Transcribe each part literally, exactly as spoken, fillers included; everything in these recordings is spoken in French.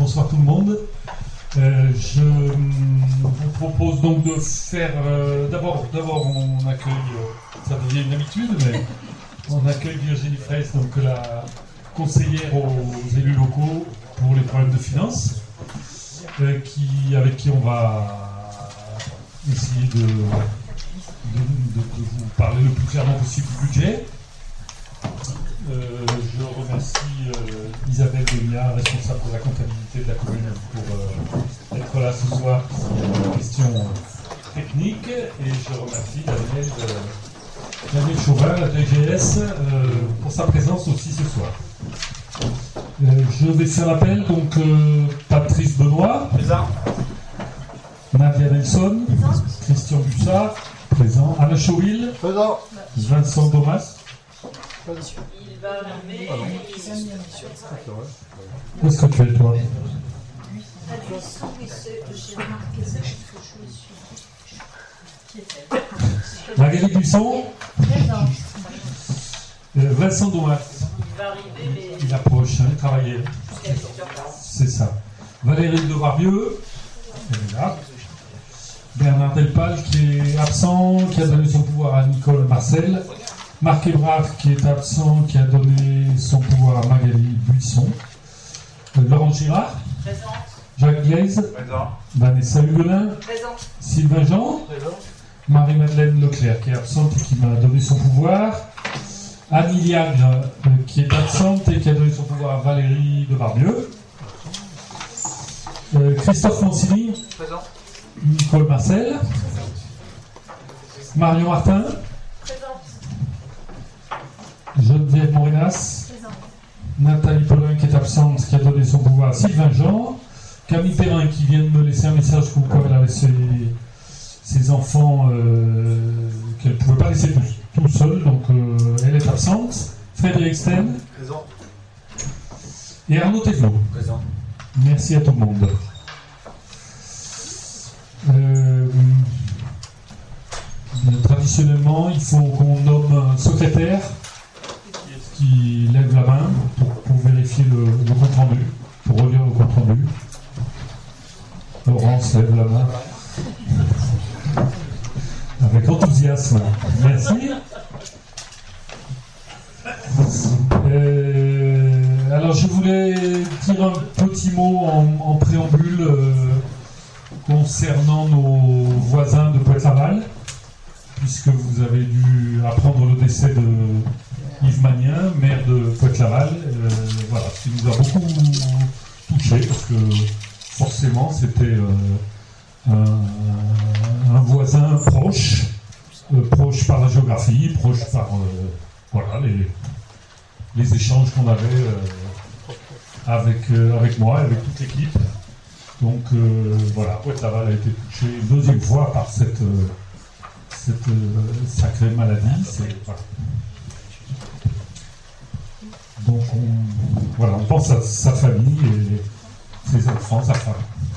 bonsoir tout le monde. Euh, je vous propose donc de faire... Euh, d'abord, d'abord, on accueille, euh, ça devient une habitude, mais on accueille Virginie Fraisse, donc la conseillère aux élus locaux pour les problèmes de finances, euh, qui, avec qui on va essayer de, de, de, de vous parler le plus clairement possible du budget. Euh, je remercie euh, Isabelle Demia, responsable de la comptabilité de la commune, pour euh, être là ce soir sur les questions techniques. Et je remercie Daniel, euh, Daniel Chauvin, la D G S, euh, pour sa présence aussi ce soir. Euh, je vais faire l'appel, donc euh, Patrice Benoît, présent. Nadia Nelson, présent. Christian Bussard, présent. Anna Chauville, présent. Vincent Domas. Il va arriver. Ah Où est-ce que tu es, toi? Magali Buisson. euh, Vincent Domas. Il va arriver, mais. Il approche, hein, il travaillait. C'est ça. Valérie de Barbieux. Elle est là. Bernard Delpal qui est absent, qui a donné son pouvoir à Nicole Marcel. Marc Ebrard qui est absent, qui a donné son pouvoir à Magali Buisson. Euh, Laurent Girard. Présente. Jacques Glaise. Présent. Vanessa Huguenin. Présent. Sylvain Jean. Présent. Marie-Madeleine Leclerc qui est absente et qui m'a donné son pouvoir. Annie Liagre euh, qui est absente et qui a donné son pouvoir à Valérie de Barbieux. Euh, Christophe Mancini. Présent. Nicole Marcel. Marion Martin. Geneviève Morinas. Nathalie Paulin qui est absente, qui a donné son pouvoir à Sylvain Jean. Camille Perrin qui vient de me laisser un message pour quoi elle avait ses, ses enfants euh, qu'elle ne pouvait pas laisser tout, tout seul, donc euh, elle est absente. Frédéric Sten. Présent. Et Arnaud Thévenot. Présent. Merci à tout le monde. Euh, traditionnellement, il faut qu'on nomme un secrétaire qui lève la main pour, pour vérifier le, le compte rendu, pour relire le compte rendu. Laurence lève la main avec enthousiasme. Merci. Euh, alors je voulais dire un petit mot en, en préambule euh, concernant nos voisins de Pointe-Laval, puisque vous avez dû apprendre le décès de Yves Magnien, maire de Pointe-Laval, euh, voilà, ce qui nous a beaucoup touché parce que forcément c'était euh, un, un voisin proche, euh, proche par la géographie, proche par euh, voilà, les, les échanges qu'on avait euh, avec, euh, avec moi et avec toute l'équipe. Donc euh, voilà, Pointe-Laval a été touché une deuxième fois par cette, euh, cette euh, sacrée maladie. C'est, voilà. Donc on, voilà, on pense à sa famille et ses enfants, sa femme.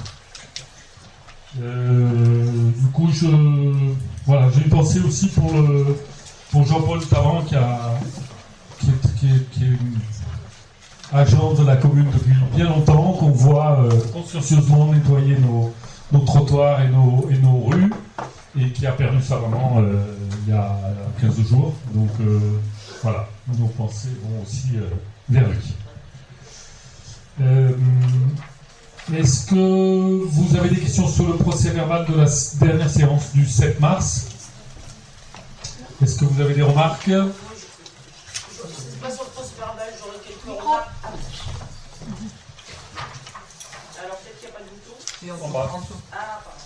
Euh, du coup, je, voilà, j'ai une pensée aussi pour, le, pour Jean-Paul Tavan qui, a, qui, est, qui, est, qui est agent de la commune depuis bien longtemps, qu'on voit euh, consciencieusement nettoyer nos, nos trottoirs et nos, et nos rues, et qui a perdu sa maman euh, il y a quinze jours. Donc euh, voilà, nos pensées vont aussi euh, vers lui. Euh, est-ce que vous avez des questions sur le procès verbal de la dernière séance du sept mars? Est-ce que vous avez des remarques? Je ne sais pas sur le procès verbal, j'aurais quelques remarques. Alors peut-être qu'il n'y a pas de bouton. Ah, pardon.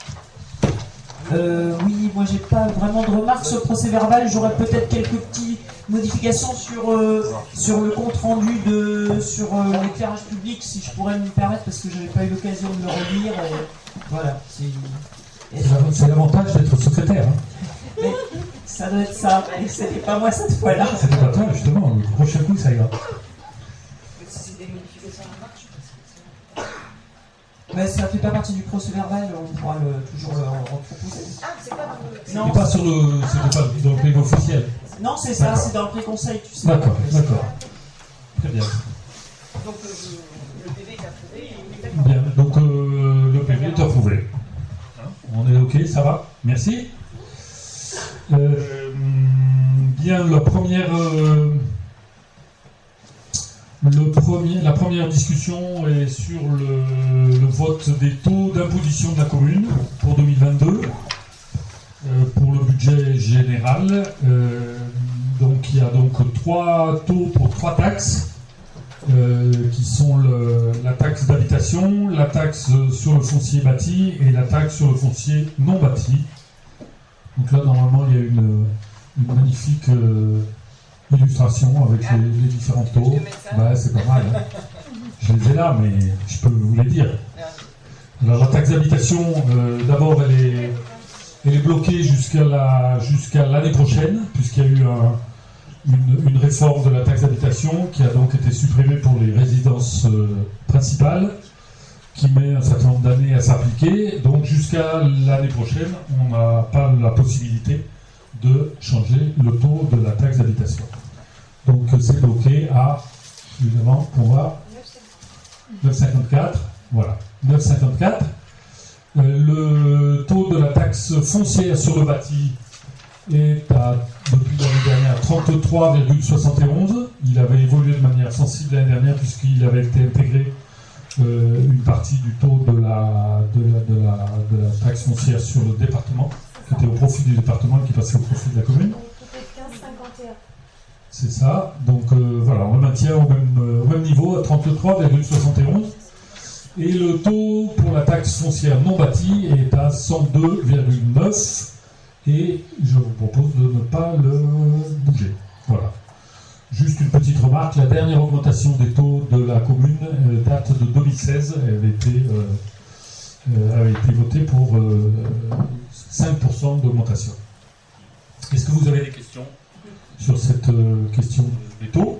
Euh, oui, moi j'ai pas vraiment de remarques sur le procès verbal. J'aurais peut-être quelques petites modifications sur, euh, sur le compte rendu de sur euh, l'éclairage public, si je pourrais me permettre, parce que j'avais pas eu l'occasion de le relire. Et voilà. C'est, et c'est l'avantage d'être secrétaire. Hein. Mais ça doit être ça. Et c'était pas moi cette fois-là. C'était pas toi, justement. Le prochain coup, ça ira. Si c'est des modifications à marche, Mais ça fait pas partie du procès verbal, on pourra le, toujours le reproposer. ah, c'est pas dans le. C'était pas sur le, c'était pas dans le P V officiel. Non, c'est ça, D'accord. c'est dans le pré-conseil, tu sais. D'accord, d'accord. Très bien. Donc le, le P V est approuvé et ça va. Merci. Euh, bien, la première, euh, le premier, la première discussion est sur le, le vote des taux d'imposition de la commune pour deux mille vingt-deux, euh, pour le budget général. Euh, donc, il y a donc trois taux pour trois taxes. Euh, qui sont le, la taxe d'habitation, la taxe sur le foncier bâti et la taxe sur le foncier non bâti. Donc là, normalement, il y a une, une magnifique euh, illustration avec les, les différents taux. Bah, c'est pas mal. Hein. Je les ai là, mais je peux vous les dire. Alors, la taxe d'habitation, euh, d'abord, elle est, elle est bloquée jusqu'à la, jusqu'à l'année prochaine, puisqu'il y a eu un Une, une réforme de la taxe d'habitation qui a donc été supprimée pour les résidences euh, principales, qui met un certain nombre d'années à s'appliquer. Donc jusqu'à l'année prochaine, on n'a pas la possibilité de changer le taux de la taxe d'habitation. Donc c'est bloqué à, évidemment, on va neuf virgule cinquante-quatre. Voilà, neuf virgule cinquante-quatre. Euh, le taux de la taxe foncière sur le bâti est à, depuis l'année dernière, trente-trois virgule soixante et onze. Il avait évolué de manière sensible l'année dernière puisqu'il avait été intégré euh, une partie du taux de la, de, la, de, la, de la taxe foncière sur le département, qui était au profit du département et qui passait au profit de la commune. quinze virgule cinquante et un. C'est ça. Donc euh, voilà, on le maintient au même, euh, au même niveau, à trente-trois virgule soixante et onze. Et le taux pour la taxe foncière non bâtie est à cent deux virgule neuf. Et je vous propose de ne pas le bouger. Voilà. Juste une petite remarque, la dernière augmentation des taux de la commune euh, date de deux mille seize. Elle avait été, euh, euh, avait été votée pour euh, cinq pour cent d'augmentation. Est-ce que vous avez des questions sur cette euh, question des taux?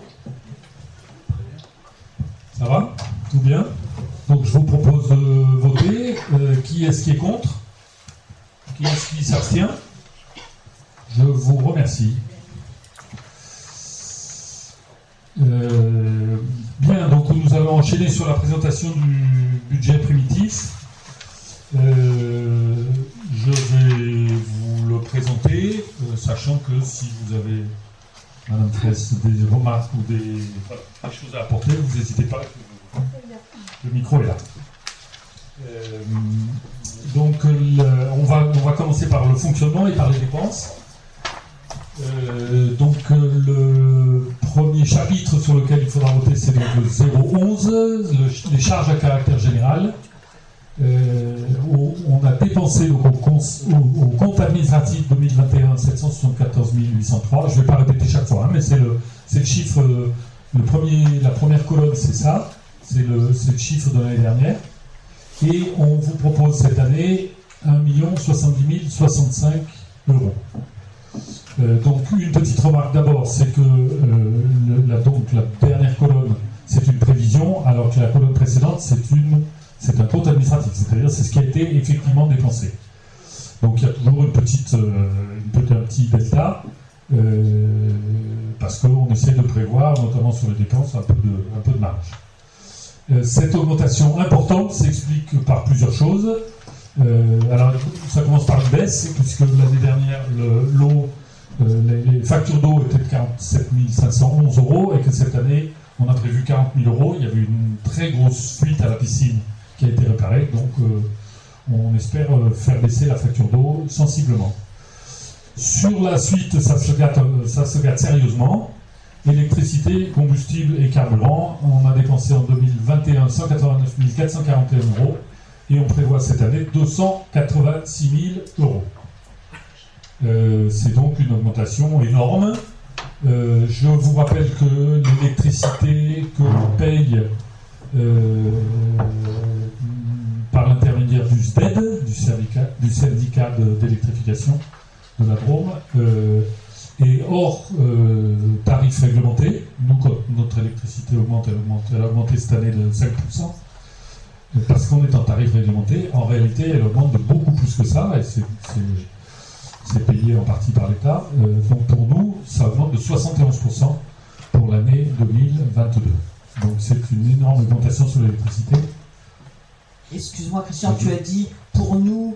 Ça va? Tout bien? Donc je vous propose de voter. Euh, qui est-ce qui est contre? Qui est-ce qui s'abstient? Je vous remercie. Euh, bien, donc nous allons enchaîner sur la présentation du budget primitif. Euh, je vais vous le présenter, euh, sachant que si vous avez, Madame Fraisse, des remarques ou des, voilà, des choses à apporter, vous n'hésitez pas. Le micro est là. Euh, donc le, on, va, on va commencer par le fonctionnement et par les dépenses. Euh, donc le premier chapitre sur lequel il faudra voter, c'est donc le zéro onze, le, les charges à caractère général. Euh, où on a dépensé donc, au, cons, au, au compte administratif deux mille vingt et un sept cent soixante-quatorze mille huit cent trois. Je ne vais pas répéter chaque fois, hein, mais c'est le, c'est le chiffre, le premier, la première colonne, c'est ça, c'est le, c'est le chiffre de l'année dernière. Et on vous propose cette année un million soixante-dix mille soixante-cinq euros. Euh, donc une petite remarque d'abord, c'est que euh, le, la, donc, la dernière colonne, c'est une prévision, alors que la colonne précédente, c'est, une, c'est un compte administratif, c'est-à-dire c'est ce qui a été effectivement dépensé. Donc il y a toujours une petite, euh, une petite, un petit delta, euh, parce qu'on essaie de prévoir, notamment sur les dépenses, un peu de, un peu de marge. Euh, cette augmentation importante s'explique par plusieurs choses. Euh, alors, ça commence par une baisse, puisque l'année dernière, le, l'eau, euh, les, les factures d'eau étaient de quarante-sept mille cinq cent onze euros, et que cette année, on a prévu quarante mille euros. Il y avait une très grosse fuite à la piscine qui a été réparée, donc euh, on espère euh, faire baisser la facture d'eau sensiblement. Sur la suite, ça se gâte, ça se gâte sérieusement. Électricité, combustible et carburant, on a dépensé en deux mille vingt et un cent quatre-vingt-neuf mille quatre cent quarante et un euros et on prévoit cette année deux cent quatre-vingt-six mille euros. Euh, c'est donc une augmentation énorme. Euh, je vous rappelle que l'électricité que l'on paye euh, par l'intermédiaire du S D E D, du syndicat, du syndicat de, d'électrification de la Drôme, euh, et hors euh, tarif réglementé. Nous, quand notre électricité augmente, elle, augmente, elle a augmenté cette année de cinq pour cent, parce qu'on est en tarif réglementé. En réalité, elle augmente de beaucoup plus que ça, et c'est, c'est, c'est payé en partie par l'État. Euh, donc pour nous, ça augmente de soixante et onze pour cent pour l'année deux mille vingt-deux. Donc c'est une énorme augmentation sur l'électricité. Excuse-moi Christian, tu as dit pour nous,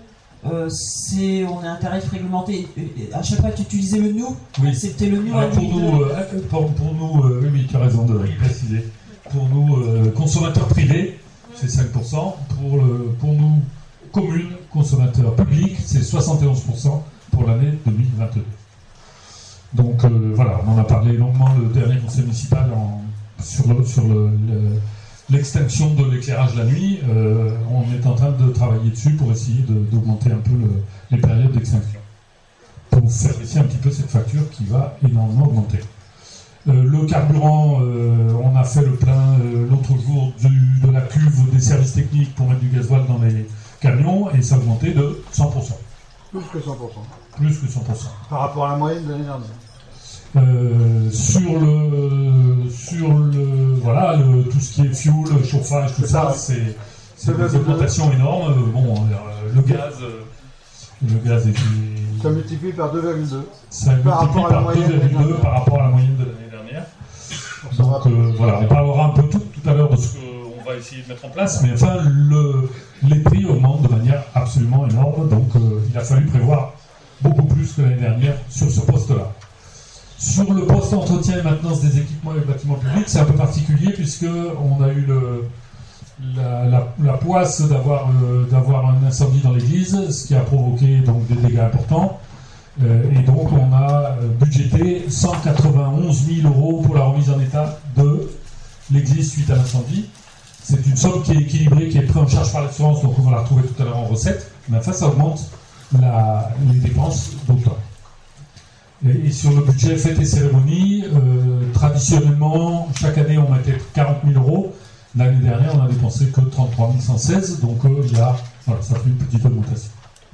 euh, c'est, on a un tarif réglementé. Et à chaque fois que tu utilisais le nous, Oui. c'était le nous. Alors pour individu. nous, euh, pour, pour nous euh, oui, oui, tu as raison de préciser. Pour nous, euh, consommateurs privés, c'est cinq pour cent. Pour, le, pour nous, communes, consommateurs publics, c'est soixante et onze pour cent pour l'année deux mille vingt-deux. Donc euh, voilà, on en a parlé longuement le dernier conseil municipal en, sur, le, sur le, le, l'extinction de l'éclairage la nuit. Euh, on est en train de travailler dessus pour essayer de, d'augmenter un peu le, les périodes d'extinction, pour faire baisser un petit peu cette facture qui va énormément augmenter. Euh, le carburant, euh, on a fait le plein euh, l'autre jour du, de la cuve des services techniques pour mettre du gasoil dans les camions et ça a augmenté de cent pour cent. Plus que cent pour cent. Plus que cent pour cent. Par rapport à la moyenne de l'année dernière. Euh, sur le, sur le, voilà, le, tout ce qui est fuel, chauffage, tout C'est ça, ça, c'est, C'est c'est le- des augmentations énormes. Euh, Bon, euh, le gaz, euh, le gaz est, Ça multiplie par deux virgule deux. ça par multiplie rapport à la par moyenne de l'année deux virgule deux dernière. par rapport à la moyenne de l'année dernière. Ça va. Donc euh, voilà, on parlera un peu tout, tout à l'heure de ce qu'on va essayer de mettre en place, mais enfin, le, les prix augmentent de manière absolument énorme, donc euh, il a fallu prévoir beaucoup plus que l'année dernière sur ce poste-là. Sur le poste entretien et maintenance des équipements et bâtiments publics, c'est un peu particulier puisqu'on a eu le, la, la, la poisse d'avoir, euh, d'avoir un incendie dans l'église, ce qui a provoqué donc, des dégâts importants. Euh, et donc on a euh, budgété cent quatre-vingt-onze mille euros pour la remise en état de l'église suite à l'incendie. C'est une somme qui est équilibrée, qui est prise en charge par l'assurance, donc on va la retrouver tout à l'heure en recette. Mais enfin, ça augmente la, les dépenses d'autant. Et, et sur le budget fêtes et cérémonies, euh, traditionnellement, chaque année on mettait quarante mille euros. L'année dernière, on a dépensé que trente-trois mille cent seize, donc euh, il y a, voilà, ça fait une petite augmentation.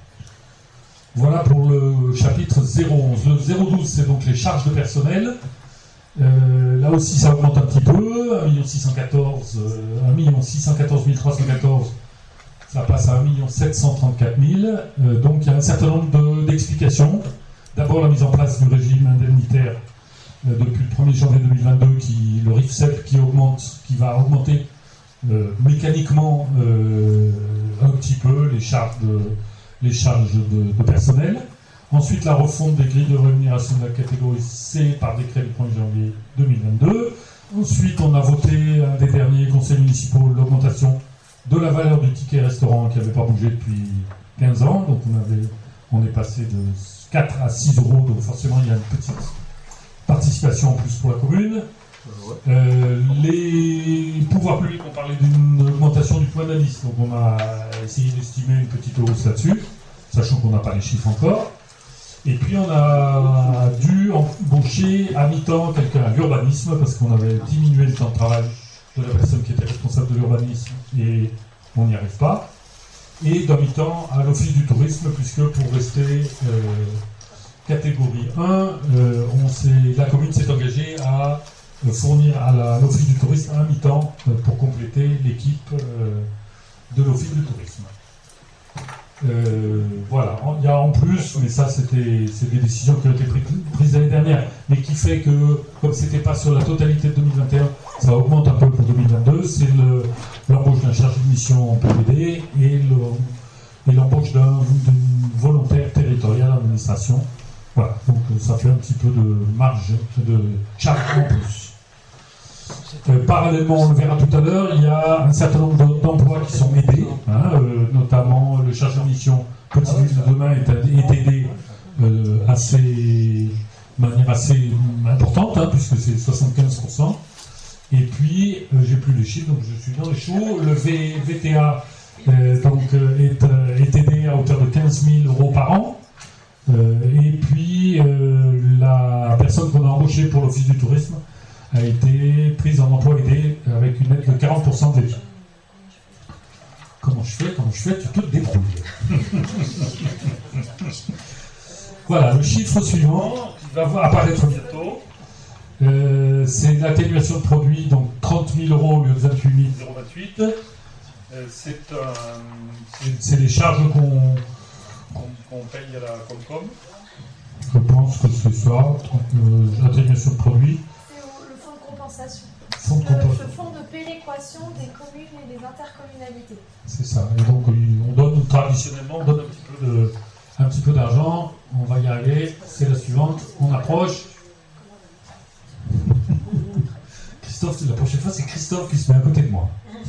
Voilà pour le chapitre zéro onze. Le zéro douze, c'est donc les charges de personnel. Euh, là aussi, ça augmente un petit peu. un million six cent quatorze mille trois cent quatorze, ça passe à un million sept cent trente-quatre mille. Euh, donc, il y a un certain nombre de, d'explications. D'abord, la mise en place du régime indemnitaire euh, depuis le premier janvier deux mille vingt-deux, qui, le R I F S E P qui augmente, qui va augmenter euh, mécaniquement euh, un petit peu les charges de les charges de, de personnel. Ensuite, la refonte des grilles de rémunération de la catégorie C par décret du premier janvier deux mille vingt-deux. Ensuite, on a voté un des derniers conseils municipaux l'augmentation de la valeur du ticket restaurant qui n'avait pas bougé depuis quinze ans. Donc, on, avait, on est passé de quatre à six euros. Donc, forcément, il y a une petite participation en plus pour la commune. Euh, les pouvoirs publics ont parlé d'une augmentation du point d'indice, donc on a essayé d'estimer une petite hausse là-dessus, sachant qu'on n'a pas les chiffres encore. Et puis on a dû embaucher à mi-temps quelqu'un à l'urbanisme, parce qu'on avait diminué le temps de travail de la personne qui était responsable de l'urbanisme, et on n'y arrive pas. Et d'un mi-temps à l'office du tourisme, puisque pour rester euh, catégorie un, euh, on s'est, la commune s'est engagée à fournir à, la, à l'office du tourisme un mi-temps euh, pour compléter l'équipe euh, de l'office du tourisme. Euh, voilà, il y a en plus, mais ça c'était c'est des décisions qui ont été prises, prises l'année dernière, mais qui fait que, comme c'était pas sur la totalité de deux mille vingt et un, ça augmente un peu pour deux mille vingt-deux, c'est le, l'embauche d'un chargé de mission en P V D et, le, et l'embauche d'un, d'une volontaire territoriale en administration. Voilà, donc ça fait un petit peu de marge de charge en plus. Euh, parallèlement, on le verra tout à l'heure, il y a un certain nombre d'emplois qui sont aidés, hein, euh, notamment le chargé de mission Petite Ville de demain est, est aidé euh, assez, de manière assez importante, hein, puisque c'est soixante-quinze pour cent. Et puis, euh, j'ai plus les chiffres, donc je suis dans les chauds. Le v, VTA euh, donc, euh, est, euh, est aidé à hauteur de quinze mille euros par an. Euh, et puis, euh, la personne qu'on a embauchée pour l'Office du tourisme a été prise en emploi aidé avec une aide de quarante pour cent de l'État. Comment je fais Comment je fais Tu te débrouilles. Voilà, le chiffre suivant, qui va apparaître bientôt, euh, c'est l'atténuation de produits, donc trente mille euros au lieu de vingt-huit mille vingt-huit. Euh, c'est, euh, c'est, c'est les charges qu'on, qu'on, qu'on paye à la Comcom. Je pense que c'est ça, euh, l'atténuation de produits. Fonds de Le, compensation. le fonds de péréquation des communes et des intercommunalités. C'est ça. Et donc, on donne traditionnellement, on donne un petit peu de, un petit peu d'argent. On va y arriver. C'est la suivante. On approche. Christophe, la prochaine fois, c'est Christophe qui se met à côté de moi.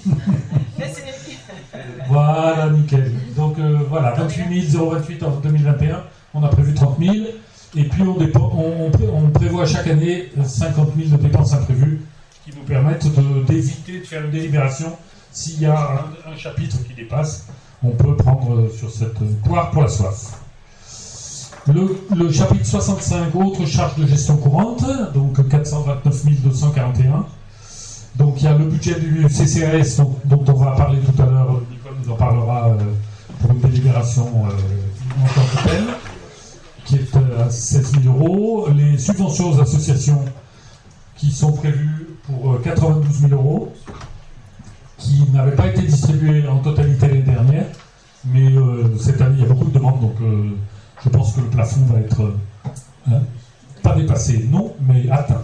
Voilà, nickel. Donc euh, voilà, vingt-huit mille vingt-huit en deux mille vingt et un. On a prévu trente mille. Et puis on, dépo- on, on prévoit chaque année cinquante mille de dépenses imprévues qui nous permettent de, d'éviter de faire une délibération. S'il y a un, un chapitre qui dépasse, on peut prendre sur cette poire pour la soif. Le, le chapitre soixante-cinq, autres charges de gestion courante, donc quatre cent vingt-neuf mille deux cent quarante et un. Donc il y a le budget du C C A S dont, dont on va parler tout à l'heure. Nicole nous en parlera euh, pour une délibération euh, en tant que telle, qui est à seize mille euros. Les subventions aux associations qui sont prévues pour quatre-vingt-douze mille euros, qui n'avaient pas été distribuées en totalité l'année dernière, mais euh, cette année il y a beaucoup de demandes, donc euh, je pense que le plafond va être euh, hein, pas dépassé, non, mais atteint.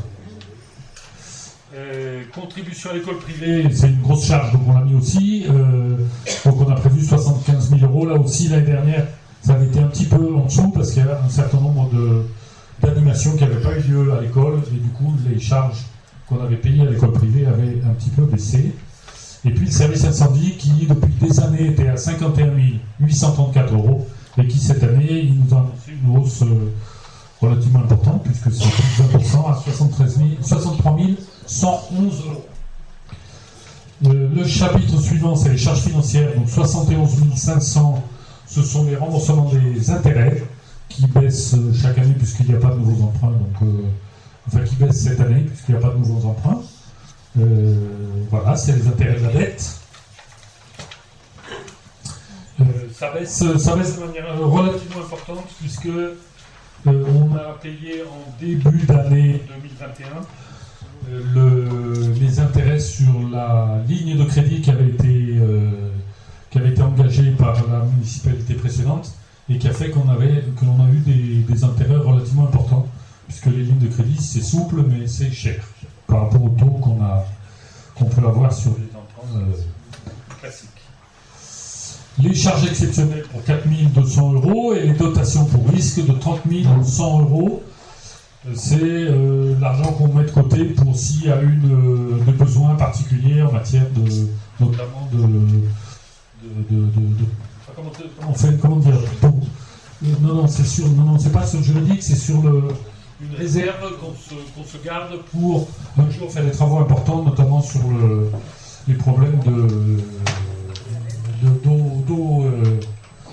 Euh, contribution à l'école privée, c'est une grosse charge, donc on l'a mis aussi. Euh, donc on a prévu soixante-quinze mille euros. Là aussi, l'année dernière, ça avait été un petit peu en dessous parce qu'il y a un certain nombre de, d'animations qui n'avaient pas eu lieu à l'école et du coup, les charges qu'on avait payées à l'école privée avaient un petit peu baissé. Et puis le service incendie qui, depuis des années, était à cinquante et un mille huit cent trente-quatre euros et qui, cette année, il nous a annoncé une hausse euh, relativement importante puisque c'est plus de vingt pour cent à soixante-trois mille cent onze euros. Euh, le chapitre suivant, c'est les charges financières, donc soixante et onze mille cinq cents, ce sont les remboursements des intérêts qui baissent chaque année puisqu'il n'y a pas de nouveaux emprunts, donc, euh, enfin qui baissent cette année puisqu'il n'y a pas de nouveaux emprunts. Euh, voilà, c'est les intérêts de la dette. Euh, ça, baisse, ça baisse de manière relativement importante puisque euh, on a payé en début d'année deux mille vingt et un Le, les intérêts sur la ligne de crédit qui avait été, euh, qui avait été engagée par la municipalité précédente et qui a fait qu'on avait, que l'on a eu des, des intérêts relativement importants, puisque les lignes de crédit, c'est souple, mais c'est cher par rapport au taux qu'on, a, qu'on peut avoir sur les emprunts euh, classiques. Les charges exceptionnelles pour quatre mille deux cents euros et les dotations pour risque de trente mille cent euros. C'est euh, l'argent qu'on met de côté pour s'il y a une, euh, des besoins particuliers en matière de, notamment de, de, de, de, de comment, comment, fait, comment dire bon, euh, non non c'est sur non non c'est pas sur le juridique, c'est sur le, une réserve qu'on se, qu'on se garde pour un jour faire des travaux importants, notamment sur le, les problèmes de de d'eau d'eau euh,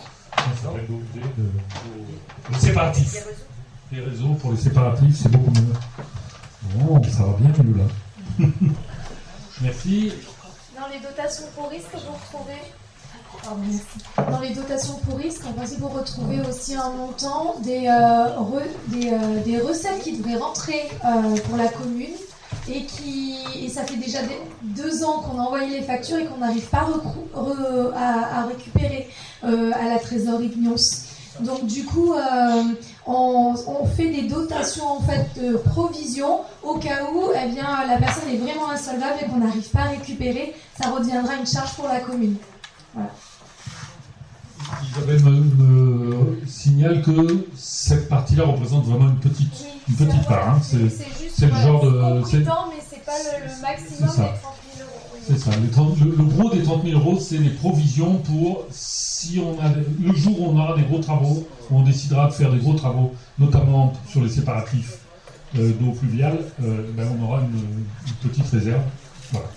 de, de, de séparatifs. Les réseaux pour les séparatifs, c'est beaucoup mieux. Bon, ça va bien mieux là. Merci. Dans les dotations pour risque, vous retrouvez. Pardon, merci. Dans les dotations pour risque, en principe, vous retrouvez aussi un montant des, euh, re, des, euh, des recettes qui devraient rentrer euh, pour la commune et qui et ça fait déjà des, deux ans qu'on a envoyé les factures et qu'on n'arrive pas recou, re, à, à récupérer euh, à la trésorerie de Nyons. Donc du coup, euh, on, on fait des dotations en fait de provision au cas où eh bien, la personne est vraiment insolvable et qu'on n'arrive pas à récupérer, ça redeviendra une charge pour la commune. Voilà. Isabelle me, me signale que cette partie-là représente vraiment une petite, Oui, une petite part. Hein. C'est, c'est, juste, c'est le voilà, genre de. C'est compétent, mais c'est pas le, le maximum c'est des trente mille euros. Oui. C'est ça. Les trente, le, le gros des trente mille euros, c'est les provisions pour si on a le jour où on aura des gros travaux, où on décidera de faire des gros travaux, notamment sur les séparatifs euh, d'eau pluviale, euh, ben on aura une, une petite réserve. Voilà.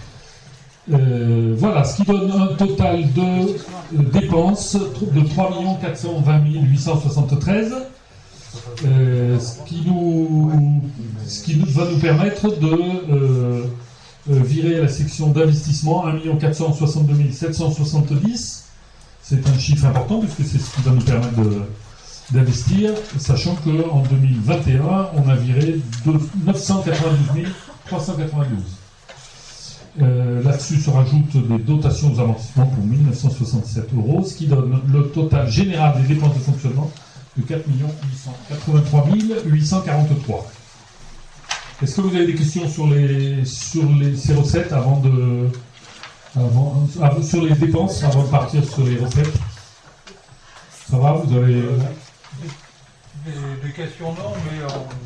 Euh, voilà, ce qui donne un total de euh, dépenses de trois millions quatre cent vingt mille huit cent soixante-treize, euh, ce qui nous, ce qui nous, va nous permettre de euh, euh, virer à la section d'investissement un million quatre cent soixante-deux mille sept cent soixante-dix. C'est un chiffre important puisque c'est ce qui va nous permettre de, d'investir, sachant qu'en deux mille vingt et un, on a viré neuf cent quatre-vingt-douze mille trois cent quatre-vingt-douze. Euh, là-dessus se rajoutent des dotations aux amortissements pour mille neuf cent soixante-sept euros, ce qui donne le total général des dépenses de fonctionnement de quatre millions huit cent quatre-vingt-trois mille huit cent quarante-trois. Est-ce que vous avez des questions sur, les, sur les, ces recettes avant de... Avant, avant, sur les dépenses avant de partir sur les recettes? Ça va, vous avez... Euh, des, des questions non, mais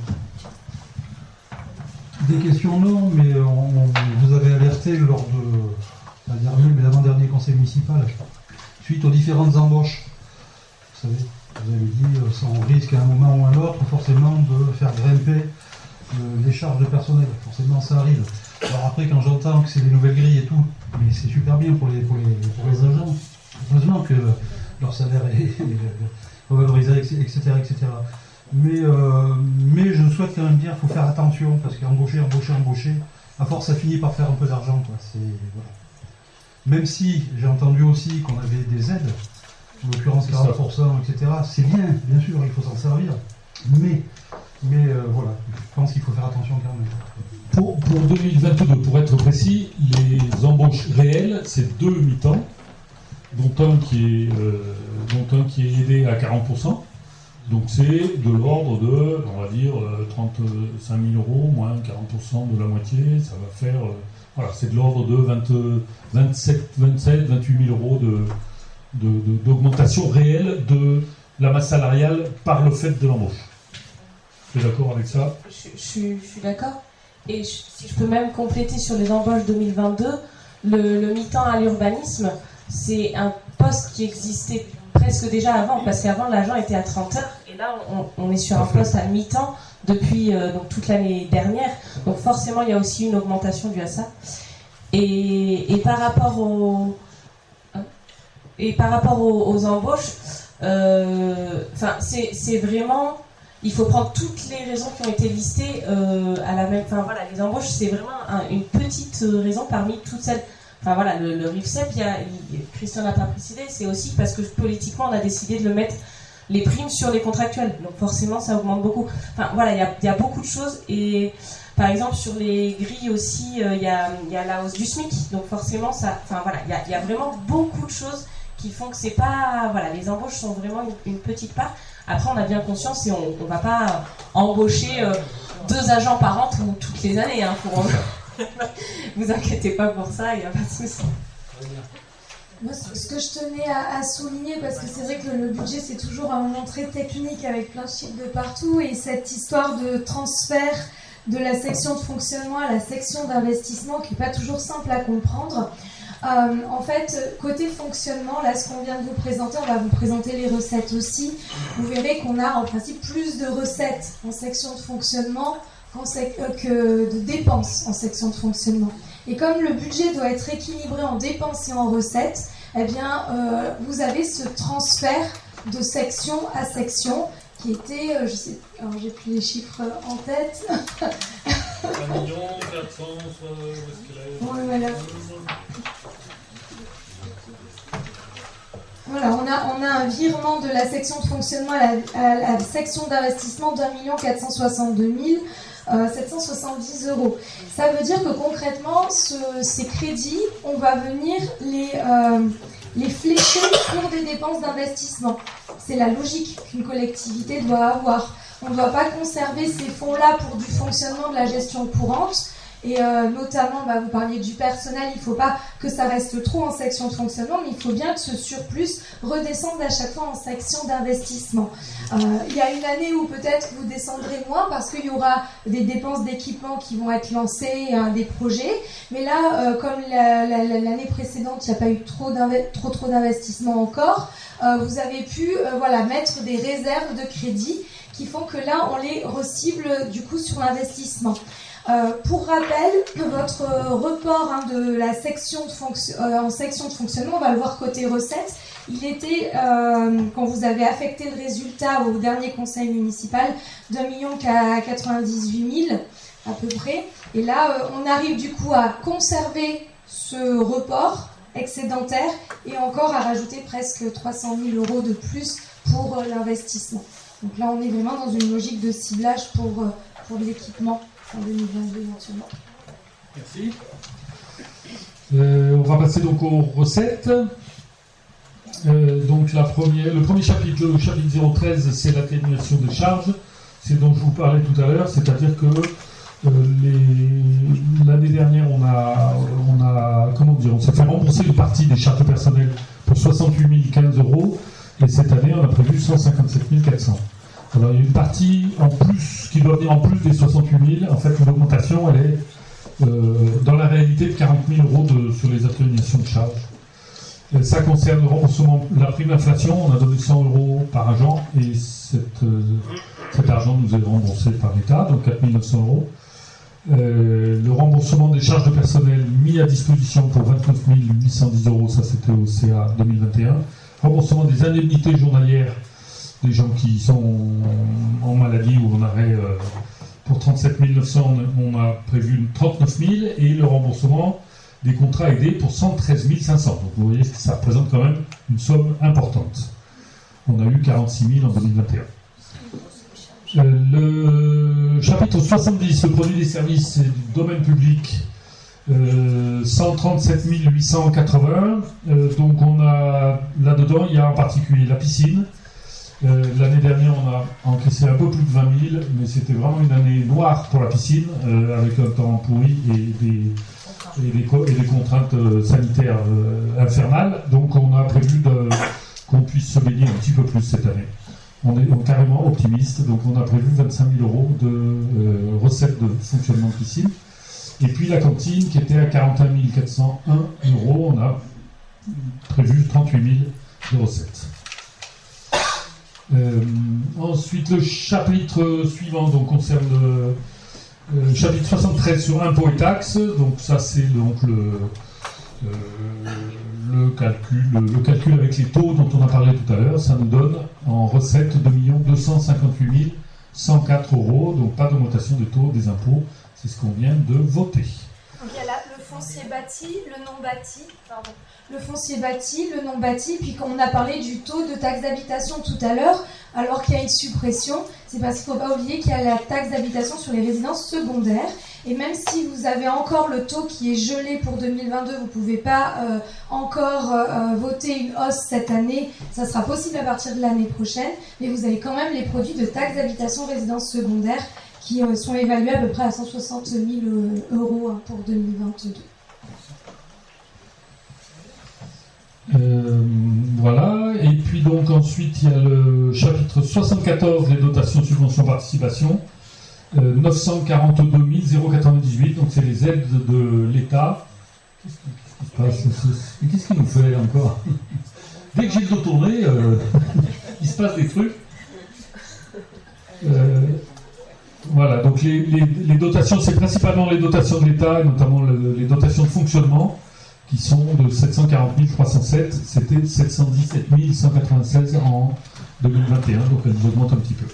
on... Des questions non, mais on, on- vous avez alerté lors de la dernière, mais l'avant-dernier conseil municipal, suite aux différentes embauches. Vous savez, vous avez dit, euh, ça, on risque à un moment ou à un autre forcément de faire grimper euh, les charges de personnel. Forcément, ça arrive. Alors après, quand j'entends que c'est des nouvelles grilles et tout, mais c'est super bien pour les, pour les, pour les agents. Heureusement que leur salaire est, est revalorisé, et cetera, et cetera. Mais, euh, mais je souhaite quand même dire qu'il faut faire attention, parce qu'embaucher, embaucher, embaucher, à force, ça finit par faire un peu d'argent, quoi. C'est, voilà. Même si j'ai entendu aussi qu'on avait des aides, en l'occurrence quarante pour cent, et cetera. C'est bien, bien sûr, il faut s'en servir. Mais, mais euh, voilà, je pense qu'il faut faire attention quand même. Pour, pour deux mille vingt-deux, pour être précis, les embauches réelles, c'est deux mi-temps, dont un qui est, euh, dont un qui est aidé à quarante pour cent. Donc c'est de l'ordre de, on va dire, euh, trente-cinq mille euros, moins quarante pour cent de la moitié, ça va faire, euh, voilà, c'est de l'ordre de vingt, vingt-sept, vingt-sept, vingt-huit mille euros de, de, de- d'augmentation réelle de la masse salariale par le fait de l'embauche. Tu es d'accord avec ça? Je, je suis- je suis d'accord. Et je- si je peux même compléter sur les embauches deux mille vingt-deux, le, le mi-temps à l'urbanisme, c'est un poste qui existait presque déjà avant, parce qu'avant l'agent était à trente heures, et là on, on est sur un poste à mi-temps depuis euh, donc, toute l'année dernière, donc forcément il y a aussi une augmentation due à ça. Et, et par rapport aux, et par rapport aux, aux embauches, euh, enfin c'est c'est vraiment... Il faut prendre toutes les raisons qui ont été listées euh, à la même. Enfin voilà, les embauches, c'est vraiment un- une petite euh, raison parmi toutes celles. Enfin voilà, le, le RIFSEP, il y a, il- Christian n'a pas précisé, c'est aussi parce que politiquement, on a décidé de le mettre les primes sur les contractuels. Donc forcément, ça augmente beaucoup. Enfin voilà, il y a, il y a beaucoup de choses. Et par exemple, sur les grilles aussi, euh, il y a, il y a la hausse du SMIC. Donc forcément, ça. Enfin voilà, il y a, il y a vraiment beaucoup de choses qui font que c'est pas. Voilà, les embauches sont vraiment une, une petite part. Après, on a bien conscience et on ne va pas embaucher euh, deux agents par an tout- toutes les années. Hein, pour... Vous inquiétez pas pour ça, il n'y a pas de souci. Moi, ce ce que je tenais à, à souligner, parce que c'est vrai que le, le budget, c'est toujours un moment très technique avec plein de chiffres de partout, et cette histoire de transfert de la section de fonctionnement à la section d'investissement qui n'est pas toujours simple à comprendre. Euh, en fait, côté fonctionnement, là, ce qu'on vient de vous présenter, on va vous présenter les recettes aussi. Vous verrez qu'on a en principe plus de recettes en section de fonctionnement qu'en sec- euh, que de dépenses en section de fonctionnement. Et comme le budget doit être équilibré en dépenses et en recettes, eh bien, euh, vous avez ce transfert de section à section qui était, euh, je sais, alors j'ai plus les chiffres en tête. un million quatre cents, soit, où est-ce qu'elle est ? Ouais, voilà. Voilà, on a, on a un virement de la section de fonctionnement à la, à la section d'investissement d'un million quatre cent soixante-deux mille sept cent soixante-dix euros. Ça veut dire que concrètement, ce- ces crédits, on va venir les, euh, les flécher pour des dépenses d'investissement. C'est la logique qu'une collectivité doit avoir. On ne doit pas conserver ces fonds-là pour du fonctionnement de la gestion courante. Et euh, notamment, bah, vous parliez du personnel, il ne faut pas que ça reste trop en section de fonctionnement, mais il faut bien que ce surplus redescende à chaque fois en section d'investissement. Euh, il y a une année où peut-être vous descendrez moins parce qu'il y aura des dépenses d'équipement qui vont être lancées, hein, des projets. Mais là, euh, comme la, la, la, l'année précédente, il n'y a pas eu trop, trop, trop d'investissement encore, euh, vous avez pu euh, voilà, mettre des réserves de crédit qui font que là, on les recible du coup sur l'investissement. Euh, pour rappel, votre euh, report hein, de la section de fonction, euh, en section de fonctionnement, on va le voir côté recettes, il était, euh, quand vous avez affecté le résultat au dernier conseil municipal, d'un million quatre-vingt-dix-huit mille à peu près. Et là, euh, on arrive du coup à conserver ce report excédentaire et encore à rajouter presque trois cent mille euros de plus pour euh, l'investissement. Donc là, on est vraiment dans une logique de ciblage pour, euh, pour l'équipement en deux mille vingt-deux éventuellement. Merci. Euh, on va passer donc aux recettes. Euh, donc la première, le premier chapitre, le chapitre zéro treize, c'est l'atténuation des charges. C'est dont je vous parlais tout à l'heure, c'est-à-dire que euh, les, l'année dernière, on a, on a, comment dire, on s'est fait rembourser une partie des charges personnelles pour soixante-huit mille quinze euros. Et cette année, on a prévu cent cinquante-sept mille quatre cents. Alors il y a une partie en plus, qui doit venir en plus des soixante-huit mille. En fait, l'augmentation, elle est euh, dans la réalité de quarante mille euros de, sur les atténuations de charges. Et ça concerne le remboursement, la prime inflation, on a donné cent euros par agent, et cette, euh, cet argent nous est remboursé par l'État, donc quatre mille neuf cents euros. Euh, le remboursement des charges de personnel mis à disposition pour vingt-neuf mille huit cent dix euros, ça c'était au C A deux mille vingt et un. Remboursement des indemnités journalières des gens qui sont en maladie ou en arrêt, euh, pour trente-sept mille neuf cents, on a prévu trente-neuf mille, et le remboursement des contrats aidés pour cent treize mille cinq cents. Donc vous voyez que ça représente quand même une somme importante. On a eu quarante-six mille en deux mille vingt et un. Euh, le chapitre soixante-dix, le produit des services et du domaine public, euh, cent trente-sept mille huit cent quatre-vingts. Euh, donc on a là-dedans, il y a en particulier la piscine. Euh, l'année dernière, on a encaissé un peu plus de vingt mille, mais c'était vraiment une année noire pour la piscine, euh, avec un temps pourri et des, et des, co- et des contraintes euh, sanitaires euh, infernales. Donc on a prévu de, qu'on puisse se baigner un petit peu plus cette année. On est carrément optimiste, donc on a prévu vingt-cinq mille euros de euh, recettes de fonctionnement de piscine. Et puis la cantine qui était à quarante et un mille quatre cent un euros, on a prévu trente-huit mille de recettes. Euh, ensuite, le chapitre suivant donc, concerne le euh, chapitre soixante-treize sur impôts et taxes. Donc ça c'est donc le, euh, le calcul, le, le calcul avec les taux dont on a parlé tout à l'heure. Ça nous donne en recettes deux millions deux cent cinquante-huit mille cent quatre euros. Donc pas d'augmentation des taux des impôts. C'est ce qu'on vient de voter. Donc il y a là le foncier bâti, le non bâti, pardon. Le foncier bâti, le non bâti, puis quand on a parlé du taux de taxe d'habitation tout à l'heure, alors qu'il y a une suppression, c'est parce qu'il ne faut pas oublier qu'il y a la taxe d'habitation sur les résidences secondaires. Et même si vous avez encore le taux qui est gelé pour deux mille vingt-deux, vous ne pouvez pas euh, encore euh, voter une hausse cette année, ça sera possible à partir de l'année prochaine, mais vous avez quand même les produits de taxe d'habitation résidences secondaires qui euh, sont évalués à peu près à cent soixante mille euros hein, pour deux mille vingt-deux. Euh, voilà, et puis donc ensuite il y a le chapitre soixante-quatorze, les dotations, subventions, participation, euh, neuf cent quarante-deux mille quatre-vingt-dix-huit, donc c'est les aides de l'État. Qu'est-ce qui se passe? Mais qu'est-ce qu'il nous fait encore? Dès que j'ai le dos tourné, euh, il se passe des trucs. Euh, voilà, donc les, les, les dotations, c'est principalement les dotations de l'État, et notamment le, les dotations de fonctionnement, qui sont de sept cent quarante mille trois cent sept, c'était sept cent dix-sept mille cent quatre-vingt-seize en deux mille vingt et un, donc elles augmentent un petit peu.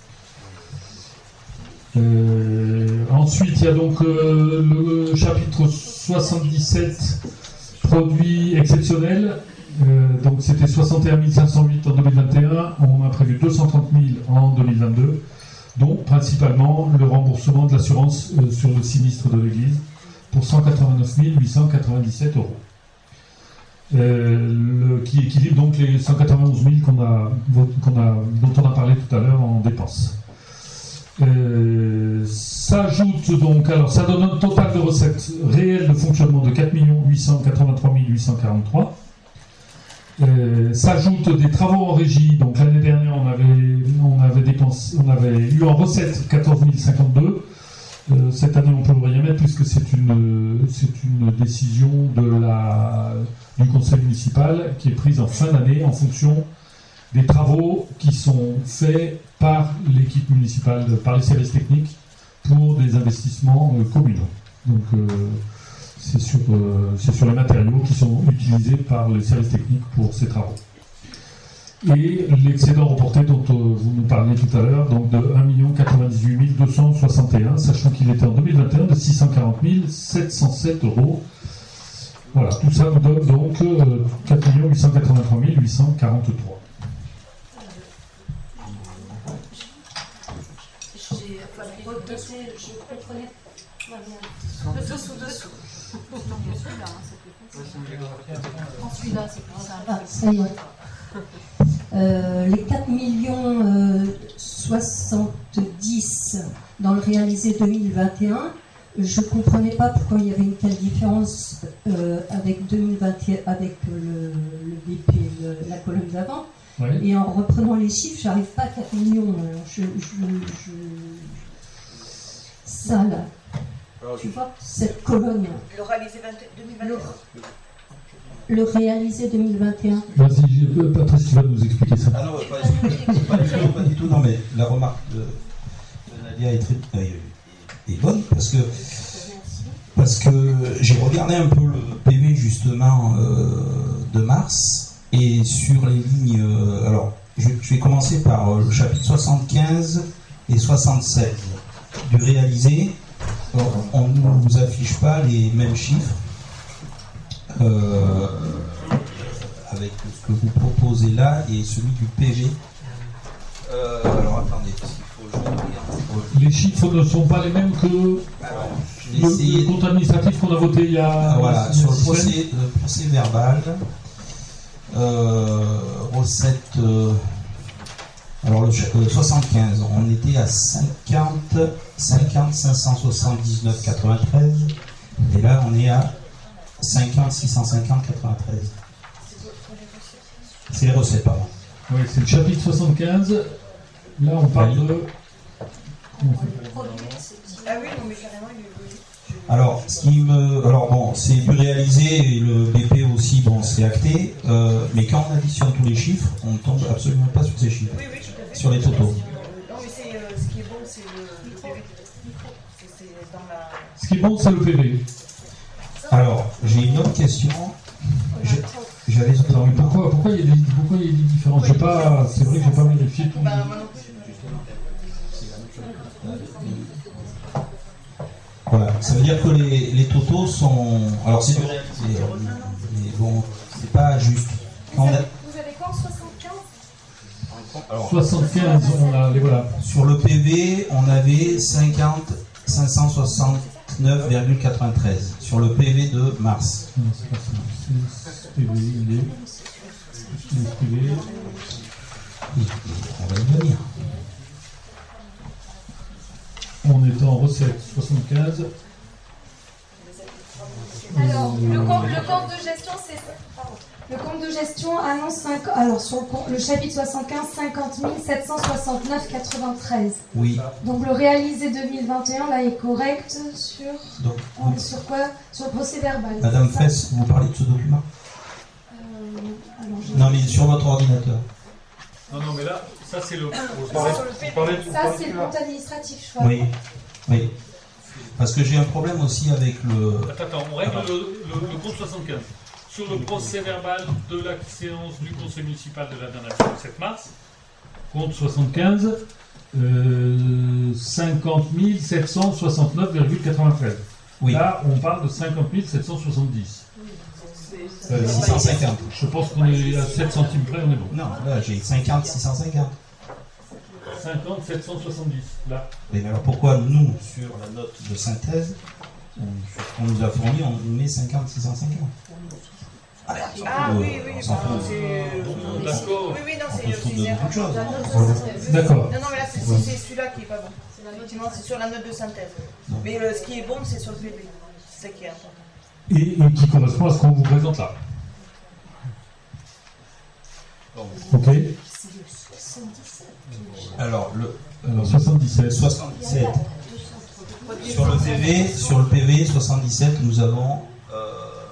Euh, ensuite, il y a donc euh, le chapitre soixante-dix-sept, produits exceptionnels. Euh, donc c'était soixante et un mille cinq cent huit en deux mille vingt et un, on a prévu deux cent trente mille en deux mille vingt-deux, dont principalement le remboursement de l'assurance euh, sur le sinistre de l'Église, pour cent quatre-vingt-neuf mille huit cent quatre-vingt-dix-sept euros. Euh, le, qui équilibre donc les cent quatre-vingt-onze mille qu'on a, qu'on a, dont on a parlé tout à l'heure en dépenses. Euh, s'ajoute donc, alors ça donne un total de recettes réelles de fonctionnement de quatre millions huit cent quatre-vingt-trois mille huit cent quarante-trois. Euh, s'ajoutent des travaux en régie, donc l'année dernière on avait, on avait, dépensé, on avait eu en recettes quatorze mille cinquante-deux. Euh, cette année, on ne peut rien mettre puisque c'est une, c'est une décision de la, du conseil municipal qui est prise en fin d'année en fonction des travaux qui sont faits par l'équipe municipale, par les services techniques pour des investissements euh, communaux. Donc, euh, c'est sur, euh, c'est sur les matériaux qui sont utilisés par les services techniques pour ces travaux. Et l'excédent reporté dont euh, vous nous parliez tout à l'heure, donc de un million quatre-vingt-dix-huit mille deux cent soixante et un, sachant qu'il était en deux mille vingt et un de six cent quarante mille sept cent sept euros. Voilà, tout ça nous donne donc euh, quatre millions huit cent quatre-vingt-trois mille huit cent quarante-trois. J'ai retoté, je comprenais. Le dessous, dessous. Celui-là, c'est plus simple. Ah, ça y est. Euh, les quatre millions soixante-dix dans le réalisé deux mille vingt et un, je ne comprenais pas pourquoi il y avait une telle différence euh, avec deux mille vingt et un, avec le, le B P, le, la colonne d'avant. Ouais. Et en reprenant les chiffres, j'arrive pas à quatre millions. Alors je, je, je... Ça là, tu vois, cette colonne. Le réalisé deux mille vingt et un. Le réalisé deux mille vingt et un. Vas-y, euh, Patrice, tu vas nous expliquer ça. Ah non, pas, pas, du tout, pas du tout. Non, mais la remarque de, de Nadia est, très, euh, est bonne parce que, parce que j'ai regardé un peu le P V justement euh, de mars et sur les lignes. Euh, alors, je, je vais commencer par euh, le chapitre soixante-quinze et soixante-seize du réalisé. Alors, on ne nous affiche pas les mêmes chiffres. Euh, avec ce que vous proposez là et celui du P V. Euh, alors attendez, parce qu'il faut que je regarde. Les chiffres ne sont pas les mêmes que Alors, je vais le, essayer. le compte administratif qu'on a voté il y a. Ah, voilà, il y a sur le six procès, semaines. le procès verbal, euh, recette. Euh, alors le, le soixante-quinze, on était à cinquante, cinquante, cinq cent soixante-dix-neuf, quatre-vingt-treize, et là on est à cinquante, six cent cinquante, quatre-vingt-treize. C'est les recettes, pardon. Oui, c'est le chapitre soixante-quinze. Là, on parle de. Comment on fait ? Ah oui, non, mais carrément, il est. Alors, ce qui me, alors bon, c'est du réalisé et le B P aussi, bon, c'est acté. Euh, mais quand on additionne tous les chiffres, on ne tombe absolument pas sur ces chiffres, Oui, oui, tout à fait. sur les totaux. Non, mais c'est, euh, ce qui est bon, c'est le, le P V. C'est, c'est dans la. Ce qui est bon, c'est le P V. Alors, j'ai une autre question. Je- J'avais Alors, mais pourquoi, pourquoi il y a des, pourquoi il y a des différences j'ai pas, c'est vrai que j'ai pas vérifié tout. Bah, moi non plus. Voilà, ça veut dire que les, les totaux sont. Alors, c'est du réalisé, mais bon, c'est pas juste. Quand Vous on a- avez, vous avez quoi en soixante-quinze? alors, soixante-quinze, on a les voilà. sur le P V, on avait cinquante, cinq cent soixante-neuf virgule quatre-vingt-treize sur le P V de mars. Non, c'est pas ça. C'est P V, il est. Il est P V. Oui, on va y venir. On est en recette soixante-quinze. Alors, le compte, le compte de gestion, c'est. pardon. Le compte de gestion annonce cinq. Alors, sur le, compte- le chapitre soixante-quinze, cinquante mille sept cent soixante-neuf virgule quatre-vingt-treize. Oui, Donc, le réalisé deux mille vingt et un, là, est correct sur. donc, On est sur quoi? Sur le procès verbal. Madame c'est ça Fess, vous parlez de ce document? Euh, alors, je- Non, mais sur votre ordinateur. Non, non, mais là, ça c'est le. C'est sur le P V. Ça, c'est le compte administratif, je crois. Oui, oui. Parce que j'ai un problème aussi avec le. Attends, attends, on règle le, le, le compte soixante-quinze. Sur le procès verbal de la séance du conseil municipal de la dernière fois, le sept mars, compte soixante-quinze, euh, cinquante mille sept cent soixante-neuf virgule quatre-vingt-treize. Oui, Là, on parle de cinquante mille sept cent soixante-dix. Euh, six cent cinquante. Je pense qu'on est à sept centimes près, on est bon. Non, là j'ai cinquante, six cent cinquante. cinquante sept cent soixante-dix, là. Mais alors pourquoi nous, sur la note de synthèse, on, on nous a fourni, on nous met cinquante, six cent cinquante? Allez, on s'en Ah fout, oui, euh, oui, on s'en pardon, fout. c'est. D'accord. Oui, oui, non, On c'est peut se foutre c'est de une beaucoup de choses. erreur. D'accord. Non, non, mais là, c'est c'est celui-là qui est pas bon. Effectivement, c'est sur la note de synthèse. Mais le- ce qui est bon, c'est sur le P V. C'est ça qui est important. Et, et qui correspond à ce qu'on vous présente là. Ok. Alors, le Alors soixante-dix-sept. soixante-dix-sept. Sur le P V, sur le P V soixante-dix-sept, nous avons euh,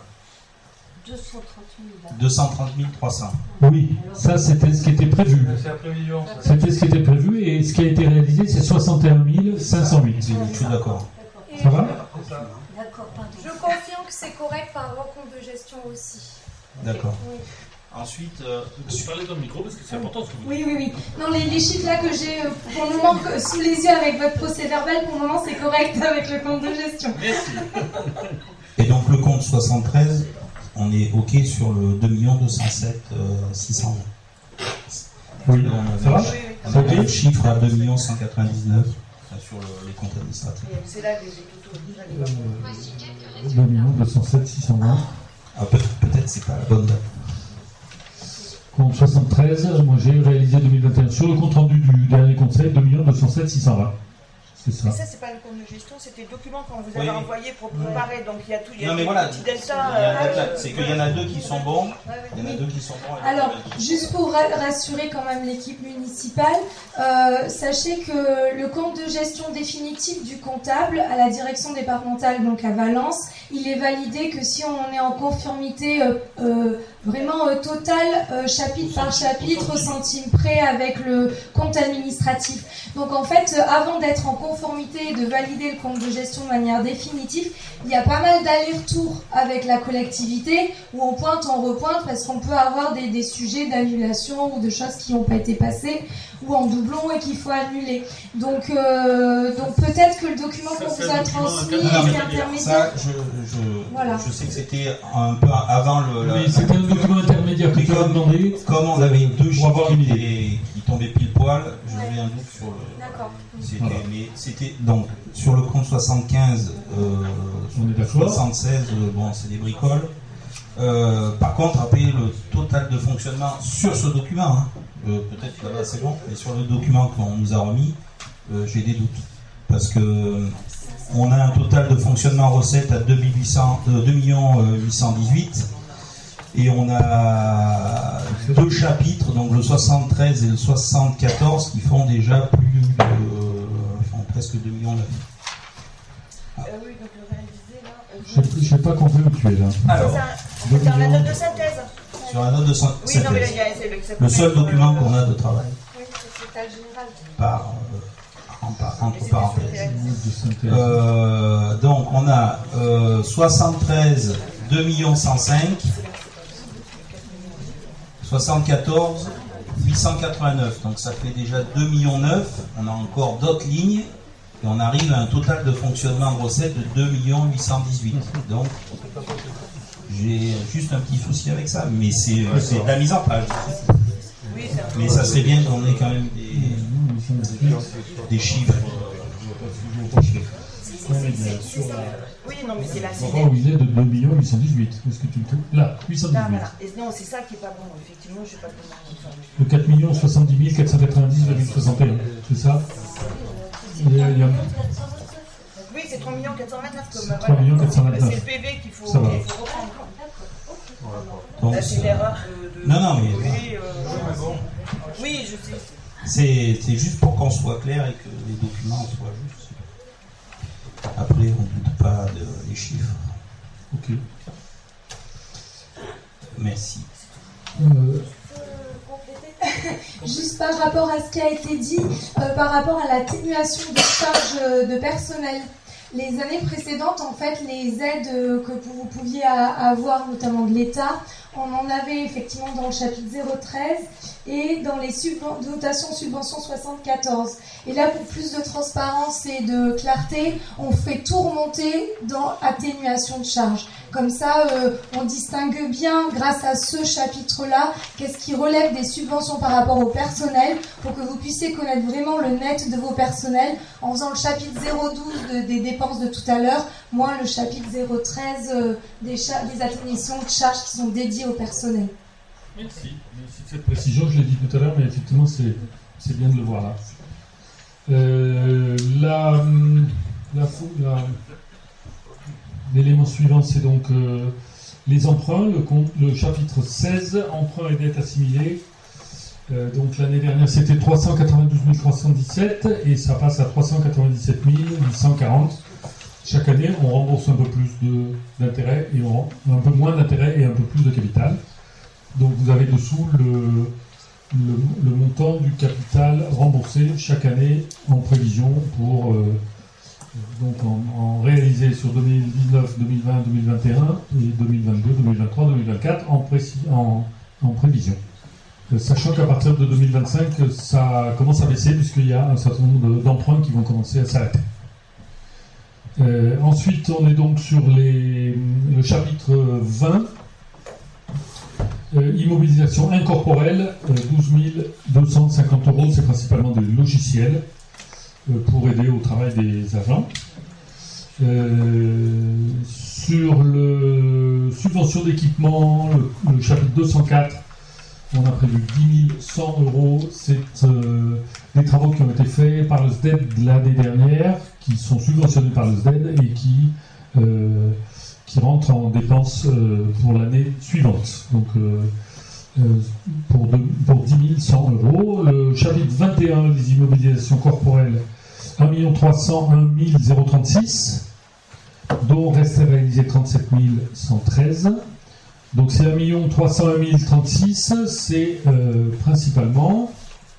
deux cent trente mille trois cents. Oui, ça c'était ce qui était prévu. C'est après million. C'était ce qui était prévu et ce qui a été réalisé c'est soixante et un mille cinq cent huit. Oui, je suis d'accord. Et Ça va? D'accord, pardon. je confirme que c'est correct par rapport au compte de gestion aussi. D'accord. Oui. Ensuite, euh, Je parlais dans le micro parce que c'est important ce que vous Oui, oui, oui. Non, les, les chiffres là que j'ai euh, pour le moment que- sous les yeux avec votre procès verbal, pour le moment c'est correct avec le compte de gestion. Merci. et donc le compte soixante-treize, on est OK sur le deux millions deux cent sept mille six cent vingt. Oui, On ça va? avait, on avait le chiffre à deux millions cent quatre-vingt-dix-neuf sur le- les comptes administratifs. Et c'est là que les totaux. là, les bas. deux millions deux cent sept six cent vingt. Ah, peut- peut-être c'est pas la bonne date. Compte soixante-treize, moi j'ai réalisé deux mille vingt et un sur le compte rendu du dernier conseil deux millions deux cent sept six cent vingt. C'est c'est ça. Mais ça, c'est pas le compte de gestion, c'était le document qu'on vous avez Oui. envoyé pour préparer. Donc il y a tout, il y a Non mais des voilà, petits il y deltas. a- euh, c'est qu'il y en a deux qui sont bons, ouais, ouais. il y en a deux qui sont bons. et Alors, l'autre qui sont juste pour ra- rassurer quand même l'équipe municipale, euh, sachez que le compte de gestion définitif du comptable à la direction départementale, donc à Valence, il est validé que si on est en conformité euh, euh, vraiment euh, totale, euh, chapitre par chapitre, au centime près avec le compte administratif. Donc en fait, euh, avant d'être en conformité et de valider le compte de gestion de manière définitive, il y a pas mal d'allers-retours avec la collectivité où on pointe, on repointe parce qu'on peut avoir des, des sujets d'annulation ou de choses qui n'ont pas été passées ou en doublon et qu'il faut annuler. Donc, euh, donc peut-être que le document Ça, qu'on c'est vous un a document transmis Non, mais est intermédiaire. ça, je, je, Voilà. je sais que c'était un peu avant le. la- Oui, c'était un document intermédiaire que Mais tu as comme- demandé. Comme on avait deux Pour avoir chiffres une qui, idée. étaient- qui tombaient pile poil, Ouais. j'avais un doute sur le. D'accord. C'était, Voilà. mais c'était donc sur le compte soixante-quinze, euh, On est d'accord. soixante-seize, euh, bon, c'est des bricoles. Euh, par contre, après le total de fonctionnement sur ce document, hein, euh, peut-être que là c'est bon, mais sur le document qu'on nous a remis, euh, j'ai des doutes. Parce que euh, on a un total de fonctionnement recette à deux millions huit cent dix-huit et on a deux chapitres, donc le soixante-treize et le soixante-quatorze, qui font déjà plus de font presque deux millions neuf. Euh, oui, donc le réalisé là. euh, Je n'ai pas compris où tu es là. Alors, c'est ça. C'est dans la note de synthèse. sur la note de cent- Oui, non, mais là, synthèse, il y a c'est le, c'est le seul euh, document qu'on a de travail, Oui, c'est l'état général. par, euh, en par- et entre c'était sur le parenthèses. réalisé. De synthèse. Euh, donc on a euh, soixante-treize, deux millions cent cinq, soixante-quatorze, huit cent quatre-vingt-neuf, donc ça fait déjà deux millions neuf. On a encore d'autres lignes et on arrive à un total de fonctionnement de recettes de deux millions huit cent dix-huit. Donc j'ai juste un petit souci avec ça, mais c'est euh, c'est de la mise en page. Oui, c'est un peu- Mais ça serait bien qu'on ait quand même des, des chiffres. Oui, non, mais c'est la L'endroit où il est de deux millions huit cent dix-huit. Est-ce que tu le trouves? Là, huit cent Ah, dix-huit. voilà. Et non, c'est ça qui est pas bon. Effectivement, je sais pas comment. Le quatre millions soixante-dix mille quatre cent quatre-vingt-dix virgule soixante et un. C'est ça? Il y a- il y a- Oui, c'est trois millions quatre cent vingt-neuf comme trois millions quatre cent vingt-neuf. C'est le P V qu'il faut, Ça va. qu'il faut reprendre. Donc, Là, c'est c'est- l'erreur de, de. Non, non, mais- Oui, euh, oui, je sais. C'est c'est juste pour qu'on soit clair et que les documents soient justes. Après, on ne doute pas de- des chiffres. Ok. Merci. Euh, Juste par rapport à ce qui a été dit, euh, par rapport à l'atténuation des charges euh, de personnel. Les années précédentes, en fait, les aides euh, que vous pouviez a- avoir, notamment de l'État, on en avait effectivement dans le chapitre zéro treize et dans les subven- dotations subventions soixante-quatorze. Et là, pour plus de transparence et de clarté, on fait tout remonter dans atténuation de charges. Comme ça, euh, on distingue bien, grâce à ce chapitre-là, qu'est-ce qui relève des subventions par rapport au personnel, pour que vous puissiez connaître vraiment le net de vos personnels, en faisant le chapitre zéro douze de- des dépenses de tout à l'heure, moins le chapitre zéro treize euh, des, cha- des atténuations de charges qui sont dédiées au personnel. Merci. Merci de cette précision. Je l'ai dit tout à l'heure, mais effectivement, c'est c'est bien de le voir là. Euh, la, la, la- l'élément suivant, c'est donc euh, les emprunts, le, compte- le chapitre seize, emprunts et dettes assimilées. Euh, donc l'année dernière, c'était trois cent quatre-vingt-douze mille trois cent dix-sept et ça passe à trois cent quatre-vingt-dix-sept mille huit cent quarante. Chaque année, on rembourse un peu plus de- d'intérêt et on, un peu moins d'intérêt et un peu plus de capital. Donc vous avez dessous le, le, le montant du capital remboursé chaque année en prévision pour euh, donc en, en réalisé sur deux mille dix-neuf, deux mille vingt, deux mille vingt et un et deux mille vingt-deux, deux mille vingt-trois, deux mille vingt-quatre en, précis, en, en prévision. Euh, sachant qu'à partir de deux mille vingt-cinq, ça commence à baisser puisqu'il y a un certain nombre de- d'emprunts qui vont commencer à s'arrêter. Euh, ensuite, on est donc sur les, le chapitre vingt. Euh, immobilisation incorporelle, euh, douze mille deux cent cinquante euros, c'est principalement des logiciels euh, pour aider au travail des agents. Euh, sur le subvention d'équipement, le, le chapitre deux cent quatre, On a prévu dix mille cent euros. C'est euh, des travaux qui ont été faits par le S D E D l'année dernière, qui sont subventionnés par le S D E D et qui, euh, qui rentrent en dépenses euh, pour l'année suivante. Donc euh, euh, pour, de, pour dix mille cent euros. Le chapitre vingt et un, les immobilisations corporelles, un million trois cent un mille trente-six, dont restait réalisé trente-sept mille cent treize. Donc c'est un million trois cent un mille trente-six, c'est euh, principalement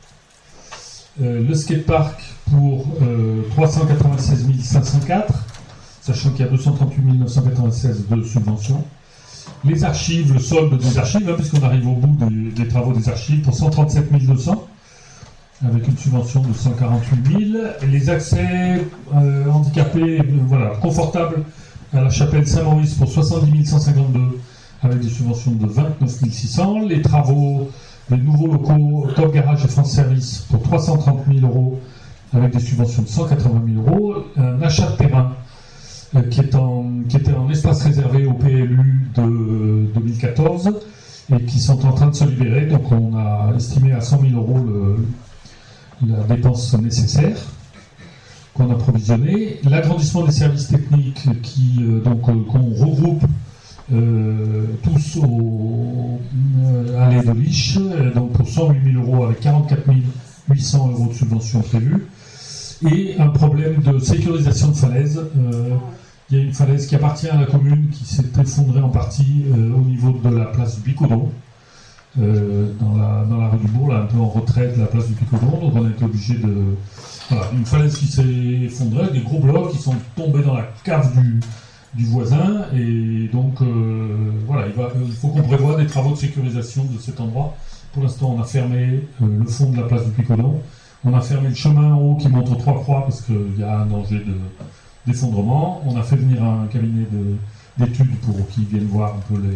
euh, le skatepark pour euh, trois cent quatre-vingt-seize mille cinq cent quatre, sachant qu'il y a deux cent trente-huit mille neuf cent quatre-vingt-seize de subventions. Les archives, le solde des archives, hein, puisqu'on arrive au bout des, des travaux des archives, pour cent trente-sept mille deux cents, avec une subvention de cent quarante-huit mille. Et les accès euh, handicapés, euh, voilà, confortables à la chapelle Saint-Maurice pour soixante-dix mille cent cinquante-deux, avec des subventions de vingt-neuf mille six cents. Les travaux, les nouveaux locaux Top Garage et France Service pour trois cent trente mille euros, avec des subventions de cent quatre-vingt mille euros. Un achat de terrain euh, qui, est en, qui était en espace réservé au P L U de euh, deux mille quatorze et qui sont en train de se libérer. Donc on a estimé à cent mille euros le, la dépense nécessaire qu'on a provisionné. L'agrandissement des services techniques qui, euh, donc, euh, qu'on regroupe Euh, tous au, euh, à l'aide de Lich, euh, donc pour cent huit mille euros avec quarante-quatre mille huit cents euros de subvention prévue, et un problème de sécurisation de falaise. Euh, il y a une falaise qui appartient à la commune qui s'est effondrée en partie euh, au niveau de la place du Picodon, euh, dans, la, dans la rue du Bourg, là, un peu en retrait de la place du Picodon, donc on a été obligé de... Voilà, une falaise qui s'est effondrée, des gros blocs qui sont tombés dans la cave du du voisin, et donc euh, voilà, il, va, il faut qu'on prévoie des travaux de sécurisation de cet endroit. Pour l'instant, on a fermé euh, le fond de la place du Picodon, on a fermé le chemin en haut qui monte aux Trois Croix parce qu'il y a un danger de, d'effondrement. On a fait venir un cabinet de, d'études pour qu'ils viennent voir un peu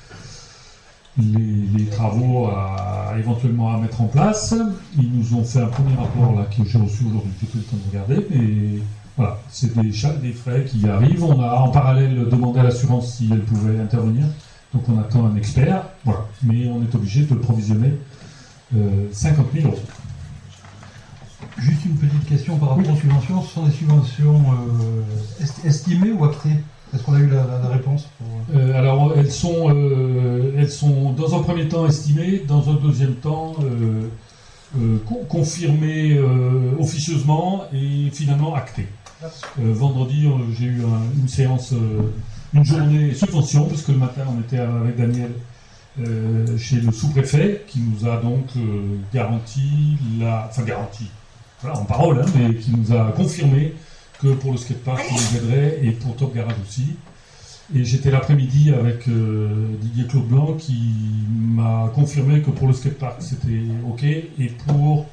les, les, les travaux à, à, éventuellement à mettre en place. Ils nous ont fait un premier rapport là, que j'ai reçu aujourd'hui, j'ai pas eu le temps de regarder, mais voilà, c'est des, des frais qui arrivent. On a en parallèle demandé à l'assurance si elle pouvait intervenir. Donc on attend un expert. Voilà. Mais on est obligé de provisionner euh, cinquante mille euros. Juste une petite question par rapport aux subventions. Ce sont des subventions euh, est estimées ou actées? Est-ce qu'on a eu la, la, la réponse pour... euh, Alors elles sont, euh, elles sont dans un premier temps estimées, dans un deuxième temps... Euh, Euh, confirmé euh, officieusement et finalement acté. Euh, vendredi, euh, j'ai eu un, une séance, euh, une journée subvention, parce que le matin on était avec Daniel euh, chez le sous-préfet qui nous a donc euh, garanti, la, enfin garanti, voilà, en parole, hein, mais qui nous a confirmé que pour le skatepark il nous aiderait et pour Top Garage aussi. Et j'étais l'après-midi avec euh, Didier Claude Blanc qui m'a confirmé que pour le skatepark c'était OK et pour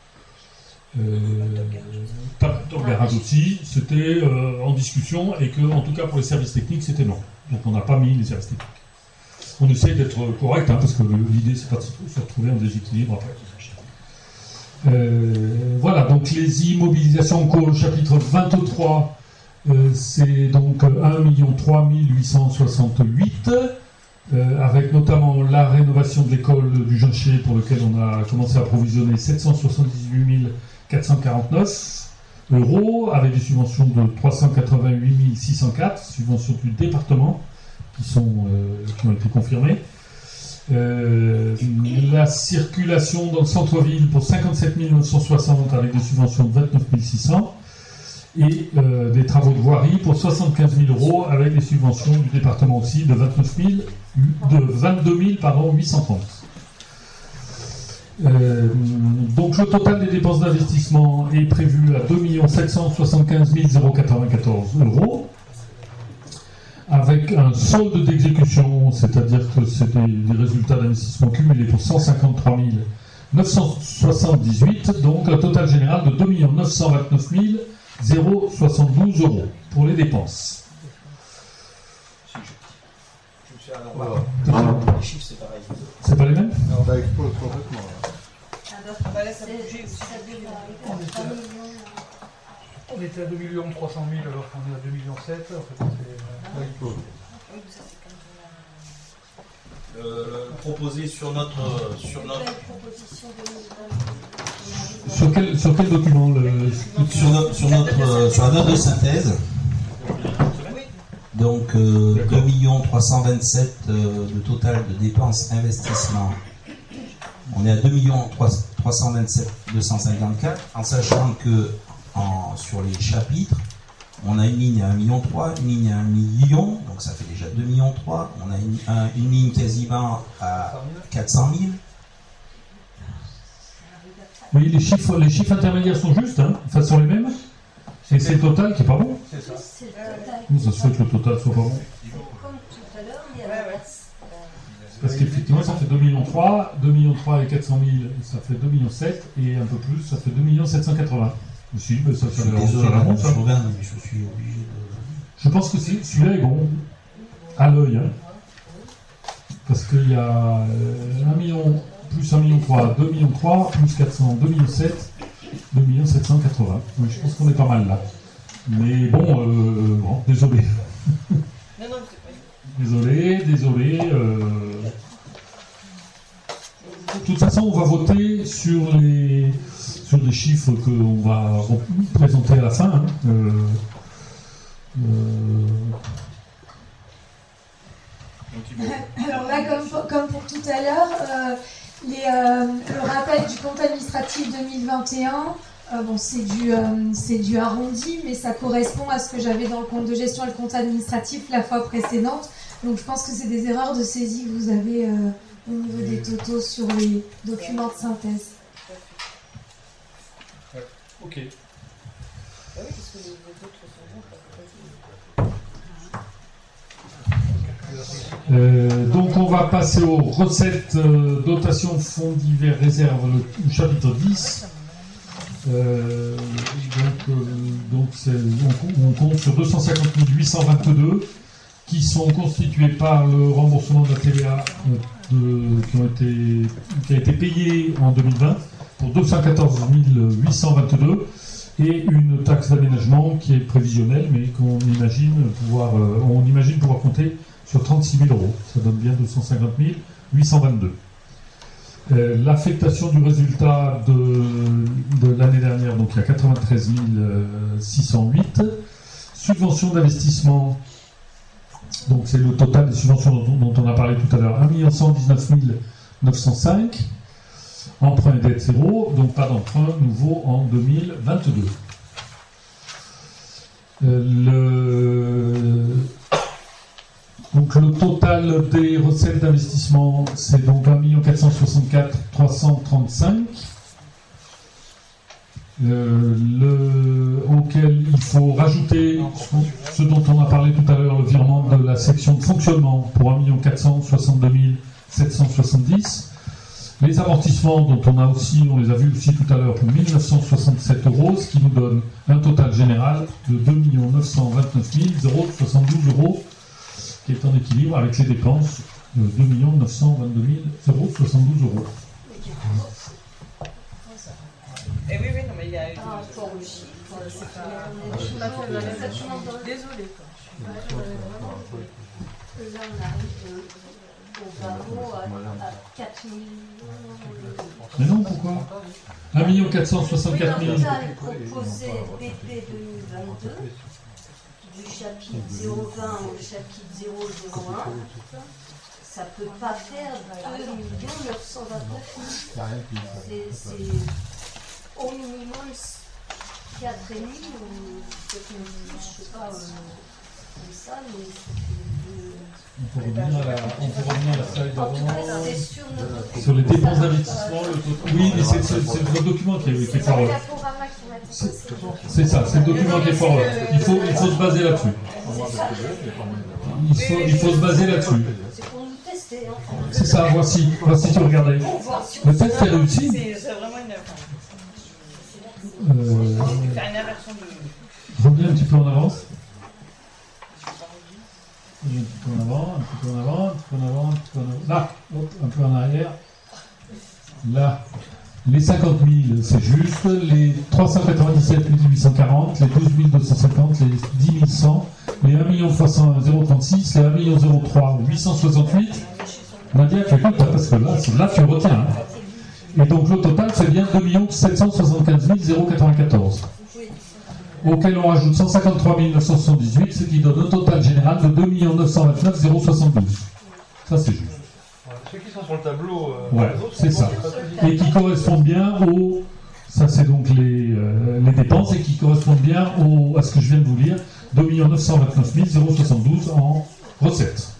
euh, Top Garage aussi c'était euh, en discussion et que en tout cas pour les services techniques c'était non. Donc on n'a pas mis les services techniques. On essaie d'être correct hein, parce que l'idée c'est pas de se retrouver en déséquilibre après. Euh, voilà, donc les immobilisations en cours, chapitre vingt-trois. Euh, c'est donc un million trois mille huit cent soixante-huit, euh, avec notamment la rénovation de l'école du Joncher pour lequel on a commencé à provisionner sept cent soixante-dix-huit mille quatre cent quarante-neuf euros, avec des subventions de trois cent quatre-vingt-huit mille six cent quatre, subventions du département, qui, sont, euh, qui ont été confirmées. Euh, la circulation dans le centre-ville pour cinquante-sept mille neuf cent soixante, avec des subventions de vingt-neuf mille six cents. Et euh, des travaux de voirie pour soixante-quinze mille euros avec des subventions du département aussi de, vingt-neuf mille, de vingt-deux mille huit cent trente. Euh, donc le total des dépenses d'investissement est prévu à deux millions sept cent soixante-quinze mille quatre-vingt-quatorze euros avec un solde d'exécution, c'est-à-dire que c'est des, des résultats d'investissement cumulés pour cent cinquante-trois mille neuf cent soixante-dix-huit, donc un total général de deux millions neuf cent vingt-neuf mille soixante-douze euros pour les dépenses. Voilà. Les chiffres, c'est pareil. C'est pas les mêmes? Alors, ça explose complètement. On était à deux millions trois cent mille alors qu'on est à deux millions sept. En fait, c'est... euh, proposé sur notre, sur notre, Sur quel, sur quel document le... sur, no- sur notre, euh, sur la note de synthèse. Donc euh, deux millions trois cent vingt-sept euh, de total de dépenses investissement. On est à deux millions trois cent vingt-sept mille deux cent cinquante-quatre, en sachant que en, sur les chapitres, on a une ligne à un million trois, une ligne à un million, donc ça fait déjà deux millions trois. On a une, un- une ligne quasiment à quatre cent mille. Oui, les chiffres, les chiffres intermédiaires sont justes, hein, enfin sont les mêmes. Et c'est le total qui est pas bon. C'est ça. C'est le total. Comment ça se fait que le total soit pas bon? Comme tout à l'heure, mais à l'inverse. Parce qu'effectivement, ça fait deux millions trois, deux millions trois et quatre cent mille, ça fait deux millions sept, et un peu plus, ça fait deux millions sept cent quatre-vingts. Si, ben ça, Je ça suis a l'air- désolé, ça a l'air bon, ça. Madame Chauvin, mais je suis obligé de... Je pense que c'est- celui-là est bon, à l'œil. Hein. Parce qu'il y a euh, un million, plus un million trois, deux millions trois, plus quatre cents, deux millions sept, deux millions sept cent quatre-vingts. Oui, je pense qu'on est pas mal là. Mais bon, euh, bon désolé. Non, non, c'est pas. Désolé, désolé. euh. De toute façon, on va voter sur les, sur les chiffres qu'on va re- présenter à la fin. Hein. Euh, euh, Alors là, comme pour, comme pour tout à l'heure, euh, les, euh, le rappel du compte administratif deux mille vingt et un, euh, bon, c'est du, euh, c'est du arrondi, mais ça correspond à ce que j'avais dans le compte de gestion et le compte administratif la fois précédente. Donc je pense que c'est des erreurs de saisie que vous avez euh, au niveau des totaux sur les documents de synthèse. ok. Ah oui, parce que les autres sont bons, je crois que Euh, donc on va passer aux recettes, euh, dotation, fonds divers, réserve, le, le chapitre dix. Euh, donc euh, donc c'est- on, on compte sur deux cent cinquante mille huit cent vingt-deux qui sont constitués par le remboursement de la T V A euh, de- qui, ont été, qui a été payé en deux mille vingt pour deux cent quatorze mille huit cent vingt-deux et une taxe d'aménagement qui est prévisionnelle mais qu'on imagine pouvoir, euh, on imagine pouvoir compter sur trente-six mille euros. Ça donne bien deux cent cinquante mille huit cent vingt-deux. Euh, l'affectation du résultat de, de l'année dernière, donc il y a quatre-vingt-treize mille six cent huit. Subvention d'investissement, donc c'est le total des subventions dont, dont on a parlé tout à l'heure, un million cent dix-neuf mille neuf cent cinq. Emprunt et dette zéro, donc pas d'emprunt nouveau en deux mille vingt-deux. Euh, le... Donc le total des recettes d'investissement, c'est donc un million quatre cent soixante-quatre mille trois cent trente-cinq, euh, le, auquel il faut rajouter ce, ce dont on a parlé tout à l'heure, le virement de la section de fonctionnement pour un million quatre cent soixante-deux mille sept cent soixante-dix. Les amortissements dont on a aussi, on les a vus aussi tout à l'heure pour mille neuf cent soixante-sept euros, ce qui nous donne un total général de deux millions neuf cent vingt-neuf mille soixante-douze euros, qui est en équilibre avec les dépenses de deux millions neuf cent vingt-deux mille soixante-douze euros. Eh oui, oui, non, mais il y a. Par rapport aux chiffres, c'est pas. On est toujours- Désolé, quoi. Là, on arrive euh, au barreau à, à quatre millions. Mais non, pourquoi un million quatre cent soixante-quatre mille. Le total proposé B P deux mille vingt-deux, du chapitre zéro vingt au chapitre zéro zéro un, ça ne peut pas faire deux millions neuf cent vingt-neuf mille. C'est c'est au minimum quatre virgule cinq ou peut-être même plus, je ne sais pas, euh, comme ça, mais On peut revenir à la, on peut revenir à la slide en tout cas, d'avant. c'est sur notre. Sur les dépenses d'investissement, le taux- oui, mais c'est c'est- c'est votre document qui est, qui est fort. C'est c'est ça, c'est le document qui est fort. Il faut, il faut se baser là-dessus. Il faut, il faut se baser là-dessus. C'est pour nous tester, en fait. C'est ça, voici, voici, tu regardais. Le test est réussi. C'est c'est vraiment une. Euh, Faire une inversion de. reviens un petit peu en avance. Un petit peu en avant, un petit peu en avant, un petit peu en avant, un petit peu en avant. Là, hop, un peu en arrière. Là, les cinquante mille, c'est juste. Les trois cent quatre-vingt-dix-sept mille huit cent quarante, les douze mille deux cent cinquante, les dix mille cent, les un million trois cent trente-six, les un million trois huit cent soixante-huit Nadia, tu écoutes, parce que là, là tu retiens. Hein. Et donc le total, c'est bien deux millions sept cent soixante-quinze mille quatre-vingt-quatorze. Auquel on rajoute cent cinquante-trois mille neuf cent soixante-dix-huit, ce qui donne un total général de deux millions neuf cent vingt-neuf mille soixante-douze. Ça, c'est juste. Ceux qui sont sur le tableau, euh, ouais, c'est ça. Et qui correspondent bien aux... Ça, c'est donc les, euh, les dépenses et qui correspondent bien au, à ce que je viens de vous lire, deux millions neuf cent vingt-neuf mille soixante-douze en recettes.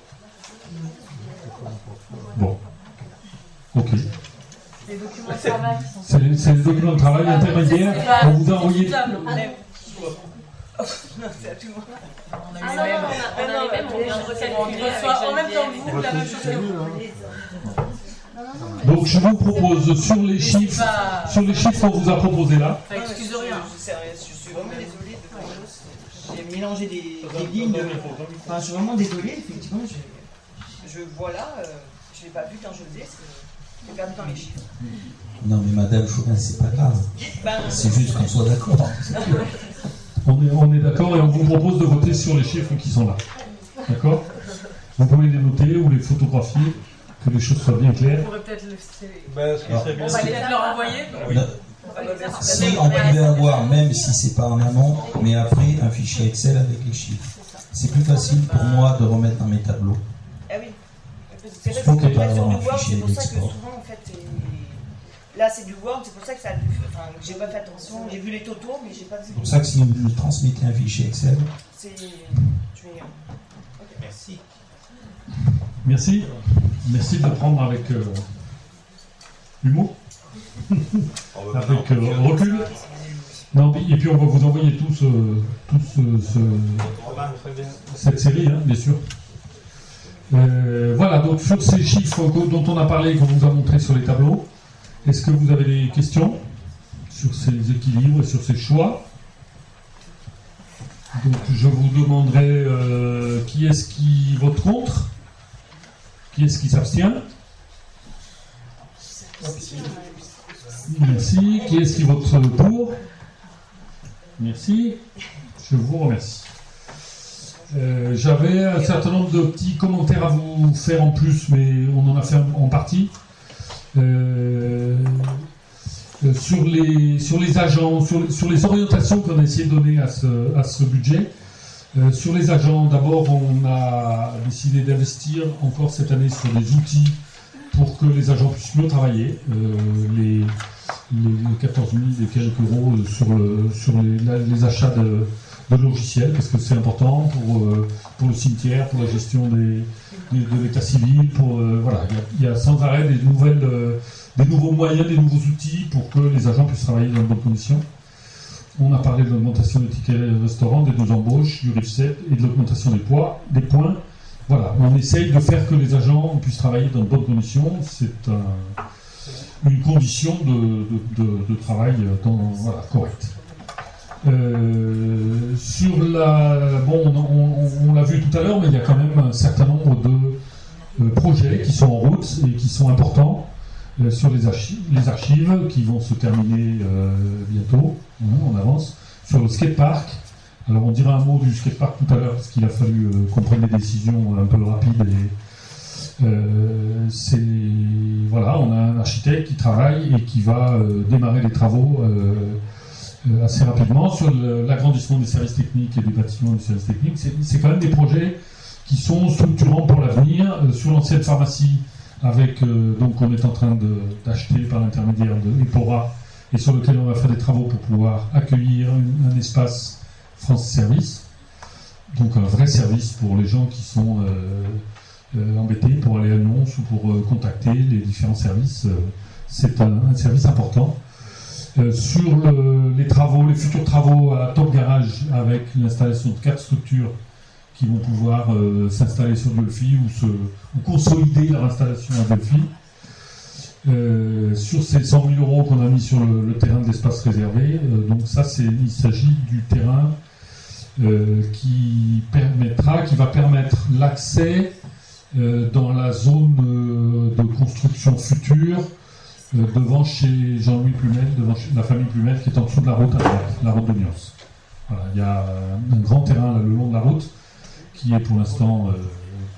Bon. Ok. Les documents de travail. C'est les, c'est les documents de travail intermédiaires. On vous a envoyé. Non, c'est à tout le monde. Ah non, non, on a, on a les mêmes, on vient de recalculer. On reçoit en même temps que vous la même chose que vous. Donc je vous propose sur les chiffres, sur les chiffres qu'on vous a proposés là. Excuse rien. Je suis vraiment désolée de j'ai mélangé des, des lignes. Enfin, je suis vraiment désolée, effectivement. Je, je vois là, euh, je l'ai pas vu quand je le faisais, j'ai perdu dans les chiffres. Non mais Madame Chauvin, c'est pas grave. C'est juste qu'on soit d'accord. On est, on est d'accord et on vous propose de voter sur les chiffres qui sont là. D'accord? Vous pouvez les noter ou les photographier, que les choses soient bien claires. On pourrait peut-être les... Ben, ce qui serait bien, on va les leur envoyer. Oui. Si on pouvait avoir, même si c'est pas en amont, mais après un fichier Excel avec les chiffres. C'est plus facile pour moi de remettre dans mes tableaux. Ah oui. C'est vrai Faut que pas c'est sur avoir du un Word, fichier c'est pour ça que d'export. souvent en fait, c'est- là c'est du Word, c'est pour ça que ça a dû... Enfin, j'ai pas fait attention, j'ai vu les totaux, mais j'ai pas vu. C'est pour ça que si vous me transmettez un fichier Excel, C'est... Je vais... Ok. Merci. Merci. Merci de le prendre avec euh, humour, avec euh, recul. Non, et puis on va vous envoyer tous, euh, tous euh, ce, cette série, hein, bien sûr. Euh, voilà, donc sur ces chiffres dont on a parlé, qu'on vous a montré sur les tableaux, est-ce que vous avez des questions sur ces équilibres et sur ces choix? Donc je vous demanderai euh, qui est-ce qui vote contre, qui est-ce qui s'abstient. Merci. Qui est-ce qui vote pour? Merci. Je vous remercie. Euh, J'avais un certain nombre de petits commentaires à vous faire en plus, mais on en a fait en partie. Euh, euh, sur, les, sur les agents, sur, les- sur les orientations qu'on a essayé de donner à ce, à ce budget. Euh, sur les agents, d'abord, on a décidé d'investir encore cette année sur des outils pour que les agents puissent mieux travailler. Euh, les, les quatorze mille et quelques euros sur, le, sur les, la- les achats de, de logiciels, parce que c'est important pour, euh, pour le cimetière, pour la gestion des, des- de l'état civil. Pour, euh, voilà, il y a- il y, a sans arrêt des, nouvelles, euh, des nouveaux moyens, des nouveaux outils pour que les agents puissent travailler dans de bonnes conditions. On a parlé de l'augmentation des tickets restaurants, des deux embauches, du R I F sept et de l'augmentation des poids, des points. Voilà, on essaye de faire que les agents puissent travailler dans de bonnes conditions. C'est un, une condition de, de, de, de travail dans, voilà, correcte. Euh, sur la, bon, on, on- on l'a vu tout à l'heure, mais il y a quand même un certain nombre de euh, projets qui sont en route et qui sont importants euh, sur les archives, les archives qui vont se terminer euh, bientôt. Hein, on avance sur le skatepark. Alors on dira un mot du skatepark tout à l'heure parce qu'il a fallu euh, qu'on prenne des décisions un peu rapides. Et, euh, c'est voilà, on a un architecte qui travaille et qui va euh, démarrer les travaux euh, euh, assez rapidement sur le- l'agrandissement des services techniques et des bâtiments des services techniques. C'est c'est quand même des projets qui sont structurants pour l'avenir. Euh, sur l'ancienne pharmacie, avec euh, donc on est en train de- d'acheter par l'intermédiaire de Epora et sur lequel on va faire des travaux pour pouvoir accueillir une- un espace France Service, donc un vrai service pour les gens qui sont euh, euh, embêtés pour aller à Annonce ou pour euh, contacter les différents services. Euh, c'est un, un service important. Euh, sur le- les travaux, les futurs travaux à Top Garage, avec l'installation de quatre structures qui vont pouvoir euh, s'installer sur Dolphy ou, se, ou consolider leur installation à Dolphy. Euh, sur ces cent mille euros qu'on a mis sur le, le terrain de l'espace réservé, euh, donc ça, c'est, il s'agit du terrain euh, qui permettra, qui va permettre l'accès euh, dans la zone euh, de construction future euh, devant chez Jean-Louis Plumel, devant chez la famille Plumel qui est en dessous de la route, à la route de Nyons. Voilà, il y a un grand terrain là, le long de la route qui est pour l'instant euh,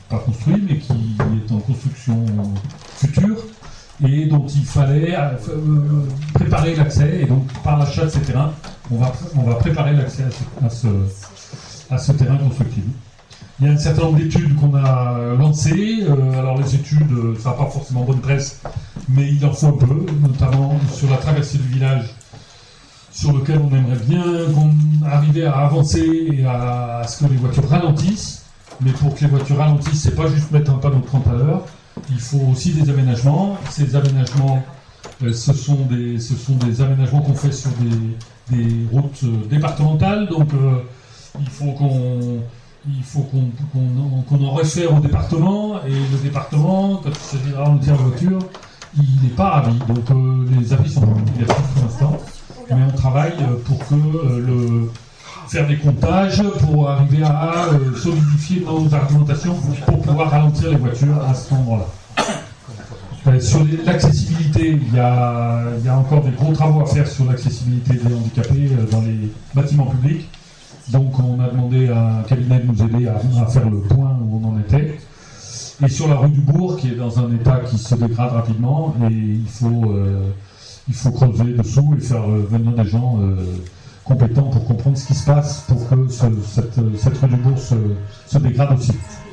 pas construit, mais qui est en construction future, et dont il fallait euh, préparer l'accès. Et donc, par l'achat de ces terrains, on va, on va préparer l'accès à ce, à ce, à ce terrain constructible. Il y a un certain nombre d'études qu'on a lancées. Euh, alors, les études, ça n'a pas forcément bonne presse, mais il en faut un peu, notamment sur la traversée du village, sur lequel on aimerait bien qu'on arrive à avancer et à, à ce que les voitures ralentissent. Mais pour que les voitures ralentissent, c'est pas juste mettre un panneau de trente à l'heure. Il faut aussi des aménagements. Ces aménagements, euh, ce, sont des, ce sont des aménagements qu'on fait sur des, des routes euh, départementales. Donc, euh, il faut qu'on il faut qu'on qu'on qu'on en réfère au département. Et le département, quand il s'agit de ralentir la voiture, il n'est pas ravi. Donc, euh, les avis sont négatifs pour l'instant. Mais on travaille pour que euh, le faire des comptages pour arriver à euh, solidifier nos argumentations pour pouvoir ralentir les voitures à cet endroit-là. Euh, sur les, l'accessibilité, il y, a, il y a encore des gros travaux à faire sur l'accessibilité des handicapés euh, dans les bâtiments publics. Donc on a demandé à un cabinet de nous aider à, à faire le point où on en était. Et sur la rue du Bourg, qui est dans un état qui se dégrade rapidement, et il faut, euh, il faut creuser dessous et faire euh, venir des gens euh, compétents pour comprendre ce qui se passe pour que ce, cette, cette rue du Bourg se, se dégrade aussi.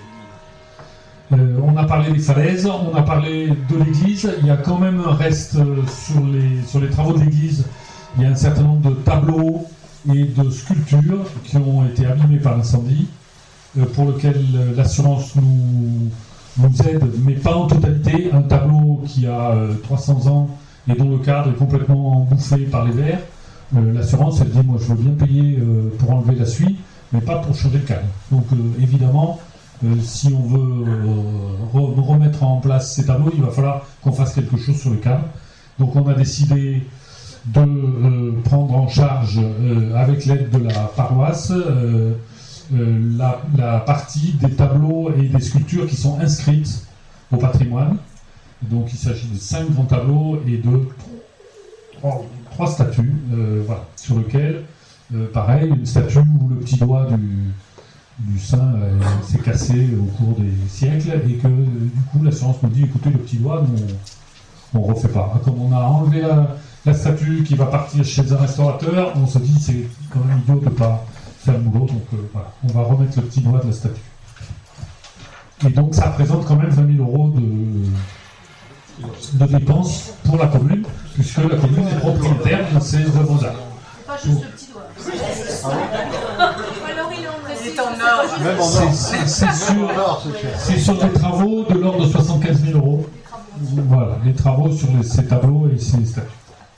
Euh, on a parlé des falaises, on a parlé de l'église. Il y a quand même un reste euh, sur, les, sur les travaux de l'église. Il y a un certain nombre de tableaux et de sculptures qui ont été abîmés par l'incendie, euh, pour lequel euh, l'assurance nous, nous aide, mais pas en totalité. Un tableau qui a euh, trois cents ans et dont le cadre est complètement bouffé par les vers. Euh, l'assurance, elle dit, moi je veux bien payer euh, pour enlever la suie, mais pas pour changer le cadre. Donc euh, évidemment, euh, si on veut euh, re- remettre en place ces tableaux, il va falloir qu'on fasse quelque chose sur le cadre. Donc on a décidé de euh, prendre en charge, euh, avec l'aide de la paroisse, euh, euh, la, la partie des tableaux et des sculptures qui sont inscrites au patrimoine. Donc il s'agit de cinq grands tableaux et de trois, trois statues, euh, voilà, sur lesquelles, euh, pareil, une statue où le petit doigt du, du saint euh, s'est cassé au cours des siècles, et que euh, du coup l'assurance nous dit, écoutez, le petit doigt, nous, on ne refait pas. Comme on a enlevé la, la statue qui va partir chez un restaurateur, on se dit, c'est quand même idiot de ne pas faire le boulot, donc euh, voilà, on va remettre le petit doigt de la statue. Et donc ça représente quand même vingt mille euros de... de dépenses pour la commune, puisque la commune est propriétaire de ces œuvres d'art. Pas juste le petit doigt. Alors il est en C'est en or. Même en or. C'est, c'est, c'est, sur, En or, c'est cher. c'est sur des travaux de l'ordre de soixante-quinze mille euros. Voilà, les travaux sur les, ces tableaux et ces statues.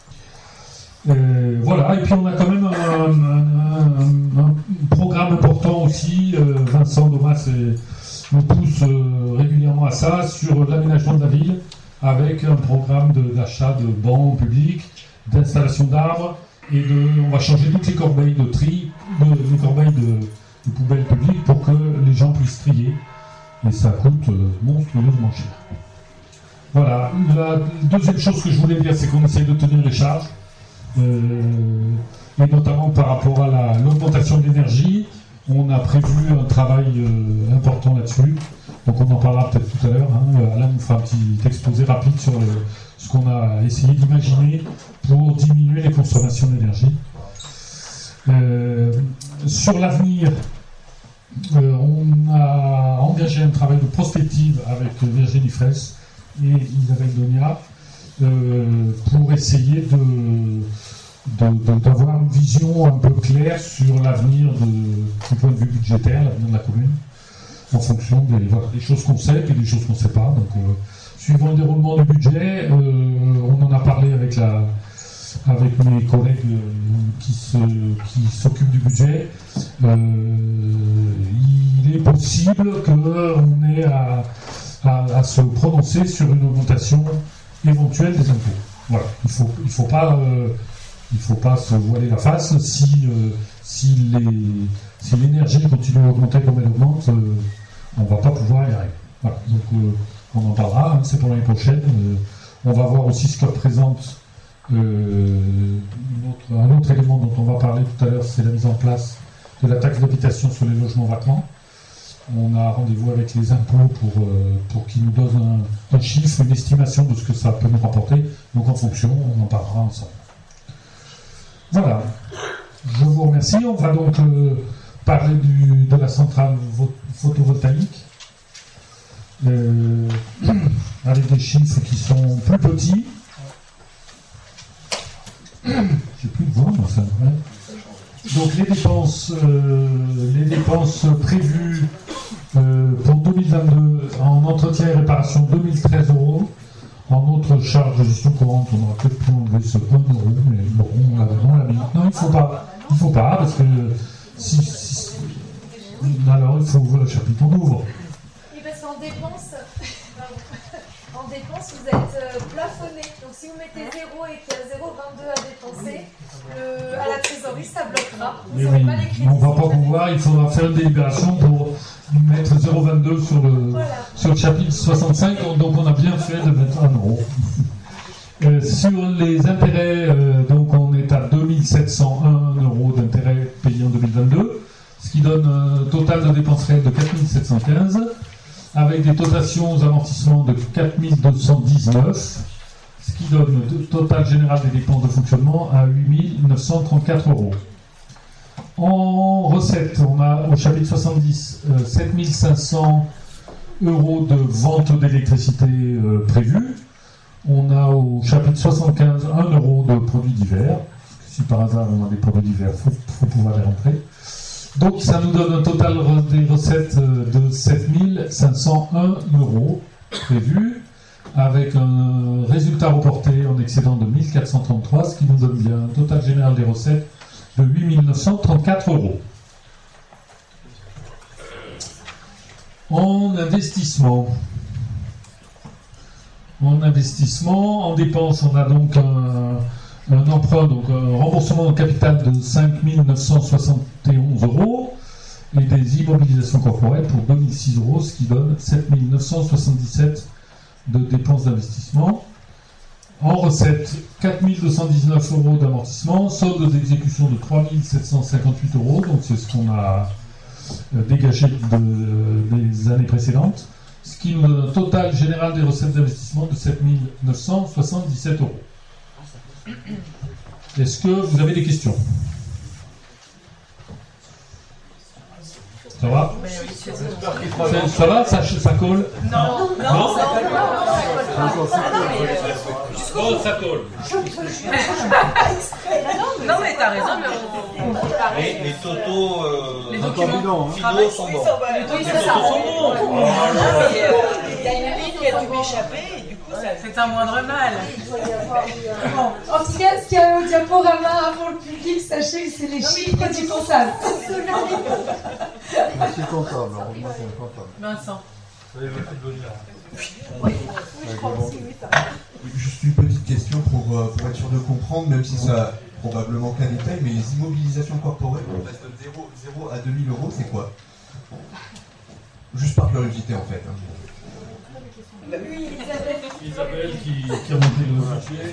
Euh, voilà, et puis on a quand même un, un, un, un programme important aussi. Euh, Vincent Domas et, nous pousse euh, régulièrement à ça, sur l'aménagement de la ville, avec un programme de, d'achat de bancs publics, d'installation d'arbres, et de, on va changer toutes les corbeilles de tri, de, les corbeilles de, de poubelles publiques pour que les gens puissent trier. Et ça coûte euh, monstrueusement cher. Voilà. La deuxième chose que je voulais dire, c'est qu'on essaye de tenir les charges, euh, et notamment par rapport à la, l'augmentation de l'énergie. On a prévu un travail euh, important là-dessus, donc on en parlera peut-être tout à l'heure. Hein. Alain nous fera un petit exposé rapide sur le, ce qu'on a essayé d'imaginer pour diminuer les consommations d'énergie. Euh, sur l'avenir, euh, on a engagé un travail de prospective avec Virginie Fraisse et Isabelle Donia euh, pour essayer de... De, de, d'avoir une vision un peu claire sur l'avenir de, du point de vue budgétaire, l'avenir de la commune, en fonction des, voilà, des choses qu'on sait et des choses qu'on ne sait pas. Donc, euh, suivant le déroulement du budget, euh, on en a parlé avec, la, avec mes collègues euh, qui, se, qui s'occupent du budget. Euh, il est possible qu'on ait à, à, à se prononcer sur une augmentation éventuelle des impôts. Voilà, il ne faut, il faut pas... Euh, Il ne faut pas se voiler la face. Si, euh, si, les, si l'énergie continue à augmenter comme elle augmente, euh, on ne va pas pouvoir y arriver. Voilà. Donc euh, on en parlera, hein, c'est pour l'année prochaine. Euh, on va voir aussi ce que représente euh, une autre, un autre élément dont on va parler tout à l'heure, c'est la mise en place de la taxe d'habitation sur les logements vacants. On a rendez-vous avec les impôts pour, euh, pour qu'ils nous donnent un, un chiffre, une estimation de ce que ça peut nous rapporter. Donc en fonction, on en parlera ensemble. Voilà. Je vous remercie. On va donc euh, parler du, de la centrale photovoltaïque euh, avec des chiffres qui sont plus petits. J'ai plus de voix, moi, ça. Ouais. Donc les dépenses, euh, les dépenses prévues euh, pour deux mille vingt-deux en entretien et réparation deux mille treize euros. En autres charges de gestion courante, on aura peut-être pu enlever ce un euro, mais bon, on l'a mis. Non, il ne faut pas, il faut pas, parce que si, si, alors il faut ouvrir le chapitre, on ouvre. Oui, parce qu'en dépense, en dépense, vous êtes euh, plafonné. Donc si vous mettez zéro et qu'il y a zéro virgule vingt-deux à dépenser, le, à la trésorerie, ça bloquera. Vous n'aurez oui, pas les crédits. on ne va pas pouvoir, il faudra faire une délibération pour mettre zéro virgule vingt-deux sur le, voilà. sur le chapitre soixante-cinq, donc on a bien fait de mettre un euro. Euh, sur les intérêts, euh, donc on est à deux mille sept cent un euros d'intérêts payés en deux mille vingt-deux, ce qui donne un total de dépenses réelles de quatre mille sept cent quinze, avec des dotations aux amortissements de quatre mille deux cent dix-neuf, ce qui donne le total général des dépenses de fonctionnement à huit mille neuf cent trente-quatre euros. En recettes, on a au chapitre soixante-dix euh, sept mille cinq cents euros de vente d'électricité euh, prévue. On a au chapitre soixante-quinze un euro de produits divers. Si par hasard on a des produits divers, il faut, faut pouvoir les rentrer. Donc ça nous donne un total des recettes de sept mille cinq cent un euros prévus, avec un résultat reporté en excédent de mille quatre cent trente-trois, ce qui nous donne bien un total général des recettes de huit mille neuf cent trente-quatre euros. En investissement, en investissement, en dépenses, on a donc un, un emprunt, donc un remboursement en capital de cinq mille neuf cent soixante et onze euros et des immobilisations corporelles pour deux mille six euros, ce qui donne sept mille neuf cent soixante-dix-sept de dépenses d'investissement. En recettes, quatre mille deux cent dix-neuf euros d'amortissement, solde d'exécution de trois mille sept cent cinquante-huit euros, donc c'est ce qu'on a dégagé de, des années précédentes, ce qui nous donne un total général des recettes d'investissement de sept mille neuf cent soixante-dix-sept euros. Est-ce que vous avez des questions? Ça va? Ça, ça va? Ça, ça colle? Non, non, non, ça colle pas. Oh, ça colle. Non, mais t'as raison, mais on préparait. Les, les totaux, euh, Les documents finaux sont bons. Les documents sont bons. Il y a une ligne qui a dû m'échapper, et du coup, c'est un moindre mal. Bon, en tout cas, ce qu'il y a au diaporama avant le public, sachez que c'est les chiffres du comptable. C'est comptable, heureusement c'est comptable. Vincent. Oui, Oui, je crois aussi, oui, t'as raison. Juste une petite question pour, euh, pour être sûr de comprendre, même si ça a probablement qu'un détail, mais les immobilisations corporelles, on passe de zéro à deux mille euros, c'est quoi? Juste par curiosité en fait. Hein. Oui, Isabelle. Isabelle qui, qui a monté le budget.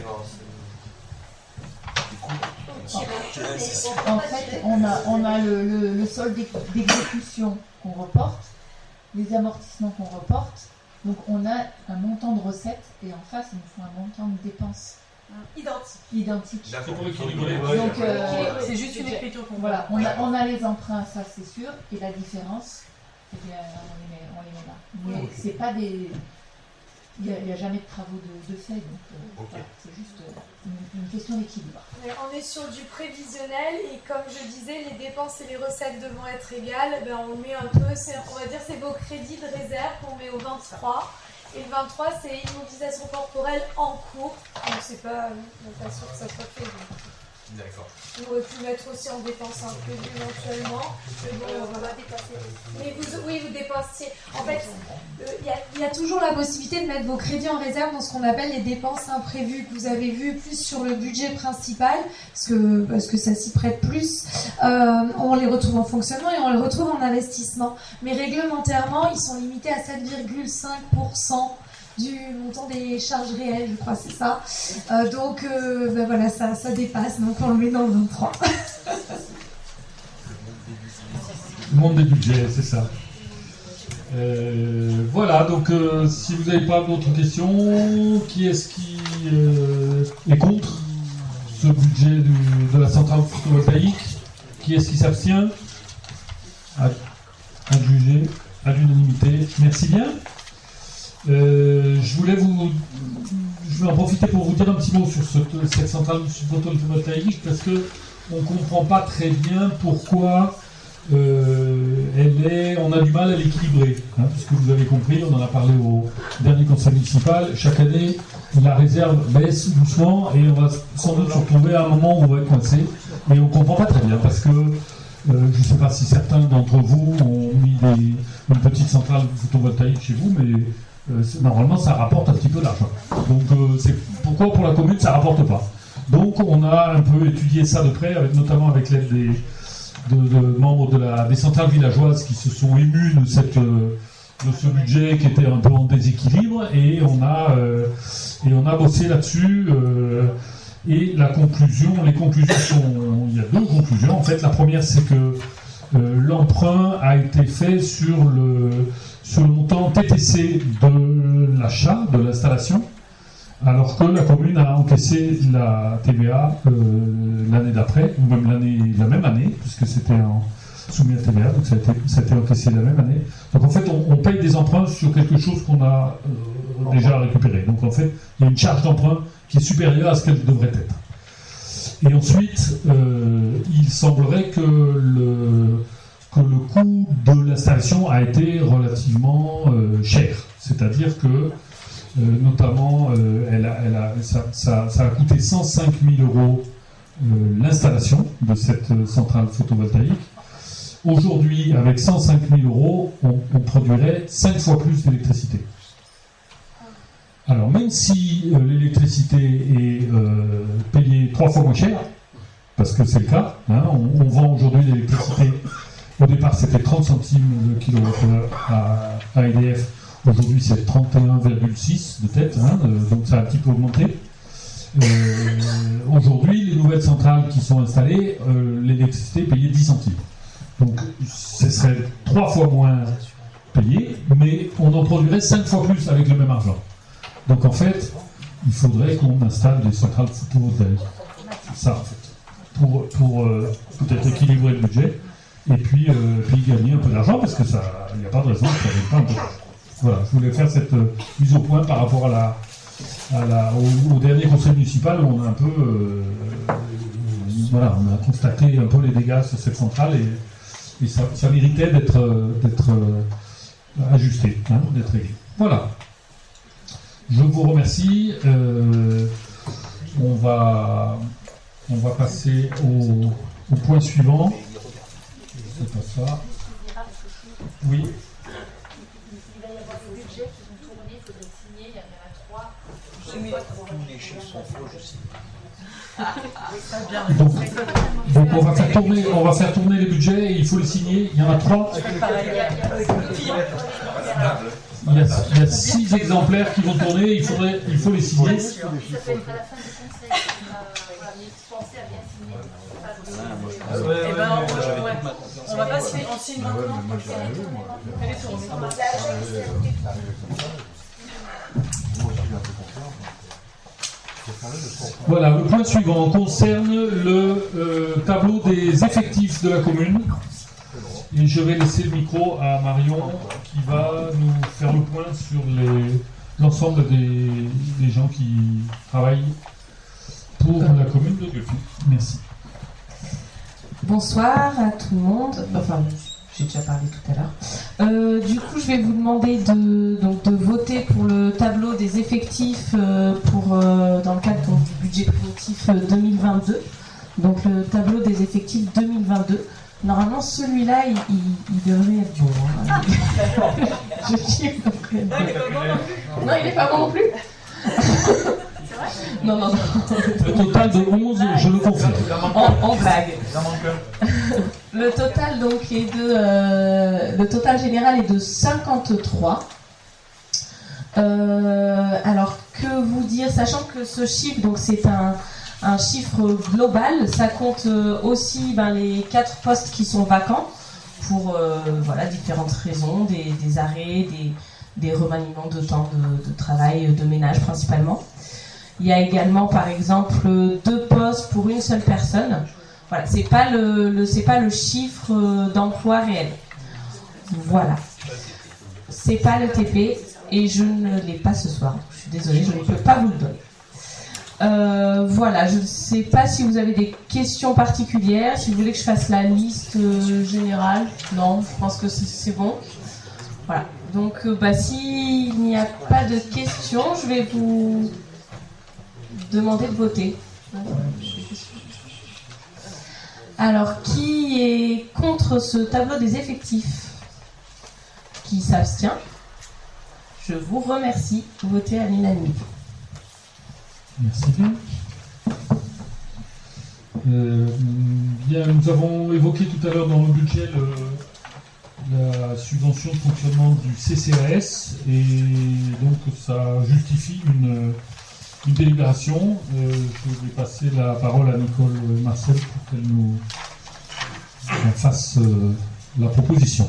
En fait, on a, on a le, le, le solde d'exécution qu'on reporte, les amortissements qu'on reporte. Donc on a un montant de recettes et en face, il nous faut un montant de dépenses. Identique. Identique. C'est pour équilibrer. Donc, euh, c'est juste une écriture qu'on voilà, on a, on a les emprunts, ça c'est sûr, et la différence, eh bien, on les met, on les met là. Mais okay. c'est pas des... Il n'y a, a jamais de travaux de, de fait, donc euh, okay. voilà, c'est juste euh, une, une question d'équilibre. On est sur du prévisionnel et comme je disais, les dépenses et les recettes devant être égales, ben on met un peu, on va dire c'est vos crédits de réserve qu'on met au vingt-trois. Et le vingt-trois, c'est immobilisation corporelle en cours, donc c'est pas, pas sûr que ça soit fait. D'accord. On aurait pu mettre aussi en dépense imprévue éventuellement. Mais bon, on va dépasser. Mais vous, oui, vous dépensiez. En fait, il euh, y, y a toujours la possibilité de mettre vos crédits en réserve dans ce qu'on appelle les dépenses imprévues que vous avez vues plus sur le budget principal, parce que, parce que ça s'y prête plus. Euh, on les retrouve en fonctionnement et on les retrouve en investissement. Mais réglementairement, ils sont limités à sept virgule cinq pour cent du montant des charges réelles, je crois, c'est ça. Euh, donc, euh, ben voilà, ça, ça dépasse, donc on le met dans le vingt-trois. Le monde des budgets, c'est ça. Euh, voilà, donc euh, si vous n'avez pas d'autres questions, qui est-ce qui euh, est contre ce budget du, de la centrale photovoltaïque? Qui est-ce qui s'abstient? À, à juger, à l'unanimité. Merci bien. Euh, je voulais vous, je vais en profiter pour vous dire un petit mot sur ce, cette centrale photovoltaïque parce que on comprend pas très bien pourquoi euh, elle est, on a du mal à l'équilibrer, hein, puisque vous avez compris, on en a parlé au dernier conseil municipal. Chaque année, la réserve baisse doucement et on va sans doute se retrouver à un moment où on va être coincé et on comprend pas très bien parce que euh, je ne sais pas si certains d'entre vous ont mis des, une petite centrale photovoltaïque chez vous, mais Euh, normalement ça rapporte un petit peu d'argent. Donc euh, c'est pourquoi pour la commune ça rapporte pas. Donc on a un peu étudié ça de près, avec, notamment avec l'aide des de, de membres de la, des centrales villageoises qui se sont émus de, cette, euh, de ce budget qui était un peu en déséquilibre et on a, euh, et on a bossé là-dessus. Euh, et la conclusion, les conclusions sont, il y a deux conclusions. En fait, la première c'est que euh, l'emprunt a été fait sur le sur le montant T T C de l'achat, de l'installation, alors que la commune a encaissé la T V A euh, l'année d'après, ou même l'année, la même année, puisque c'était en, soumis à T V A, donc ça a été, ça a été encaissé la même année. Donc en fait, on, on paye des emprunts sur quelque chose qu'on a euh, déjà récupéré. Donc en fait, il y a une charge d'emprunt qui est supérieure à ce qu'elle devrait être. Et ensuite, euh, il semblerait que le... que le coût de l'installation a été relativement euh, cher. C'est-à-dire que, euh, notamment, euh, elle a, elle a, ça, ça, ça a coûté cent cinq mille euros euh, l'installation de cette centrale photovoltaïque. Aujourd'hui, avec cent cinq mille euros, on, on produirait cinq fois plus d'électricité. Alors, même si euh, l'électricité est euh, payée trois fois moins cher, parce que c'est le cas, hein, on, on vend aujourd'hui l'électricité. Au départ, c'était trente centimes le kilowattheure à, à E D F. Aujourd'hui, c'est trente et un virgule six de tête, hein, de, donc ça a un petit peu augmenté. Euh, aujourd'hui, les nouvelles centrales qui sont installées, euh, l'électricité est payée dix centimes. Donc, ce serait trois fois moins payé, mais on en produirait cinq fois plus avec le même argent. Donc, en fait, il faudrait qu'on installe des centrales photovoltaïques. Ça, en fait. Pour, pour euh, peut-être équilibrer le budget. Et puis, euh, puis gagner un peu d'argent, parce que ça, il n'y a pas de raison que ça ne gagne pas un peu d'argent. Voilà, je voulais faire cette euh, mise au point par rapport à la, à la, au, au dernier conseil municipal où on a un peu, euh, euh, voilà, on a constaté un peu les dégâts sur cette centrale et, et ça, ça méritait d'être, d'être euh, ajusté, hein, d'être réglé. Voilà. Je vous remercie. Euh, on va, on va passer au, au point suivant. C'est pas ça. Oui. Il va y avoir des budgets qui vont tourner, il faudrait signer, il y en a trois. Tous les chiffres sont faux, je sais. Donc, donc on va faire tourner, on va faire tourner les budgets et il faut les signer. Il y en a trois. Il y a, il y a six exemplaires qui vont tourner. Il faudrait, il faut les signer. Eh ben, on, ouais. on va pas signer, on signe maintenant. Elle est tournée. Voilà, le point suivant concerne le euh, tableau des effectifs de la commune. Et je vais laisser le micro à Marion qui va nous faire le point sur les, l'ensemble des, des gens qui travaillent pour la commune de Guelfi. Merci. Bonsoir à tout le monde. Enfin, j'ai déjà parlé tout à l'heure. Euh, du coup, je vais vous demander de, donc, de voter pour le tableau des effectifs euh, pour, euh, dans le cadre donc, du budget productif deux mille vingt-deux. Donc, le tableau des effectifs deux mille vingt-deux. Normalement, celui-là, il, il, il devrait être bon. Hein. Je dis, il non, il n'est pas bon non plus. Non, non, non. Le total de onze, je le confirme. En, en blague. Le total donc est de, euh, le total général est de cinquante-trois. Euh, alors que vous dire, sachant que ce chiffre donc c'est un, un chiffre global, ça compte aussi ben, les quatre postes qui sont vacants pour euh, voilà, différentes raisons, des, des arrêts, des, des remaniements de temps de, de travail, de ménage principalement. Il y a également par exemple deux postes pour une seule personne. Voilà, c'est pas le, le c'est pas le chiffre d'emploi réel. Voilà. C'est pas le T P et je ne l'ai pas ce soir. Je suis désolée, je ne peux pas vous le donner. Euh, voilà, je ne sais pas si vous avez des questions particulières, si vous voulez que je fasse la liste euh, générale. Non, je pense que c'est bon. Voilà, donc euh, bah, s'il n'y a pas de questions, je vais vous demander de voter. Alors, qui est contre ce tableau des effectifs? Qui s'abstient? Je vous remercie. Votez à l'unanimité. Merci bien. Euh, bien. Nous avons évoqué tout à l'heure dans le budget le, la subvention de fonctionnement du C C A S et donc ça justifie une, une délibération. Euh, je vais passer la parole à Nicole Marcel pour qu'elle nous fasse euh, la proposition.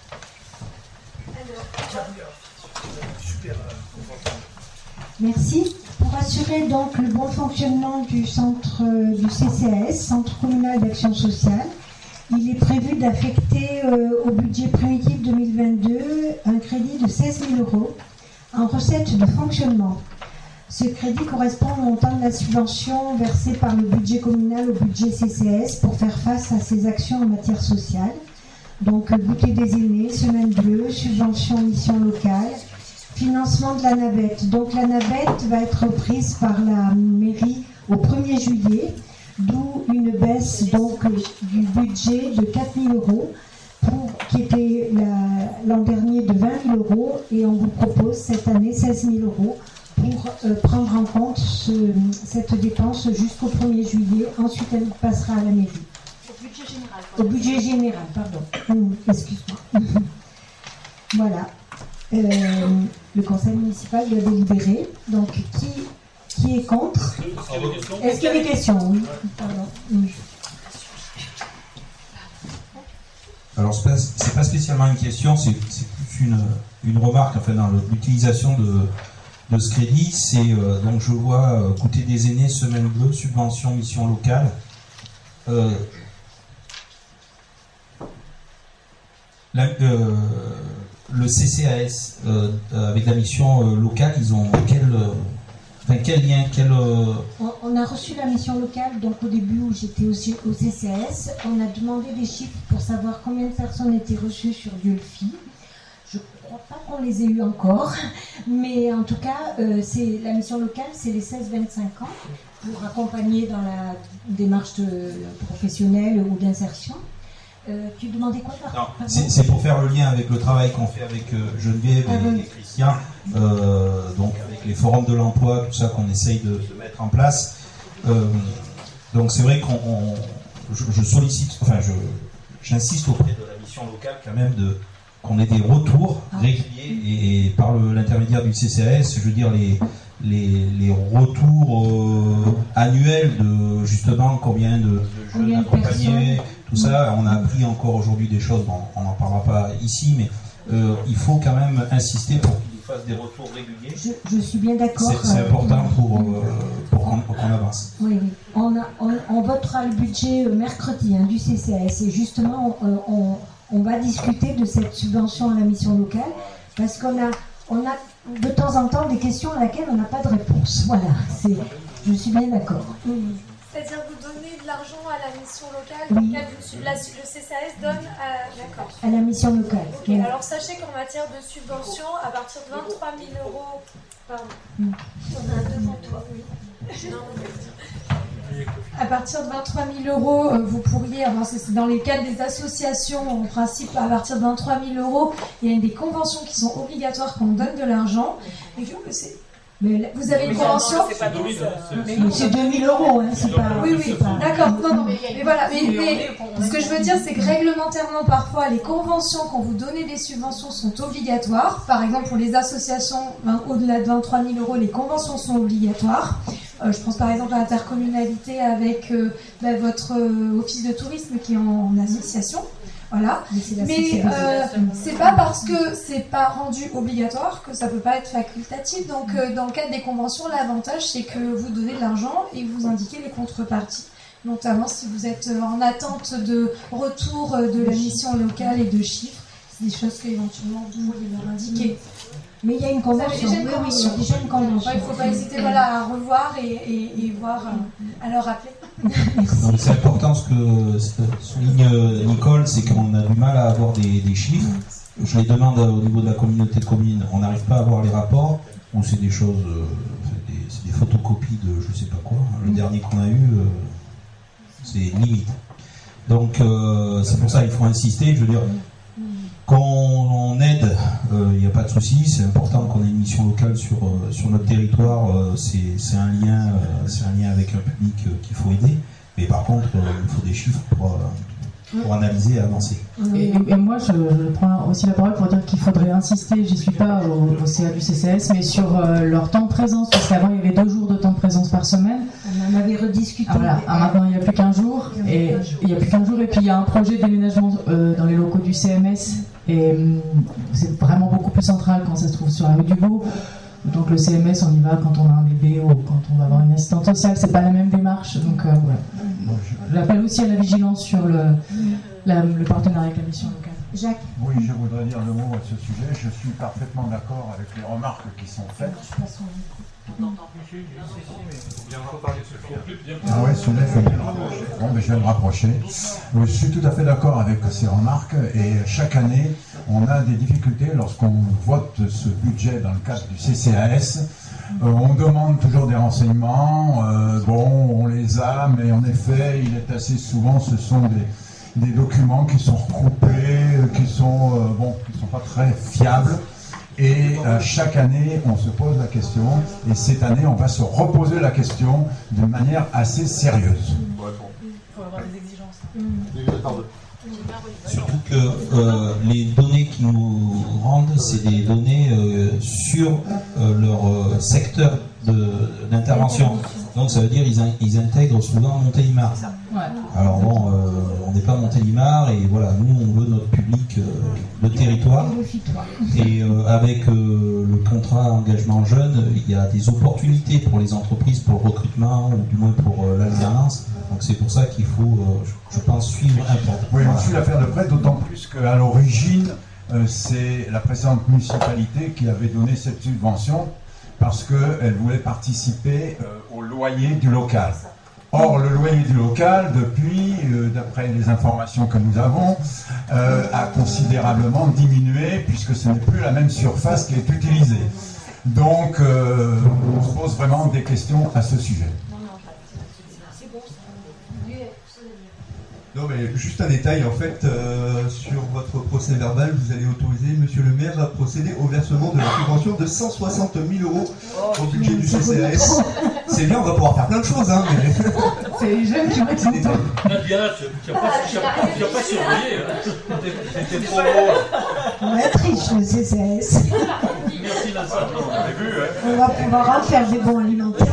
Merci. Pour assurer donc le bon fonctionnement du centre euh, du C C A S, Centre communal d'action sociale, il est prévu d'affecter euh, au budget primitif deux mille vingt-deux un crédit de seize mille euros en recettes de fonctionnement. Ce crédit correspond au montant de la subvention versée par le budget communal au budget C C A S pour faire face à ses actions en matière sociale. Donc goûter des aînés, semaine bleue, subvention mission locale, financement de la navette. Donc la navette va être prise par la mairie au premier juillet, d'où une baisse donc du budget de quatre mille euros, pour, qui était l'an dernier de vingt mille euros, et on vous propose cette année seize mille euros pour euh, prendre en compte ce, cette dépense jusqu'au premier juillet. Ensuite, elle passera à la mairie. Au budget général. Au budget général, pardon. Mmh, excuse-moi. Voilà. Euh, le conseil municipal doit délibérer. Donc, qui, qui est contre? Est-ce qu'il y a des questions? Oui. Pardon. Mmh. Alors, c'est pas, c'est pas spécialement une question, c'est, c'est plus une, une remarque enfin, dans l'utilisation de, de ce crédit. C'est, euh, donc, je vois euh, coûter des aînés, semaine bleue, subvention, mission locale. Euh, la, euh, le C C A S, euh, avec la mission euh, locale, ils ont quel, euh, enfin, quel lien quel, euh... on, on a reçu la mission locale, donc au début où j'étais au, au C C A S, on a demandé des chiffres pour savoir combien de personnes étaient reçues sur Diolfi. Je ne crois pas qu'on les ait eu encore, mais en tout cas, euh, c'est, la mission locale, c'est les seize vingt-cinq ans pour accompagner dans la démarche de, professionnelle ou d'insertion. Euh, tu demandais quoi par Non, c'est, c'est pour faire le lien avec le travail qu'on fait avec euh, Geneviève et, ah, et Christian, euh, donc avec les forums de l'emploi, tout ça qu'on essaye de, de mettre en place. Euh, donc c'est vrai qu'on, on, je, je sollicite, enfin je, j'insiste auprès de la mission locale quand même de qu'on ait des retours réguliers et, et par le, l'intermédiaire du C C A S, je veux dire les les, les retours euh, annuels de justement combien de, de jeunes accompagnés. Tout ça, on a appris encore aujourd'hui des choses, bon, on n'en parlera pas ici, mais euh, il faut quand même insister pour qu'ils nous fassent des retours réguliers. Je, je suis bien d'accord. C'est, c'est important pour, euh, pour, qu'on, pour qu'on avance. Oui, oui. On, a, on, on votera le budget mercredi hein, du C C A S et justement, on, on, on va discuter de cette subvention à la mission locale parce qu'on a, on a de temps en temps des questions à laquelle on n'a pas de réponse. Voilà, c'est, je suis bien d'accord. Oui. C'est-à-dire vous donnez de l'argent à la mission locale, oui. la, la, le C C A S donne à, d'accord. à la mission locale. Ok, oui. Alors sachez qu'en matière de subvention, à partir de vingt-trois mille euros, pardon, mm. on a un devant toi, oui. À partir de vingt-trois mille euros, vous pourriez, enfin, c'est dans les cadres des associations, en principe, à partir de vingt-trois mille euros, il y a des conventions qui sont obligatoires quand on donne de l'argent. Et je, c'est, mais vous avez une convention. C'est pas deux mille, mais c'est deux mille euros, hein, c'est pas. Oui, oui, pas... d'accord. Non, non, mais, mais voilà. Mais, mais ce que je veux dire, c'est que réglementairement, parfois, les conventions quand vous donnez des subventions sont obligatoires. Par exemple, pour les associations, ben, au-delà de vingt-trois mille euros, les conventions sont obligatoires. Euh, je pense par exemple à l'intercommunalité avec euh, ben, votre euh, office de tourisme qui est en, en association. Voilà. Mais c'est la Mais sensibilisation. euh, c'est pas parce que c'est pas rendu obligatoire que ça peut pas être facultatif. Donc euh, dans le cadre des conventions, l'avantage c'est que vous donnez de l'argent et vous indiquez les contreparties. Notamment si vous êtes en attente de retour de la mission locale et de chiffres, c'est des choses qu'éventuellement vous pouvez leur indiquer. Mais il y a une convention. Vous avez déjà une Oui, oui, convention. il y a déjà une convention. Il ne faut pas hésiter voilà, à revoir et, et, et voir, euh, à leur rappeler. Donc c'est important ce que souligne Nicole, c'est qu'on a du mal à avoir des, des chiffres. Je les demande au niveau de la communauté de communes, on n'arrive pas à avoir les rapports, ou c'est des choses, euh, c'est des, c'est des photocopies de je sais pas quoi. Le dernier qu'on a eu, euh, c'est limite. Donc euh, c'est pour ça qu'il faut insister, je veux dire, quand on aide, il euh, n'y a pas de souci, c'est important qu'on ait une mission locale sur, euh, sur notre territoire, euh, c'est, c'est, un lien, euh, c'est un lien avec un public euh, qu'il faut aider, mais par contre euh, il faut des chiffres pour, euh, pour analyser et avancer. Et, et moi je, je prends aussi la parole pour dire qu'il faudrait insister, j'y suis pas au, au C A du C C S, mais sur euh, leur temps de présence, parce qu'avant il y avait deux jours de temps de présence par semaine. On en avait rediscuté. Ah, voilà. Ah, maintenant il n'y a plus qu'un jour, et il y a plus qu'un jour, et puis il y a un projet de déménagement euh, dans les locaux du C M S. Et hum, c'est vraiment beaucoup plus central quand ça se trouve sur la rue du Beau. Donc le C M S, on y va quand on a un bébé ou quand on va avoir une assistante sociale. C'est pas la même démarche. Donc euh, voilà. J'appelle aussi à la vigilance sur le, la, le partenariat avec la mission locale. Jacques. Oui, je voudrais dire deux mots à ce sujet. Je suis parfaitement d'accord avec les remarques qui sont faites. Ah ouais, celui-là, il faut bien le rapprocher. Bon, mais je vais le rapprocher. Je suis tout à fait d'accord avec ces remarques et chaque année, on a des difficultés lorsqu'on vote ce budget dans le cadre du C C A S. Euh, on demande toujours des renseignements. Euh, bon, on les a, mais en effet, il est assez souvent, ce sont des, des documents qui sont recoupés, qui sont, euh, bon, qui sont pas très fiables. Et euh, chaque année, on se pose la question, et cette année, on va se reposer la question d'une manière assez sérieuse. Il faut avoir des exigences. Surtout que euh, les données qu'ils nous rendent, c'est des données euh, sur euh, leur euh, secteur de, d'intervention. Donc ça veut dire qu'ils ils intègrent souvent Montélimar. Ouais. Alors bon, euh, on n'est pas Montélimar et voilà, nous on veut notre public, euh, le territoire. Et euh, avec euh, le contrat engagement jeune, il y a des opportunités pour les entreprises pour le recrutement ou du moins pour euh, l'alternance. Donc c'est pour ça qu'il faut, euh, je pense, suivre un peu. Oui, on suit l'affaire de près, d'autant plus qu'à l'origine, euh, c'est la précédente municipalité qui avait donné cette subvention parce qu'elle voulait participer euh, au loyer du local. Or, le loyer du local, depuis, euh, d'après les informations que nous avons, euh, a considérablement diminué puisque ce n'est plus la même surface qui est utilisée. Donc, euh, on se pose vraiment des questions à ce sujet. Non, mais juste un détail, en fait, euh, sur votre procès verbal, vous allez autoriser Monsieur le maire à procéder au versement de la subvention de cent soixante mille euros au budget du C C A S. C'est bien, on va pouvoir faire plein de choses, hein, mais... C'est les jeunes qui vont être contents. Nadia, tu n'as pas, pas surveillé, hein. T'étais trop beau. On va être riche, le C C A S. Merci, Vincent. On avait vu, hein. On va pouvoir en faire des bons alimentaires.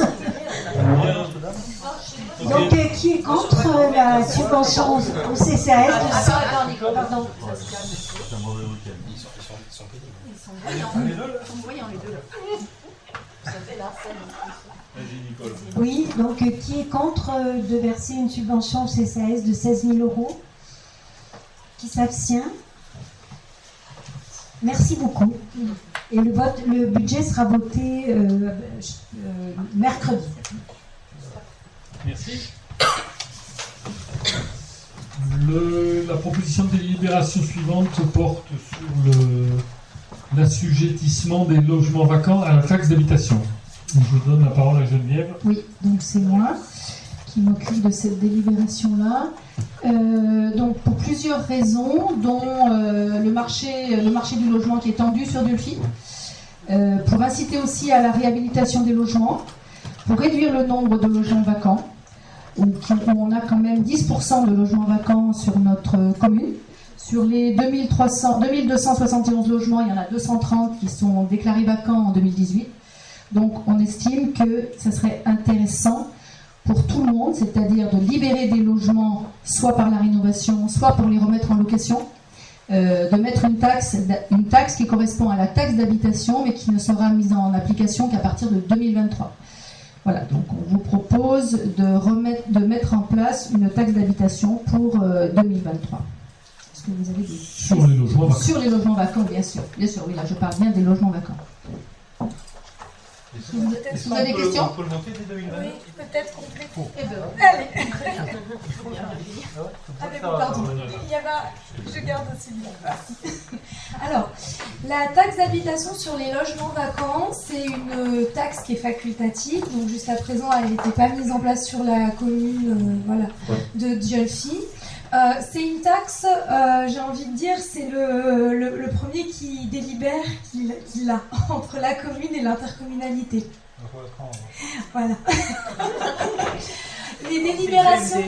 Donc, euh, qui est contre euh, la subvention au, au C C A S de cent... Pardon. C'est un mauvais week-end. Ils sont, ils sont, ils sont pénibles. Ils sont voyants, les deux là. Ça fait la scène. Oui, donc euh, qui est contre euh, de verser une subvention au C C A S de seize mille euros? Qui s'abstient? Merci beaucoup. Et le, vote, le budget sera voté euh, euh, mercredi. Merci. Le, la proposition de délibération suivante porte sur le, l'assujettissement des logements vacants à la taxe d'habitation. Je donne la parole à Geneviève. Oui, donc c'est moi qui m'occupe de cette délibération-là. Euh, donc pour plusieurs raisons, dont euh, le, marché, le marché du logement qui est tendu sur Delphi, euh, pour inciter aussi à la réhabilitation des logements, pour réduire le nombre de logements vacants, où, où on a quand même dix pour cent de logements vacants sur notre commune. Sur les deux mille trois cents, deux mille deux cent soixante et onze logements, il y en a deux cent trente qui sont déclarés vacants en deux mille dix-huit. Donc on estime que ce serait intéressant pour tout le monde, c'est-à-dire de libérer des logements, soit par la rénovation, soit pour les remettre en location, euh, de mettre une taxe, une taxe qui correspond à la taxe d'habitation, mais qui ne sera mise en application qu'à partir de deux mille vingt-trois. Voilà, donc on vous propose de, remettre, de mettre en place une taxe d'habitation pour euh, deux mille vingt-trois. Est-ce que vous avez des... Sur les logements vacants. Sur les logements vacants, bien sûr. Bien sûr, oui, là je parle bien des logements vacants. Vous, vous avez des questions? On peut le monter dès deux mille vingt? Oui, peut-être compléter. Oh. Eh ben, allez. Ah, mais pardon. Il y avait... Je garde aussi bien. Alors, la taxe d'habitation sur les logements vacants, c'est une taxe qui est facultative. Donc jusqu'à présent, elle n'était pas mise en place sur la commune, euh, voilà, de Dieulefit. Euh, c'est une taxe, euh, j'ai envie de dire, c'est le, le, le premier qui délibère qui, qui l'a entre la commune et l'intercommunalité. Voilà. Les délibérations,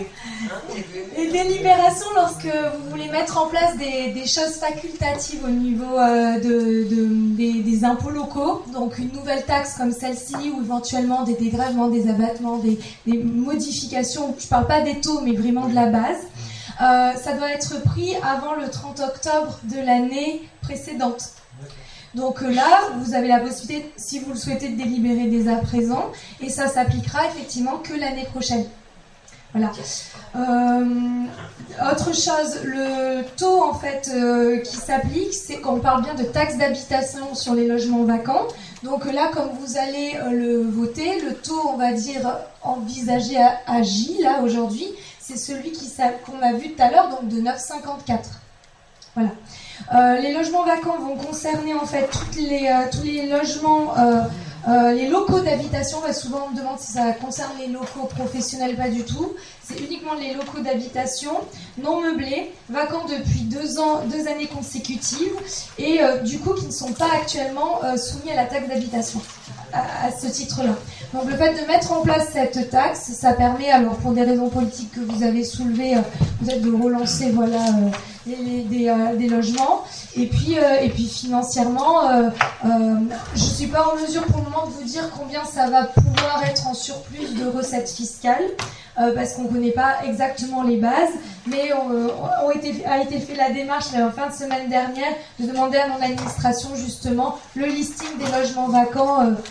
les délibérations, lorsque vous voulez mettre en place des, des choses facultatives au niveau euh, de, de, des, des impôts locaux, donc une nouvelle taxe comme celle-ci, ou éventuellement des dégrèvements, des abattements, des, des modifications, je ne parle pas des taux, mais vraiment de la base. Euh, ça doit être pris avant le trente octobre de l'année précédente. Donc euh, là, vous avez la possibilité, si vous le souhaitez, de délibérer dès à présent, et ça s'appliquera effectivement que l'année prochaine. Voilà. Euh, autre chose, le taux en fait euh, qui s'applique, c'est qu'on parle bien de taxe d'habitation sur les logements vacants. Donc là, comme vous allez euh, le voter, le taux, on va dire, envisagé à, à J, là, aujourd'hui, c'est celui qui, qu'on a vu tout à l'heure, donc de neuf virgule cinquante-quatre. Voilà. Euh, les logements vacants vont concerner en fait toutes les, euh, tous les logements, euh, euh, les locaux d'habitation. Bah, souvent on me demande si ça concerne les locaux professionnels, pas du tout. C'est uniquement les locaux d'habitation non meublés, vacants depuis deux ans, deux années consécutives, et euh, du coup qui ne sont pas actuellement euh, soumis à la taxe d'habitation à, à ce titre-là. Donc le fait de mettre en place cette taxe, ça permet, alors pour des raisons politiques que vous avez soulevées, euh, peut-être de relancer voilà euh, les, les, des, euh, des logements, et puis euh, et puis financièrement, euh, euh, je suis pas en mesure pour le moment de vous dire combien ça va pouvoir être en surplus de recettes fiscales. Euh, parce qu'on ne connaît pas exactement les bases, mais on, on été, a été fait la démarche là, en fin de semaine dernière de demander à mon administration justement le listing des logements vacants, euh,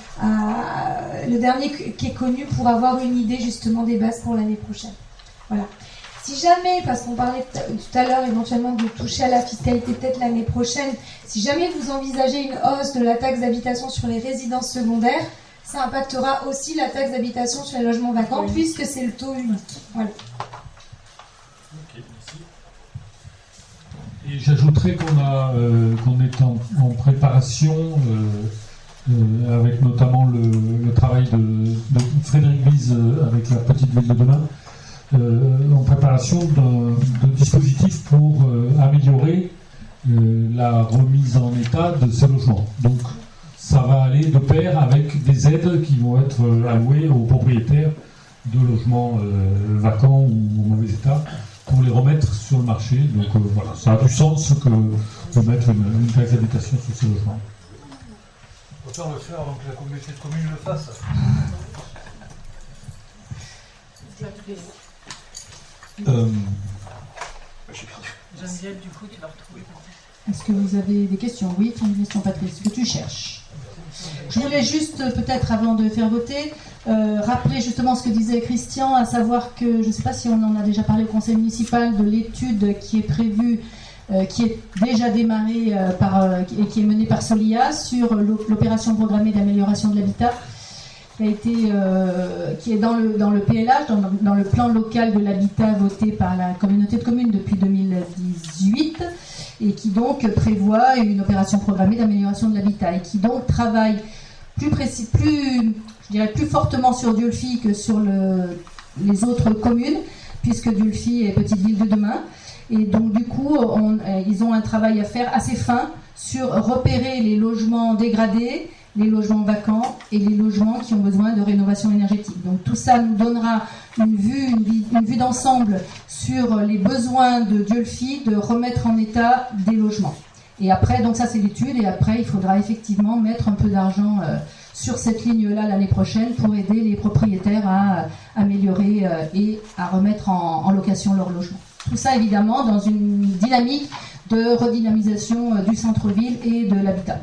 à, le dernier qui est connu, pour avoir une idée justement des bases pour l'année prochaine. Voilà. Si jamais, parce qu'on parlait tout à l'heure éventuellement de toucher à la fiscalité peut-être l'année prochaine, si jamais vous envisagez une hausse de la taxe d'habitation sur les résidences secondaires, ça impactera aussi la taxe d'habitation sur les logements vacants, oui, puisque c'est le taux unique. Voilà. Ok, merci. Et j'ajouterais qu'on a, euh, qu'on est en, en préparation, euh, euh, avec notamment le, le travail de, de Frédéric Bise euh, avec la petite ville de demain, euh, en préparation d'un, d'un dispositif pour euh, améliorer euh, la remise en état de ces logements. Donc, ça va aller de pair avec des aides qui vont être allouées aux propriétaires de logements euh, vacants ou en mauvais état pour les remettre sur le marché. Donc euh, voilà, ça a du sens que de mettre une, une taxe d'habitation sur ces logements. Autant le faire avant que la communauté de communes le fasse. Euh... J'ai perdu. Geneviève, du coup, tu vas retrouver. Est-ce que vous avez des questions? Oui, tu as une question, Patrice, ce que tu cherches. Je voulais juste, peut-être avant de faire voter, euh, rappeler justement ce que disait Christian, à savoir que, je ne sais pas si on en a déjà parlé au conseil municipal, de l'étude qui est prévue, euh, qui est déjà démarrée euh, par, euh, et qui est menée par Solia sur l'opération programmée d'amélioration de l'habitat, qui a été, euh, qui est dans le, dans le P L H, dans, dans le plan local de l'habitat voté par la communauté de communes depuis deux mille dix-huit, et qui donc prévoit une opération programmée d'amélioration de l'habitat, et qui donc travaille plus précis, plus, je dirais plus fortement sur Dieulefit que sur le, les autres communes, puisque Dieulefit est petite ville de demain. Et donc du coup, on, ils ont un travail à faire assez fin sur repérer les logements dégradés, les logements vacants et les logements qui ont besoin de rénovation énergétique. Donc tout ça nous donnera une vue, une, une vue d'ensemble sur les besoins de Dieulefit de remettre en état des logements. Et après, donc ça c'est l'étude, et après il faudra effectivement mettre un peu d'argent euh, sur cette ligne-là l'année prochaine pour aider les propriétaires à améliorer euh, et à remettre en, en location leur logement. Tout ça évidemment dans une dynamique de redynamisation euh, du centre-ville et de l'habitat.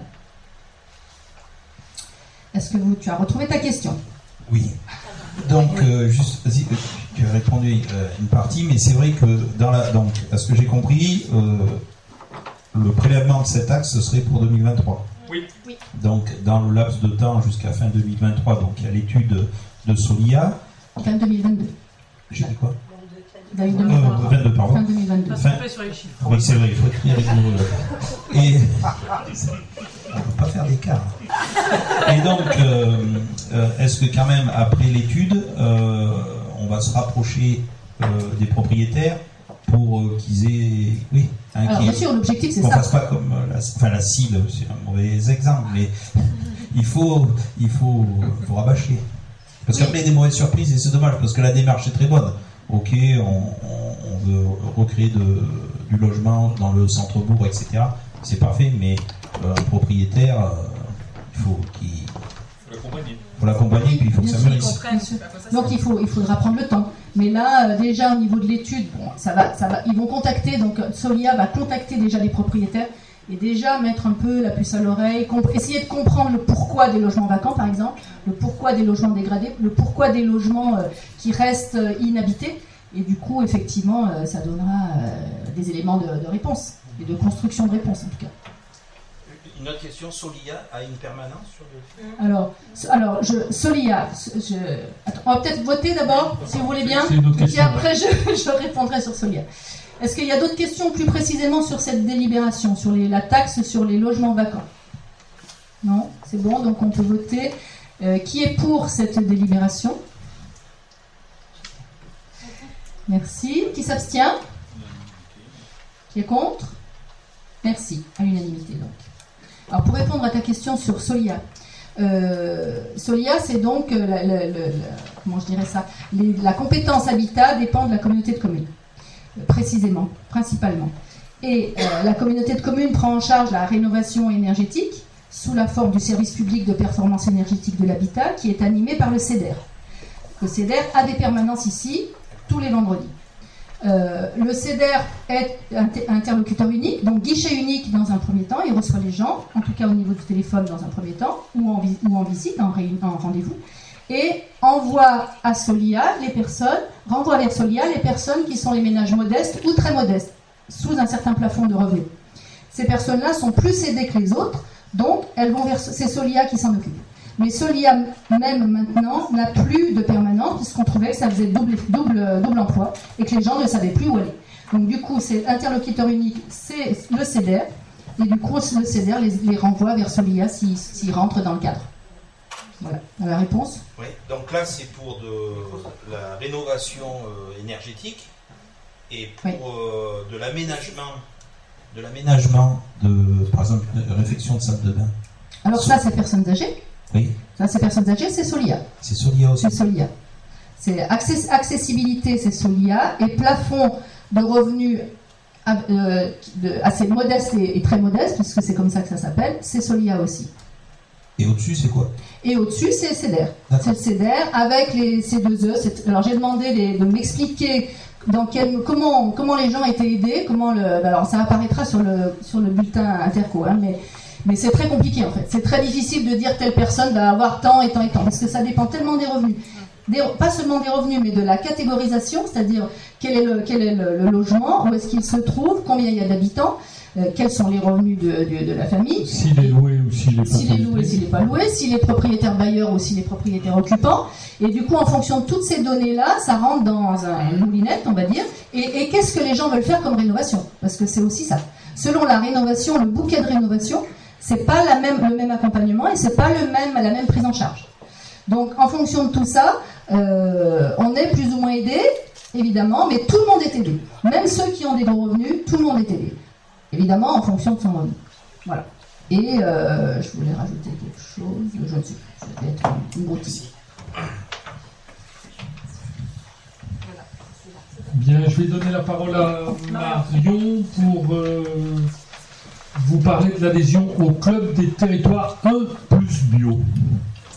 Est-ce que vous, tu as retrouvé ta question? Oui. Donc, euh, juste, vas-y, tu as répondu euh, une partie, mais c'est vrai que, dans la, donc, à ce que j'ai compris, euh, le prélèvement de cet axe, ce serait pour deux mille vingt-trois. Oui. Oui. Donc, dans le laps de temps jusqu'à fin deux mille vingt-trois, donc il y a l'étude de Solia. Fin deux mille vingt-deux. J'ai dit quoi? deux mille vingt-deux. Euh, vingt-deux, pardon. Fin deux mille vingt-deux. Fin... Sur les chiffres. Oui, c'est vrai, il faut être rigoureux. Et on ne peut pas faire d'écart. Et donc, euh, euh, est-ce que quand même, après l'étude, euh, on va se rapprocher euh, des propriétaires pour euh, qu'ils aient... Oui, hein, Alors, bien sûr, l'objectif, c'est ça. ça. On ne fasse pas comme la, enfin, la cible, c'est un mauvais exemple, mais il faut, il faut, faut rabâcher. Parce qu'après, il y a des mauvaises surprises et c'est dommage, parce que la démarche est très bonne. Ok, on, on, on veut recréer de, du logement dans le centre-bourg, et cetera. C'est parfait, mais euh, un propriétaire, euh, il faut qu'il... Il faut l'accompagner, puis il faut que ça mûrisse. Donc il, faut, il faudra prendre le temps. Mais là, euh, déjà au niveau de l'étude, bon, ça va, ça va, ils vont contacter, donc Solia va contacter déjà les propriétaires et déjà mettre un peu la puce à l'oreille, essayer de comprendre le pourquoi des logements vacants par exemple, le pourquoi des logements dégradés, le pourquoi des logements euh, qui restent euh, inhabités. Et du coup, effectivement, euh, ça donnera euh, des éléments de, de réponse et de construction de réponse en tout cas. Une autre question, Solia a une permanence sur le... Alors, alors je, Solia, je, attends, on va peut-être voter d'abord, si vous voulez bien, et puis après je, je répondrai sur Solia. Est-ce qu'il y a d'autres questions plus précisément sur cette délibération, sur les, la taxe sur les logements vacants? Non, c'est bon, donc on peut voter. Euh, qui est pour cette délibération? Merci. Qui s'abstient? Qui est contre? Merci, à l'unanimité donc. Alors pour répondre à ta question sur Solia, euh, Solia c'est donc euh, la, la, la, comment je dirais ça, les, la compétence habitat dépend de la communauté de communes, euh, précisément, principalement. Et euh, la communauté de communes prend en charge la rénovation énergétique sous la forme du service public de performance énergétique de l'habitat qui est animé par le C E D E R. Le C E D E R a des permanences ici tous les vendredis. Euh, le C E D E R est inter- interlocuteur unique, donc guichet unique dans un premier temps, il reçoit les gens, en tout cas au niveau du téléphone dans un premier temps, ou en, vi- ou en visite, en, ré- en rendez-vous, et envoie à Solia les personnes, renvoie vers Solia les personnes qui sont les ménages modestes ou très modestes, sous un certain plafond de revenus. Ces personnes-là sont plus aidées que les autres, donc elles vont vers, c'est Solia qui s'en occupe. Mais Solia, même maintenant, n'a plus de permanence, puisqu'on trouvait que ça faisait double, double, double emploi, et que les gens ne savaient plus où aller. Donc du coup, c'est interlocuteur unique, c'est le C E D E R, et du coup, le C E D E R les, les renvoie vers Solia s'ils, s'ils rentrent dans le cadre. Voilà, la réponse? Oui, donc là, c'est pour de la rénovation euh, énergétique, et pour oui. euh, de l'aménagement, de l'aménagement de, par exemple, une réfection de salle de bain. Alors ça, c'est personnes âgées. Oui. Ça, c'est personnes âgées, c'est Solia. C'est Solia aussi. C'est Solia. C'est access- accessibilité, c'est Solia. Et plafond de revenus euh, de, assez modeste et, et très modeste, puisque c'est comme ça que ça s'appelle, c'est Solia aussi. Et au-dessus, c'est quoi? Et au-dessus, c'est le C E D E R. C'est le C E D E R avec les C deux E. C'est... Alors, j'ai demandé les, de m'expliquer dans quel, comment, comment les gens étaient aidés. Comment le, alors, ça apparaîtra sur le, sur le bulletin interco, hein, mais... Mais c'est très compliqué en fait. C'est très difficile de dire telle personne va avoir tant et tant et tant, parce que ça dépend tellement des revenus. Des, pas seulement des revenus, mais de la catégorisation, c'est-à-dire quel est le, quel est le, le logement, où est-ce qu'il se trouve, combien il y a d'habitants, euh, quels sont les revenus de, de, de la famille. S'il est loué ou s'il n'est pas S'il est loué, s'il n'est pas loué, s'il est propriétaire bailleur ou s'il est propriétaire occupant. Et du coup, en fonction de toutes ces données-là, ça rentre dans un moulinette, on va dire. Et, et qu'est-ce que les gens veulent faire comme rénovation? Parce que c'est aussi ça. Selon la rénovation, le bouquet de rénovation, c'est pas la même, le même accompagnement et c'est pas le même, la même prise en charge. Donc, en fonction de tout ça, euh, on est plus ou moins aidé, évidemment, mais tout le monde est aidé. Même ceux qui ont des gros revenus, tout le monde est aidé. Évidemment, en fonction de son revenu. Voilà. Et euh, je voulais rajouter quelque chose, je ne sais plus, ça peut être une broutille. Bien, je vais donner la parole à Marion pour... Euh, vous parlez de l'adhésion au club des territoires un plus bio.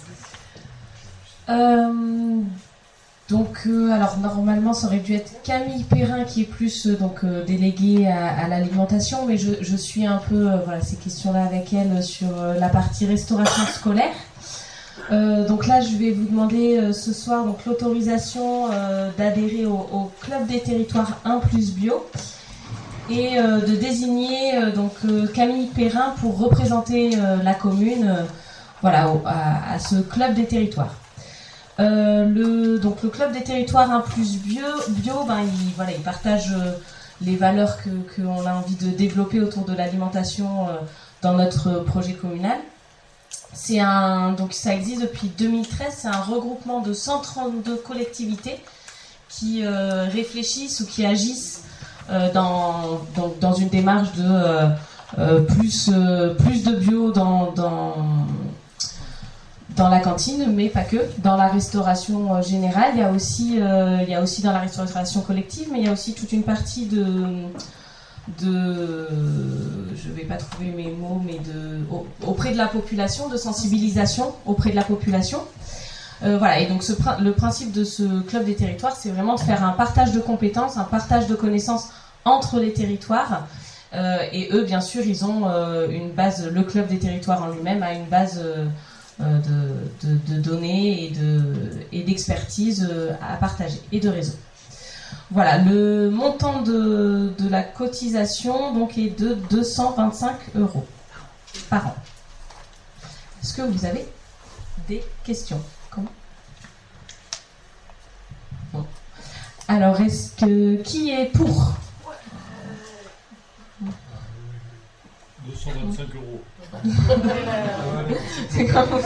Euh, donc, euh, alors normalement, ça aurait dû être Camille Perrin qui est plus euh, donc euh, déléguée à, à l'alimentation, mais je, je suis un peu euh, voilà ces questions-là avec elle sur euh, la partie restauration scolaire. Euh, donc là, je vais vous demander euh, ce soir donc l'autorisation euh, d'adhérer au, au club des territoires un plus bio et euh, de désigner euh, donc euh, Camille Perrin pour représenter euh, la commune euh, voilà au, à, à ce club des territoires. Euh, le, donc le club des territoires un plus bio, bio ben, il, voilà, il partage euh, les valeurs que qu'on a envie de développer autour de l'alimentation euh, dans notre projet communal. C'est un, donc ça existe depuis deux mille treize, c'est un regroupement de cent trente-deux collectivités qui euh, réfléchissent ou qui agissent euh, dans, dans, dans une démarche de euh, euh, plus, euh, plus de bio dans, dans dans la cantine, mais pas que. Dans la restauration euh, générale, il y a aussi, euh, il y a aussi dans la restauration collective, mais il y a aussi toute une partie de, de, je vais pas trouver mes mots, mais de auprès de la population, de sensibilisation auprès de la population. Euh, voilà. Et donc ce, le principe de ce club des territoires, c'est vraiment de faire un partage de compétences, un partage de connaissances entre les territoires. Euh, et eux, bien sûr, ils ont euh, une base. Le club des territoires en lui-même a une base. Euh, De, de, de données et, de, et d'expertise à partager et de réseau. Voilà, le montant de, de la cotisation donc, est de deux cent vingt-cinq euros par an. Est-ce que vous avez des questions? Comment? Bon. Alors, est-ce que qui est pour? deux cent vingt-cinq euros. C'est comme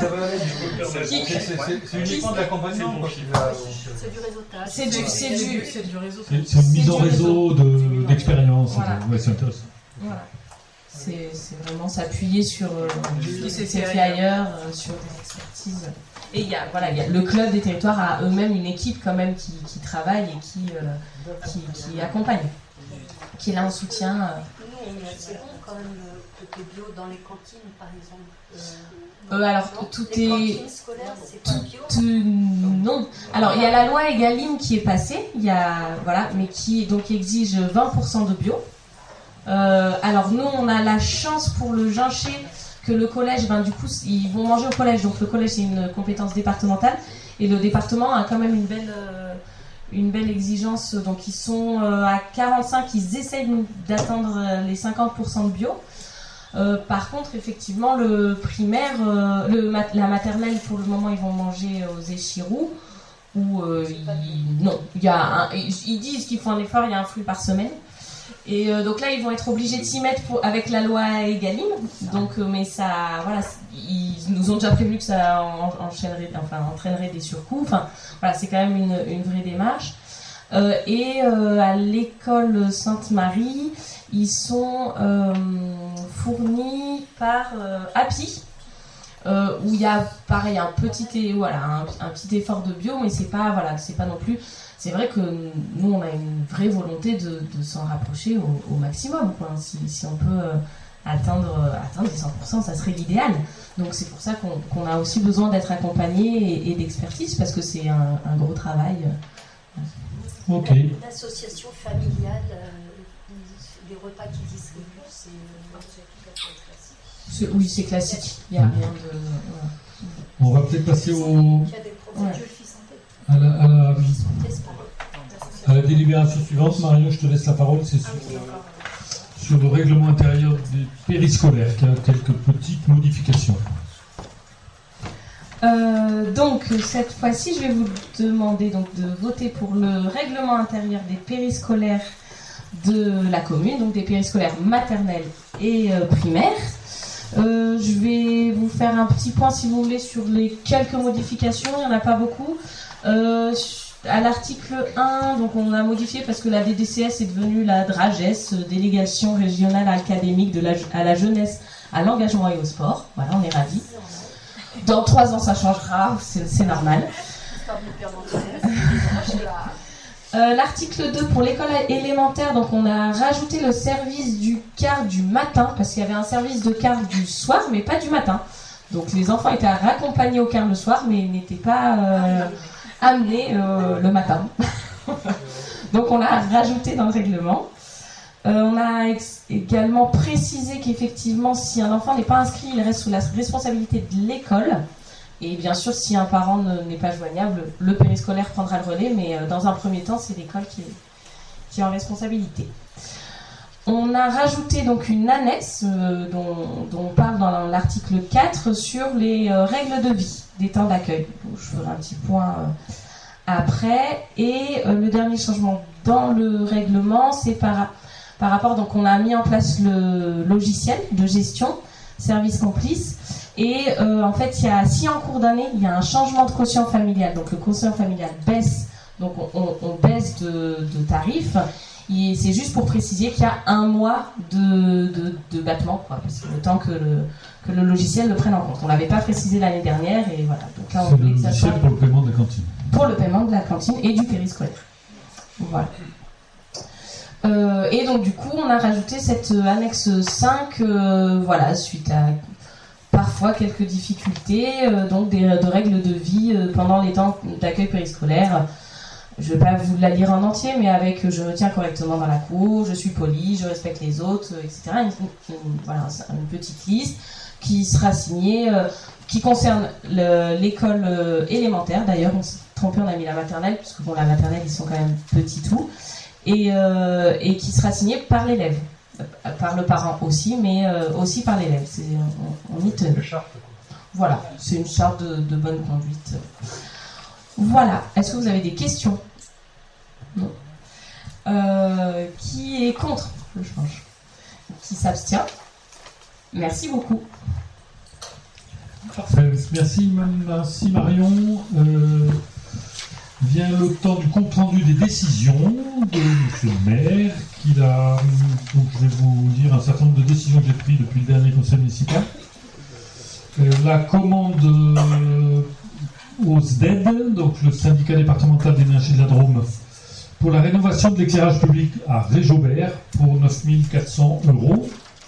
c'est uniquement de l'accompagnement. C'est du réseautage. C'est du, c'est du, c'est du réseau. C'est, c'est une mise en réseau, de, d'expérience. Voilà. Ouais, c'est intéressant. Voilà. C'est, c'est vraiment s'appuyer sur euh, ce qui s'est fait fait ailleurs, euh, sur des expertises. Et il y a, voilà, il y a le club des territoires a eux-mêmes une équipe quand même qui, qui travaille et qui, euh, qui, qui accompagne, qui est là en soutien. Euh. Nous, on est assez bon quand même le côté bio dans les cantines, par exemple. Euh, Euh, alors non, tout les est cantines scolaires, c'est pas bio. tout, non. Alors il y a la loi Egalim qui est passée, il y a voilà, mais qui donc exige vingt pour cent de bio. Euh, alors nous on a la chance pour le Ginché que le collège, ben du coup ils vont manger au collège, donc le collège c'est une compétence départementale et le département a quand même une belle euh, une belle exigence, donc ils sont euh, à quarante-cinq, ils essayent d'atteindre les cinquante pour cent de bio. Euh, par contre, effectivement, le primaire, euh, le mat- la maternelle, pour le moment, ils vont manger aux échirous. Ou euh, ils, non, il y a un, ils disent qu'ils font un effort, il y a un flux par semaine. Et euh, donc là, ils vont être obligés de s'y mettre pour, avec la loi Egalim. Donc, euh, mais ça, voilà, ils nous ont déjà prévu que ça en, enchaînerait, enfin, entraînerait des surcoûts. Enfin, voilà, c'est quand même une, une vraie démarche. Euh, et euh, à l'école Sainte-Marie, ils sont euh, fournis par euh, A P I, euh, où il y a pareil un petit, voilà, un, un petit effort de bio, mais c'est pas, voilà, c'est pas non plus. C'est vrai que nous, on a une vraie volonté de, de s'en rapprocher au, au maximum, quoi. Si, si on peut euh, atteindre, atteindre les cent pour cent, ça serait l'idéal. Donc c'est pour ça qu'on, qu'on a aussi besoin d'être accompagné et, et d'expertise, parce que c'est un, un gros travail. Ok. L'association familiale, euh, les repas qu'ils distribuent, c'est C'est, oui, c'est classique. Il n'y a rien de. Voilà. On va peut-être passer au, Ouais. à, la, à, la, à la délibération suivante. Marion, je te laisse la parole. C'est sur, sur le règlement intérieur des périscolaires qui a quelques petites modifications. Euh, donc cette fois-ci, je vais vous demander donc de voter pour le règlement intérieur des périscolaires de la commune, donc des périscolaires maternels et euh, primaires. Euh, je vais vous faire un petit point, si vous voulez, sur les quelques modifications. Il n'y en a pas beaucoup. Euh, à l'article un, donc on a modifié parce que la D D C S est devenue la DRAGES, délégation régionale académique de la, à la jeunesse, à l'engagement et au sport. Voilà, on est ravis. Dans trois ans, ça changera, c'est, c'est normal. Euh, l'article deux pour l'école élémentaire, donc on a rajouté le service du quart du matin, parce qu'il y avait un service de quart du soir, mais pas du matin. Donc les enfants étaient raccompagnés au cairn le soir, mais n'étaient pas euh, amenés euh, le matin. Donc on l'a rajouté dans le règlement. Euh, on a ex- également précisé qu'effectivement, si un enfant n'est pas inscrit, il reste sous la responsabilité de l'école. Et bien sûr, si un parent ne, n'est pas joignable, le périscolaire prendra le relais, mais euh, dans un premier temps, c'est l'école qui est, qui est en responsabilité. On a rajouté donc une annexe euh, dont, dont on parle dans l'article quatre sur les euh, règles de vie des temps d'accueil. Donc, je ferai un petit point euh, après. Et euh, le dernier changement dans le règlement, c'est par, par rapport, donc on a mis en place le logiciel de gestion, service complice. Et euh, en fait, il y a, si en cours d'année, il y a un changement de quotient familial, donc le quotient familial baisse, donc on, on, on baisse de, de tarif. Et c'est juste pour préciser qu'il y a un mois de, de, de battement, quoi, parce que le temps que le, que le logiciel le prenne en compte. On ne l'avait pas précisé l'année dernière, et voilà. Donc là, on c'est le logiciel pour le paiement de la cantine. Pour le paiement de la cantine et du périscolaire. Voilà. Euh, et donc du coup, on a rajouté cette annexe cinq, euh, voilà, suite à parfois quelques difficultés, euh, donc des, de règles de vie euh, pendant les temps d'accueil périscolaire. Je ne vais pas vous la lire en entier, mais avec je me tiens correctement dans la cour, je suis poli, je respecte les autres, et cetera. Une, une, voilà, une petite liste qui sera signée, euh, qui concerne le, l'école euh, élémentaire. D'ailleurs, on s'est trompé, on a mis la maternelle, puisque bon, la maternelle, ils sont quand même petits tout, et, euh, et qui sera signée par l'élève, par le parent aussi, mais euh, aussi par l'élève. C'est, on, on y tenait. Voilà, c'est une charte de, de bonne conduite. Voilà. Est-ce que vous avez des questions? Non. Euh, qui est contre le change? Qui s'abstient? Merci beaucoup. Parfait. Merci, merci Marion. Euh, vient le temps du compte rendu des décisions de Monsieur le maire. Qui a, donc je vais vous dire un certain nombre de décisions que j'ai prises depuis le dernier conseil municipal. Euh, la commande euh, au S D E D, donc le syndicat départemental d'énergie de la Drôme, pour la rénovation de l'éclairage public à Réjaubert pour neuf mille quatre cents euros.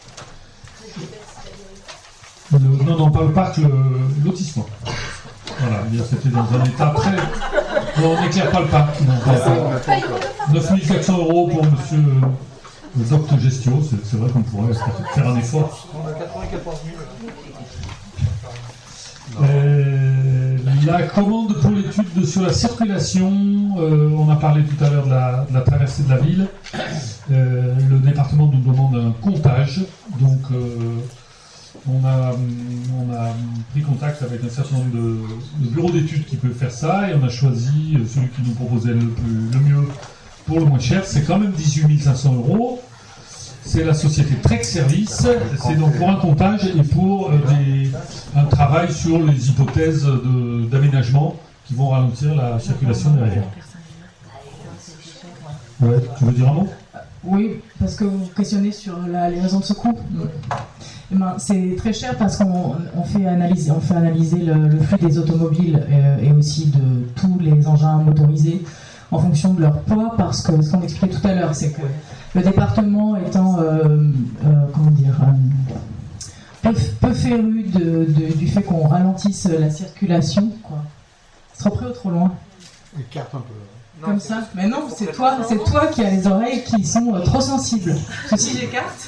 Le, non, non, pas le parc, le lotissement. Voilà, c'était dans un état très. Non, on n'éclaire pas le parc. neuf mille quatre cents euros pour monsieur le docteur Gestio, c'est, c'est vrai qu'on pourrait faire un effort. On a quatre-vingt-quatorze mille. Euh, la commande pour l'étude de, sur la circulation, euh, on a parlé tout à l'heure de la, de la traversée de la ville. Euh, le département nous demande un comptage, donc euh, on, a, on a pris contact avec un certain nombre de, de bureaux d'études qui peuvent faire ça, et on a choisi celui qui nous proposait le, plus, le mieux pour le moins cher. C'est quand même dix-huit mille cinq cents euros. C'est la société Trek Service. C'est donc pour un comptage et pour euh, des, un travail sur les hypothèses de, d'aménagement qui vont ralentir la circulation derrière. Ouais, tu veux dire un mot? Oui, parce que vous questionnez sur la, les raisons de ce coût. Eh ben, c'est très cher parce qu'on on fait analyser, on fait analyser le, le flux des automobiles euh, et aussi de tous les engins motorisés en fonction de leur poids, parce que ce qu'on expliquait tout à l'heure, c'est que le département étant euh, euh, comment dire, euh, peu, peu féru de, de, du fait qu'on ralentisse la circulation, quoi. Trop près ou trop loin? Écarte un peu. Non, comme ça. Mais non, c'est toi, c'est toi qui as les oreilles qui sont euh, trop sensibles. Parce que si j'écarte.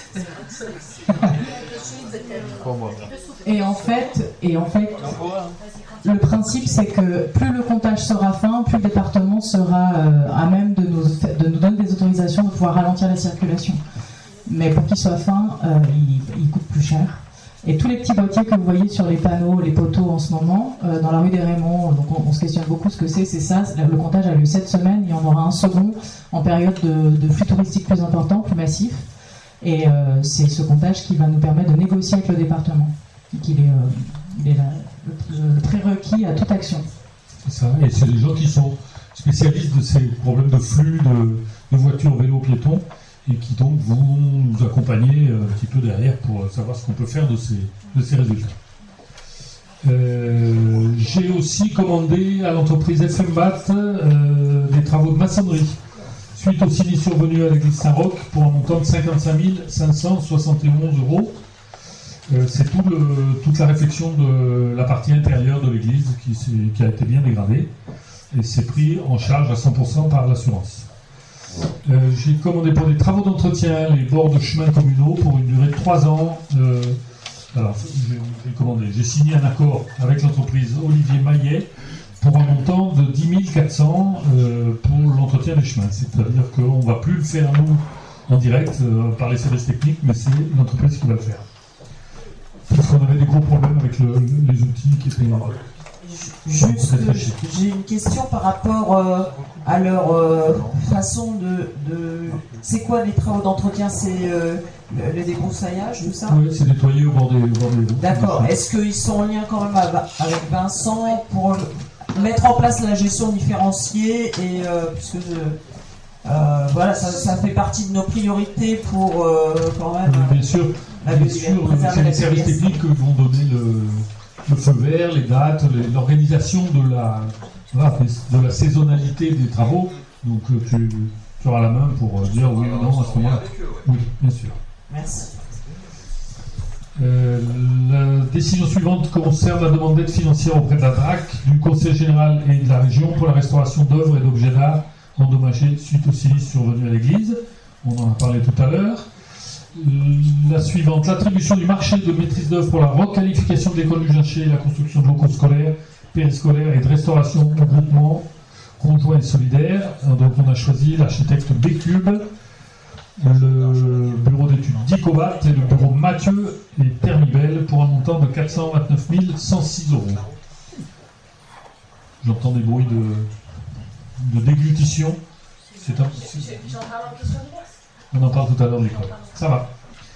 Et en fait, et en fait, le principe c'est que plus le comptage sera fin, plus le département sera euh, à même de nous, de nous donner des autorisations de pouvoir ralentir la circulation. Mais pour qu'il soit fin, euh, il, il coûte plus cher. Et tous les petits boîtiers que vous voyez sur les panneaux, les poteaux en ce moment, euh, dans la rue des Raymonds, donc on, on se questionne beaucoup ce que c'est, c'est ça. Le comptage a lieu cette semaine, il y en aura un second en période de, de flux touristique plus important, plus massif. Et euh, c'est ce comptage qui va nous permettre de négocier avec le département. Qu'il est, euh, il est la, le, le prérequis à toute action. C'est ça, et c'est des gens qui sont spécialistes de ces problèmes de flux de, de voitures, vélos, piétons, et qui donc vont nous accompagner un petit peu derrière pour savoir ce qu'on peut faire de ces, de ces résultats. Euh, j'ai aussi commandé à l'entreprise F M B A T euh, des travaux de maçonnerie suite au sinistre survenu à l'église Saint-Roch pour un montant de cinquante-cinq mille cinq cent soixante et onze euros. Euh, c'est tout le, toute la réflexion de la partie intérieure de l'église qui, s'est- qui a été bien dégradée et c'est pris en charge à cent pour cent par l'assurance. Euh, j'ai commandé pour des travaux d'entretien les bords de chemins communaux pour une durée de trois ans. Euh, alors, j'ai j'ai commandé, j'ai signé un accord avec l'entreprise Olivier Maillet pour un montant de dix mille quatre cents euh, pour l'entretien des chemins. C'est-à-dire qu'on ne va plus le faire nous en direct euh, par les services techniques, mais c'est l'entreprise qui va le faire. Parce qu'on avait des gros problèmes avec le- les outils qui étaient. Juste, euh, j'ai une question par rapport euh, à leur euh, façon de, de... C'est quoi les travaux d'entretien? C'est euh, le, le débroussaillage, tout ça? Oui, c'est nettoyé au bord des, au bord des routes. D'accord. Est-ce qu'ils sont en lien quand même ava- avec Vincent pour mettre en place la gestion différenciée et euh, puisque je- euh, voilà, ça, ça fait partie de nos priorités pour euh, quand même. Oui, bien sûr, la bien biodiversité, sûr, préserver c'est la les services biodiversité. techniques qui vont donner le, le feu vert, les dates, les- l'organisation de la, voilà, de la saisonnalité des travaux. Donc euh, tu, tu auras la main pour euh, dire oui ou non à ce moment-là. Oui, bien sûr. Merci. Euh, la décision suivante concerne la demande d'aide financière auprès de la D R A C, du Conseil général et de la région pour la restauration d'œuvres et d'objets d'art endommagés suite au sinistre survenu à l'église. On en a parlé tout à l'heure. Euh, La suivante, l'attribution du marché de maîtrise d'œuvre pour la requalification de l'école du Gincher et la construction de locaux scolaires, périscolaires et de restauration au groupement conjoint et solidaire. Donc on a choisi l'architecte B-Cube, le bureau d'études d'Icobat et le bureau Mathieu et Thermibel pour un montant de quatre cent vingt-neuf mille cent six euros. J'entends des bruits de, de déglutition. C'est un... On en parle tout à l'heure de l'école. Ça va.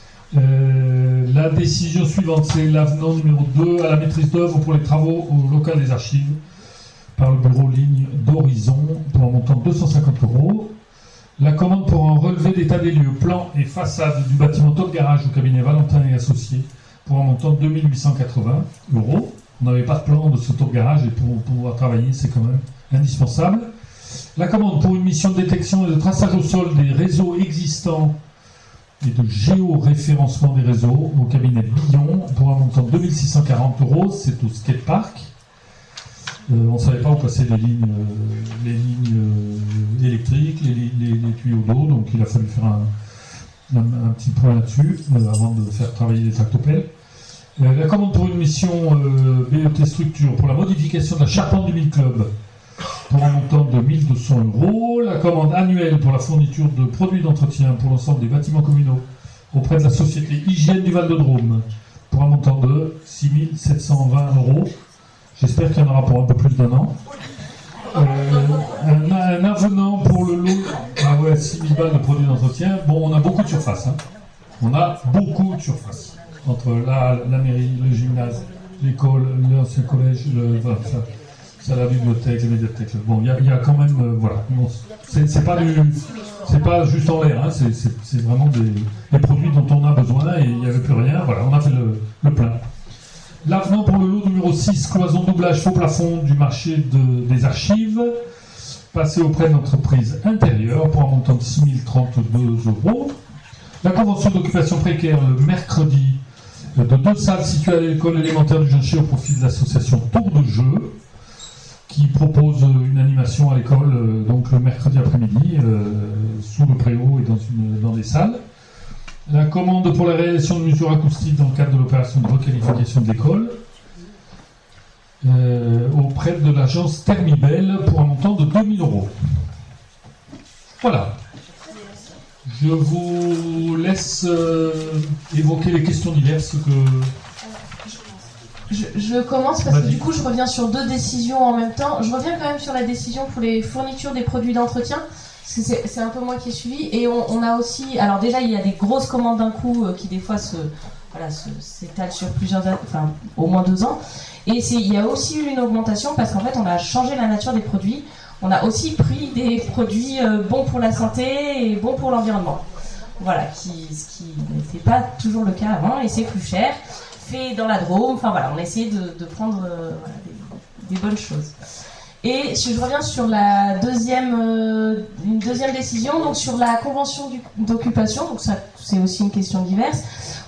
Euh, la décision suivante, c'est l'avenant numéro deux à la maîtrise d'œuvre pour les travaux au local des archives par le bureau ligne d'Horizon pour un montant de deux cent cinquante euros. La commande pour un relevé d'état des lieux, plan et façade du bâtiment Top Garage au cabinet Valentin et Associés pour un montant de deux mille huit cent quatre-vingts euros. On n'avait pas de plan de ce Top Garage et pour pouvoir travailler, c'est quand même indispensable. La commande pour une mission de détection et de traçage au sol des réseaux existants et de géoréférencement des réseaux au cabinet Billon pour un montant de deux mille six cent quarante euros. C'est au skatepark. Euh, on ne savait pas où passer les lignes, euh, les lignes euh, électriques, les, les, les tuyaux d'eau, donc il a fallu faire un, un, un petit point là-dessus euh, avant de faire travailler les actopelles. Euh, la commande pour une mission euh, B E T Structure pour la modification de la charpente du Mille Club pour un montant de mille deux cents euros. La commande annuelle pour la fourniture de produits d'entretien pour l'ensemble des bâtiments communaux auprès de la société Hygiène du Val-de-Drôme pour un montant de six mille sept cent vingt euros. J'espère qu'il y en aura pour un peu plus d'un an. Euh, un, un avenant pour le lot. Ah ouais, six mille balles de produits d'entretien. Bon, on a beaucoup de surface. Hein. On a beaucoup de surface. Entre la, la mairie, le gymnase, l'école, l'ancien collège, le, voilà, ça, ça, la bibliothèque, les médiathèques. Bon, il y, y a quand même. Euh, voilà. Bon, c'est, c'est pas du. C'est pas juste en l'air. Hein. C'est, c'est, c'est vraiment des, des produits dont on a besoin et il n'y avait plus rien. Voilà, on a fait le, le plein. L'avenant pour le lot numéro six, cloison doublage faux plafond du marché de, des archives, passé auprès de l'entreprise intérieure pour un montant de six mille trente-deux euros. La convention d'occupation précaire le mercredi de deux salles situées à l'école élémentaire du Gincher au profit de l'association Tour de Jeu, qui propose une animation à l'école euh, donc le mercredi après-midi euh, sous le préau et dans, une, dans des salles. La commande pour la réalisation de mesures acoustiques dans le cadre de l'opération de requalification de l'école euh, auprès de l'agence Thermibel pour un montant de deux mille euros. Voilà. Je vous laisse euh, évoquer les questions diverses que... Je, je commence parce que Vas-y. du coup je reviens sur deux décisions en même temps. Je reviens quand même sur la décision pour les fournitures des produits d'entretien. Parce que c'est, c'est un peu moi qui ai suivi. Et on, on a aussi... Alors déjà, il y a des grosses commandes d'un coup euh, qui des fois se, voilà, se, s'étalent sur plusieurs... Enfin, au moins deux ans. Et c'est, il y a aussi eu une augmentation parce qu'en fait, on a changé la nature des produits. On a aussi pris des produits euh, bons pour la santé et bons pour l'environnement. Voilà, qui, ce qui n'était pas toujours le cas avant. Et c'est plus cher. Fait dans la Drôme. Enfin voilà, on a essayé de, de prendre euh, voilà, des, des bonnes choses. Et si je reviens sur la deuxième, euh, une deuxième décision, donc sur la convention du, d'occupation, donc ça c'est aussi une question diverse.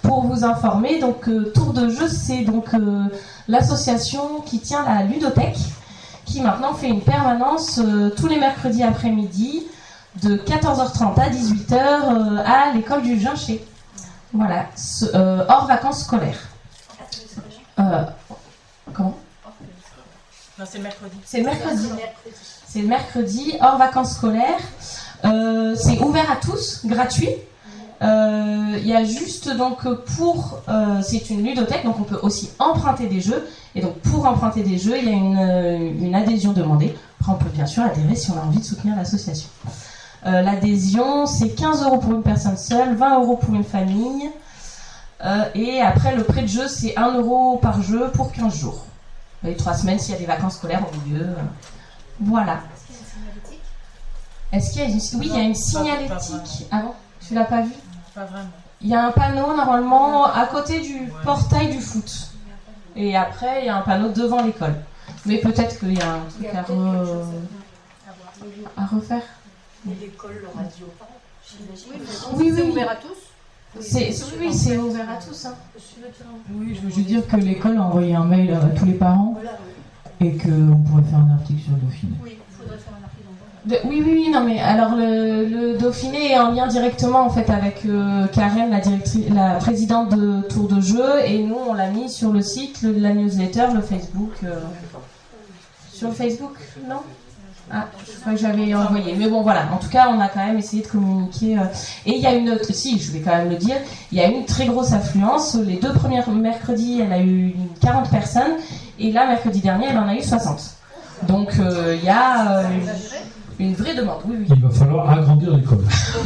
Pour vous informer, donc euh, Tour de Jeu, c'est donc euh, l'association qui tient la ludothèque, qui maintenant fait une permanence euh, tous les mercredis après-midi de quatorze heures trente à dix-huit heures euh, à l'école du Ginché. Voilà, ce, euh, hors vacances scolaires. Euh, comment? Non, c'est le mercredi. C'est le mercredi. C'est le mercredi, hors vacances scolaires. Euh, c'est ouvert à tous, gratuit. Il euh, y a juste donc pour... Euh, c'est une ludothèque, donc on peut aussi emprunter des jeux. Et donc pour emprunter des jeux, il y a une, une adhésion demandée. Après, on peut bien sûr adhérer si on a envie de soutenir l'association. Euh, L'adhésion, c'est quinze euros pour une personne seule, vingt euros pour une famille. Euh, et après, le prêt de jeu, c'est un euro par jeu pour quinze jours. Et trois semaines s'il y a des vacances scolaires au milieu. Voilà. Est-ce qu'il y a une... Oui, il y a une signalétique. Ah bon? Tu l'as pas vu? Pas vraiment. Il y a un panneau normalement à côté du portail du foot. Et après, il y a un panneau devant l'école. Mais peut-être qu'il y a un truc à, re... à refaire. Mais l'école, le radio, Oui, oui. C'est ouvert à tous? C'est, oui, c'est ouvert à tous. Hein. Oui, je veux juste dire que l'école a envoyé un mail à tous les parents et qu'on pourrait faire un article sur le Dauphiné. Oui, il faudrait faire un article. De, oui, oui, oui, non, mais alors le, le Dauphiné est en lien directement en fait avec euh, Karen, la directrice, la présidente de Tour de Jeu, et nous on l'a mis sur le site, le, la newsletter, le Facebook. Euh, sur le Facebook, non? Ah, je crois que j'avais envoyé. Mais bon, voilà. En tout cas, on a quand même essayé de communiquer. Euh, et il y a une autre, si, je vais quand même le dire, il y a une très grosse affluence. Les deux premiers mercredis, elle a eu quarante personnes, et là, mercredi dernier, elle en a eu soixante. Donc, euh, il y a euh, une, une vraie demande. Oui, oui. Il va falloir agrandir l'école.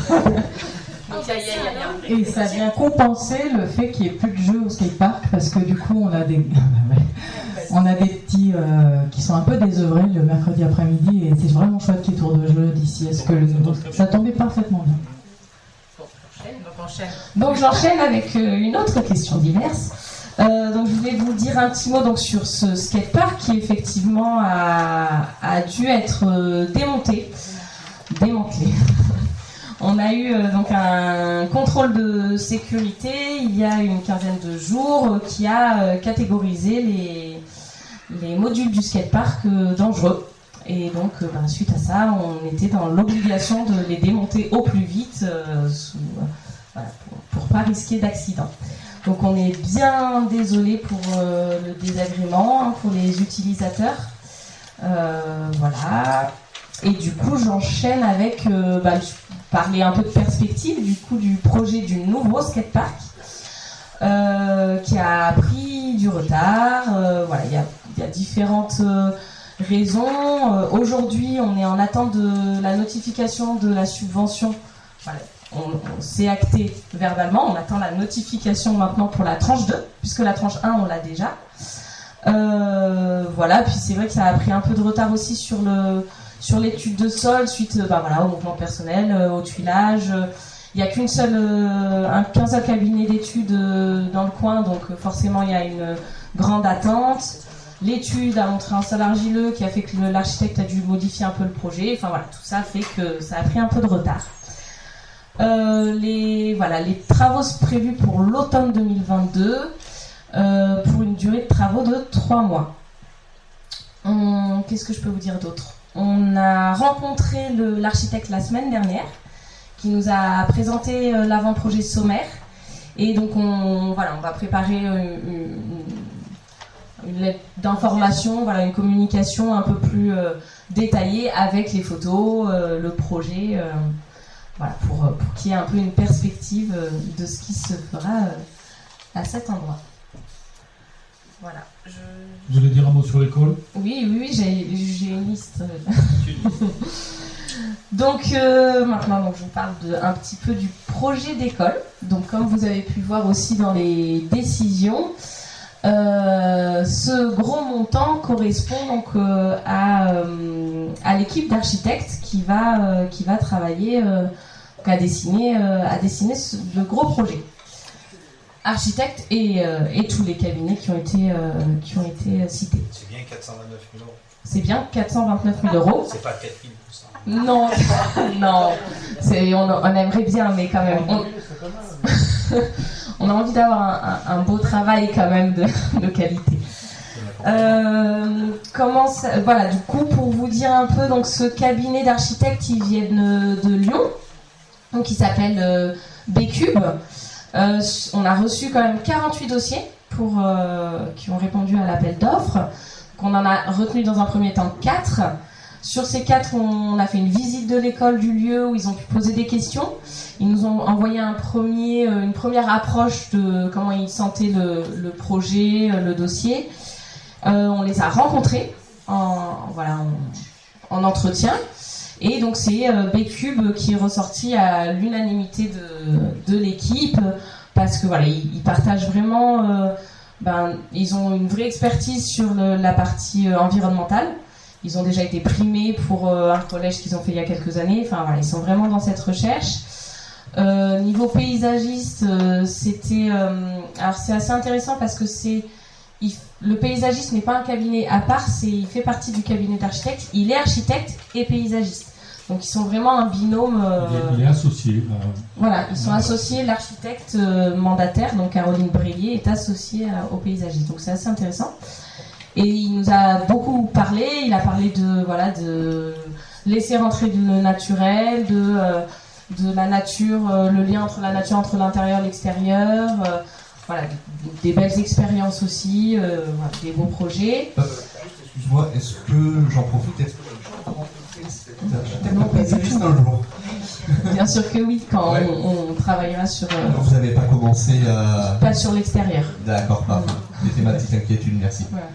Et ça vient compenser le fait qu'il n'y ait plus de jeux au skatepark, parce que du coup, on a des, on a des petits euh, qui sont un peu désœuvrés le mercredi après-midi, et c'est vraiment chouette qu'il y ait tour de jeu d'ici. Est-ce que le, ça tombait parfaitement bien. Donc j'enchaîne avec euh, une autre question diverse. Euh, donc je voulais vous dire un petit mot donc sur ce skatepark qui effectivement a, a dû être euh, démonté, démantelé. On a eu euh, donc un contrôle de sécurité il y a une quinzaine de jours euh, qui a euh, catégorisé les, les modules du skatepark euh, dangereux. Et donc euh, ben, suite à ça, on était dans l'obligation de les démonter au plus vite euh, sous, euh, voilà, pour ne pas risquer d'accident. Donc on est bien désolé pour euh, le désagrément, hein, pour les utilisateurs. Euh, voilà. Et du coup, j'enchaîne avec euh, bah, parler un peu de perspective du coup du projet du nouveau skatepark euh, qui a pris du retard. Euh, voilà, il y a, y a différentes euh, raisons. Euh, aujourd'hui, on est en attente de la notification de la subvention. Voilà, on, on s'est acté verbalement. On attend la notification maintenant pour la tranche deux, puisque la tranche un, on l'a déjà. Euh, voilà, puis c'est vrai que ça a pris un peu de retard aussi sur le sur l'étude de sol suite bah voilà, au mouvement personnel, euh, au tuilage. Il n'y a qu'une seule, euh, un, qu'un seul cabinet d'études euh, dans le coin, donc euh, forcément il y a une grande attente. L'étude a montré un sol argileux qui a fait que le, l'architecte a dû modifier un peu le projet. Enfin voilà, tout ça fait que ça a pris un peu de retard. Euh, les, voilà, les travaux prévus pour l'automne deux mille vingt-deux, euh, pour une durée de travaux de trois mois. On, qu'est-ce que je peux vous dire d'autre ? On a rencontré le, l'architecte la semaine dernière, qui nous a présenté euh, l'avant-projet sommaire. Et donc, on, voilà, on va préparer une, une, une lettre d'information, voilà, une communication un peu plus euh, détaillée avec les photos, euh, le projet, euh, voilà, pour, pour qu'il y ait un peu une perspective euh, de ce qui se fera euh, à cet endroit. Voilà. Je... Vous voulez dire un mot sur l'école ? Oui, oui, oui, j'ai, j'ai une liste. Donc euh, maintenant, donc, je vous parle de, un petit peu du projet d'école. Donc comme vous avez pu voir aussi dans les décisions, euh, ce gros montant correspond donc euh, à, euh, à l'équipe d'architectes qui va, euh, qui va travailler, euh, à dessiner, euh, à dessiner ce, le gros projet. Architectes et, euh, et tous les cabinets qui ont été, euh, qui ont été cités. C'est bien quatre cent vingt-neuf mille euros. C'est bien quatre cent vingt-neuf mille euros. C'est pas quatre mille pour ça. Non, non, c'est, on, on aimerait bien, mais quand même. On, on a envie d'avoir un, un, un beau travail quand même de, de qualité. Euh, comment ça, voilà, du coup, pour vous dire un peu, donc ce cabinet d'architectes, ils viennent de Lyon, donc il s'appelle euh, B-Cube. Euh, on a reçu quand même quarante-huit dossiers pour, euh, qui ont répondu à l'appel d'offres. On en a retenu dans un premier temps quatre. Sur ces quatre, on a fait une visite de l'école du lieu où ils ont pu poser des questions. Ils nous ont envoyé un premier, une première approche de comment ils sentaient le, le projet, le dossier. Euh, on les a rencontrés en, voilà, en, en entretien. Et donc c'est euh, B-Cube qui est ressorti à l'unanimité de, de l'équipe parce que voilà, ils, ils partagent vraiment, euh, ben, ils ont une vraie expertise sur le, la partie euh, environnementale. Ils ont déjà été primés pour euh, un collège qu'ils ont fait il y a quelques années. Enfin voilà, ils sont vraiment dans cette recherche. Euh, niveau paysagiste, euh, c'était, euh, alors c'est assez intéressant parce que c'est, il, le paysagiste n'est pas un cabinet à part, c'est, il fait partie du cabinet d'architectes. Il est architecte et paysagiste. Donc ils sont vraiment un binôme. Euh, il, est, il est associé. Euh, voilà, ils sont ouais. associés. L'architecte euh, mandataire, donc Caroline Brélier, est associée à, au paysagiste. Donc c'est assez intéressant. Et il nous a beaucoup parlé. Il a parlé de voilà de laisser rentrer le naturel, de euh, de la nature, euh, le lien entre la nature, entre l'intérieur et l'extérieur. Euh, voilà, des, des belles expériences aussi, euh, voilà, des beaux projets. Euh, excuse-moi, est-ce que j'en profite, est-ce que je peux rencontrer cet architecte non, pas du tout. un jour? Bien sûr que oui, quand ouais. on, on travaillera sur. Euh, Donc vous n'avez pas commencé à. Pas sur l'extérieur. D'accord, parfait. C'était ma petite inquiétude, merci. Voilà.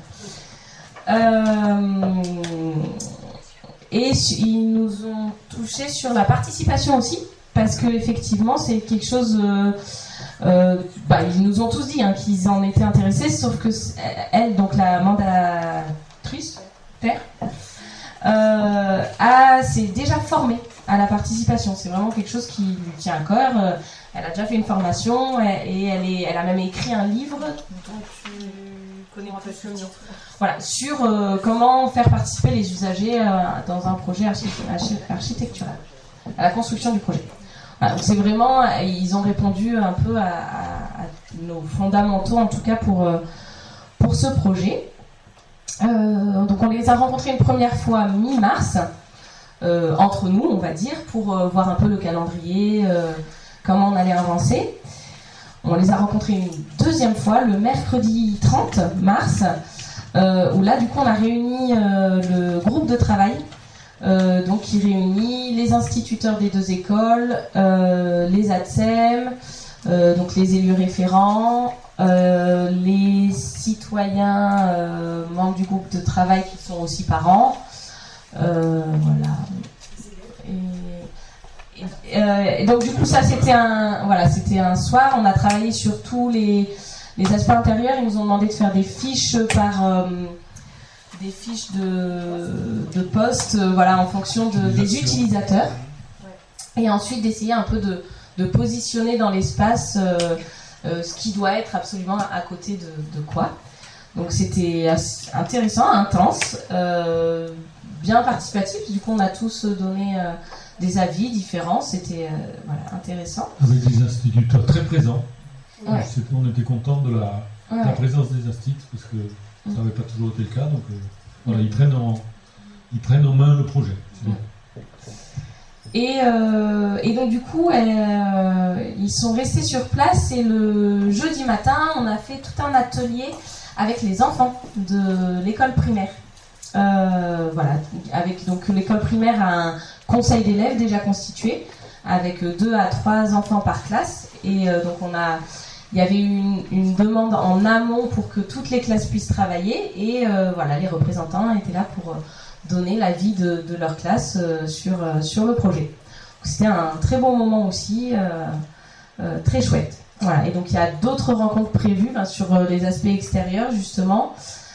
Euh, et ils nous ont touché sur la participation aussi, parce que effectivement c'est quelque chose. Euh, euh, bah, ils nous ont tous dit hein, qu'ils en étaient intéressés, sauf que elle, donc la mandatrice, père, euh, a, s'est déjà formée à la participation. C'est vraiment quelque chose qui lui tient à cœur. Euh, elle a déjà fait une formation et, et elle, est, elle a même écrit un livre dont tu connais un peu le nom. Voilà, sur euh, comment faire participer les usagers euh, dans un projet archi- archi- architectural, à la construction du projet. Voilà, donc c'est vraiment, ils ont répondu un peu à, à, à nos fondamentaux, en tout cas pour, euh, pour ce projet. Euh, donc on les a rencontrés une première fois mi-mars, euh, entre nous, on va dire, pour euh, voir un peu le calendrier, euh, comment on allait avancer. On les a rencontrés une deuxième fois, le mercredi trente mars, euh, où là, du coup, on a réuni euh, le groupe de travail, euh, donc qui réunit les instituteurs des deux écoles, euh, les A T S E M, euh, donc les élus référents, euh, les citoyens euh, membres du groupe de travail qui sont aussi parents. Euh, voilà. Et, et, euh, et donc du coup ça c'était un voilà c'était un soir. On a travaillé sur tous les les aspects intérieurs. Ils nous ont demandé de faire des fiches par euh, des fiches de de poste euh, voilà en fonction de, des utilisateurs et ensuite d'essayer un peu de de positionner dans l'espace euh, euh, ce qui doit être absolument à côté de, de quoi. Donc c'était intéressant, intense, euh, bien participatif. Du coup, on a tous donné euh, des avis différents. C'était euh, voilà, intéressant. Avec des instituteurs très présents. Ouais. On était contents de la, ouais. la présence des instituts parce que ça n'avait pas toujours été le cas. Donc euh, voilà, ils prennent en ils prennent en main le projet. C'est bien. Et, euh, et donc du coup, euh, ils sont restés sur place et le jeudi matin, on a fait tout un atelier avec les enfants de l'école primaire. Euh, voilà, avec donc l'école primaire a un conseil d'élèves déjà constitué avec deux à trois enfants par classe et euh, donc on a, il y avait une, une demande en amont pour que toutes les classes puissent travailler et euh, voilà, les représentants étaient là pour donner l'avis de, de leur classe euh, sur, euh, sur le projet. Donc, c'était un très bon moment aussi, euh, euh, très chouette. Voilà. Et donc il y a d'autres rencontres prévues ben, sur euh, les aspects extérieurs justement.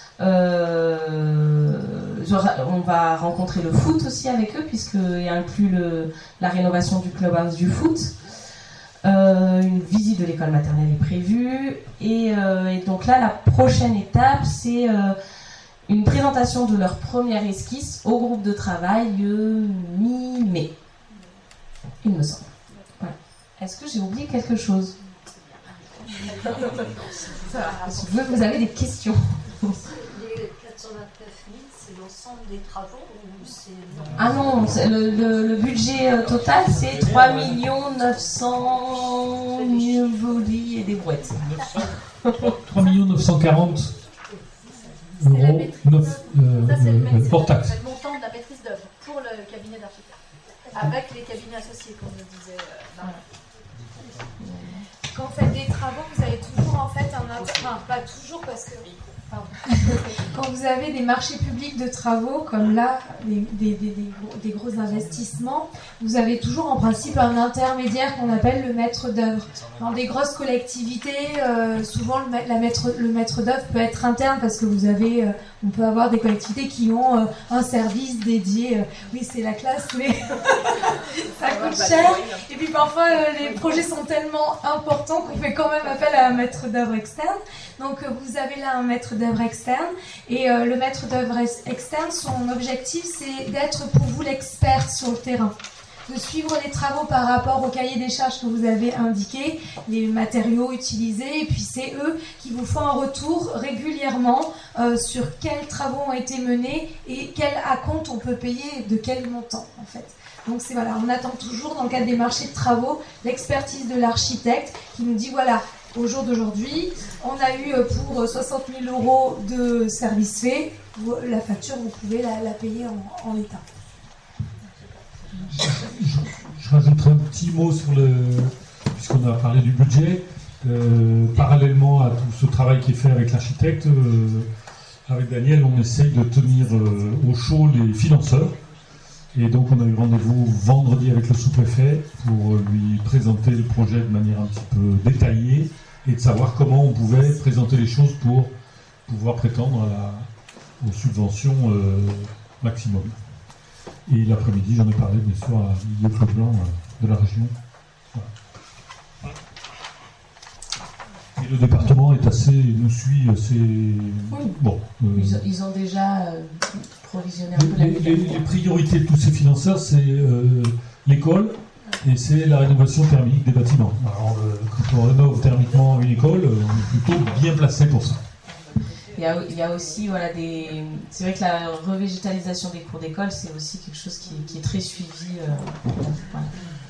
Euh, on va rencontrer le foot aussi avec eux puisqu'il inclut le, la rénovation du clubhouse du foot. Euh, une visite de l'école maternelle est prévue et, euh, et donc là la prochaine étape c'est euh, une présentation de leur première esquisse au groupe de travail le mi-mai, il me semble. Voilà. Est-ce que j'ai oublié quelque chose ? Vous, vous avez des questions? Les quatre cent vingt-neuf mille, c'est l'ensemble des travaux ou c'est... Ah non, c'est le, le, le budget euh, total, c'est trois millions neuf cent mille volets et des brouettes. trois millions neuf cent quarante euros neuf, euh, Ça, c'est le, euh, hors taxe. c'est le montant de la maîtrise d'œuvre pour le cabinet d'architecte. Avec les cabinets associés, comme le disait euh, Marie. Quand vous faites des travaux, vous avez toujours en fait un... Enfin, pas toujours parce que... Pardon. Quand vous avez des marchés publics de travaux, comme là, des, des, des, des, gros, des gros investissements, vous avez toujours en principe un intermédiaire qu'on appelle le maître d'œuvre. Dans des grosses collectivités, euh, souvent le, la maître, le maître d'œuvre peut être interne parce que vous avez, euh, on peut avoir des collectivités qui ont euh, un service dédié. Euh, oui, c'est la classe, mais ça coûte cher. Et puis parfois, euh, les projets sont tellement importants qu'on fait quand même appel à un maître d'œuvre externe. Donc euh, vous avez là un maître d'œuvre externe et euh, le maître d'œuvre externe, son objectif c'est d'être pour vous l'expert sur le terrain, de suivre les travaux par rapport au cahier des charges que vous avez indiqué, les matériaux utilisés, et puis c'est eux qui vous font un retour régulièrement euh, sur quels travaux ont été menés et quel acompte on peut payer, de quel montant en fait. Donc c'est voilà, on attend toujours dans le cadre des marchés de travaux l'expertise de l'architecte qui nous dit voilà, au jour d'aujourd'hui, on a eu pour soixante mille euros de services faits, la facture vous pouvez la, la payer en, en l'état. Je, je rajouterai un petit mot sur le, puisqu'on a parlé du budget, euh, parallèlement à tout ce travail qui est fait avec l'architecte, euh, avec Daniel, on essaye de tenir euh, au chaud les financeurs. Et donc on a eu rendez-vous vendredi avec le sous-préfet pour lui présenter le projet de manière un petit peu détaillée et de savoir comment on pouvait présenter les choses pour pouvoir prétendre à la, aux subventions euh, maximum. Et l'après-midi, j'en ai parlé bien sûr à Guillaume Claude-Blanc euh, de la région. Voilà. Et le département est assez, nous suit assez... Oui. Bon, euh, ils, ils ont déjà euh, provisionné un peu la les, les, les priorités de tous ces financeurs, c'est euh, l'école et c'est la rénovation thermique des bâtiments. Alors, euh, quand on rénove thermiquement une école, euh, on est plutôt bien placé pour ça. Il y a, il y a aussi voilà, des... C'est vrai que la revégétalisation des cours d'école, c'est aussi quelque chose qui, qui est très suivi. Euh, voilà.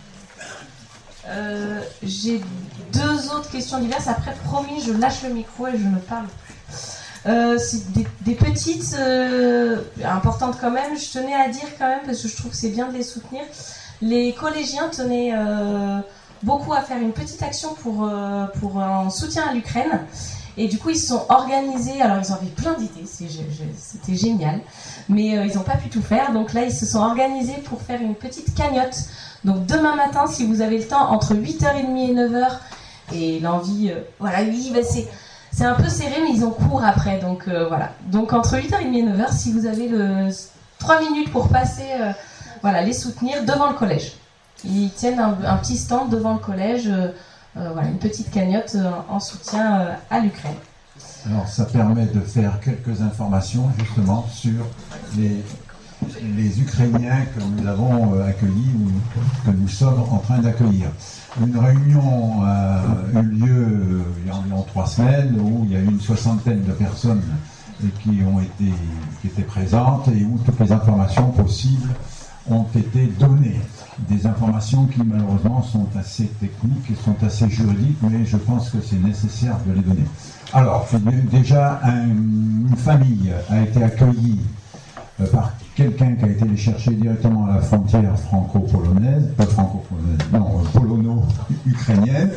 euh, J'ai deux autres questions diverses. Après, promis, je lâche le micro et je ne parle plus. Euh, c'est des, des petites, euh, importantes quand même. Je tenais à dire quand même, parce que je trouve que c'est bien de les soutenir. Les collégiens tenaient euh, beaucoup à faire une petite action pour, euh, pour un soutien à l'Ukraine. Et du coup, ils se sont organisés. Alors, ils avaient plein d'idées, c'était génial. Mais euh, ils n'ont pas pu tout faire. Donc là, ils se sont organisés pour faire une petite cagnotte. Donc demain matin, si vous avez le temps, entre huit heures trente et neuf heures, et l'envie, euh, voilà, oui, bah c'est, c'est un peu serré, mais ils ont cours après. Donc euh, voilà. Donc entre huit heures trente et neuf heures, si vous avez le trois minutes pour passer, euh, voilà, les soutenir devant le collège. Ils tiennent un, un petit stand devant le collège. Euh, Euh, voilà, une petite cagnotte euh, en soutien euh, à l'Ukraine. Alors, ça permet de faire quelques informations justement sur les, les Ukrainiens que nous avons euh, accueillis ou que nous sommes en train d'accueillir. Une réunion a eu lieu euh, il y a environ trois semaines où il y a eu une soixantaine de personnes euh, qui ont été qui étaient présentes et où toutes les informations possibles ont été données. Des informations qui malheureusement sont assez techniques et sont assez juridiques, mais je pense que c'est nécessaire de les donner. Alors, déjà, un, une famille a été accueillie euh, par quelqu'un qui a été les chercher directement à la frontière franco-polonaise, pas franco-polonaise, non, euh, polono-ukrainienne,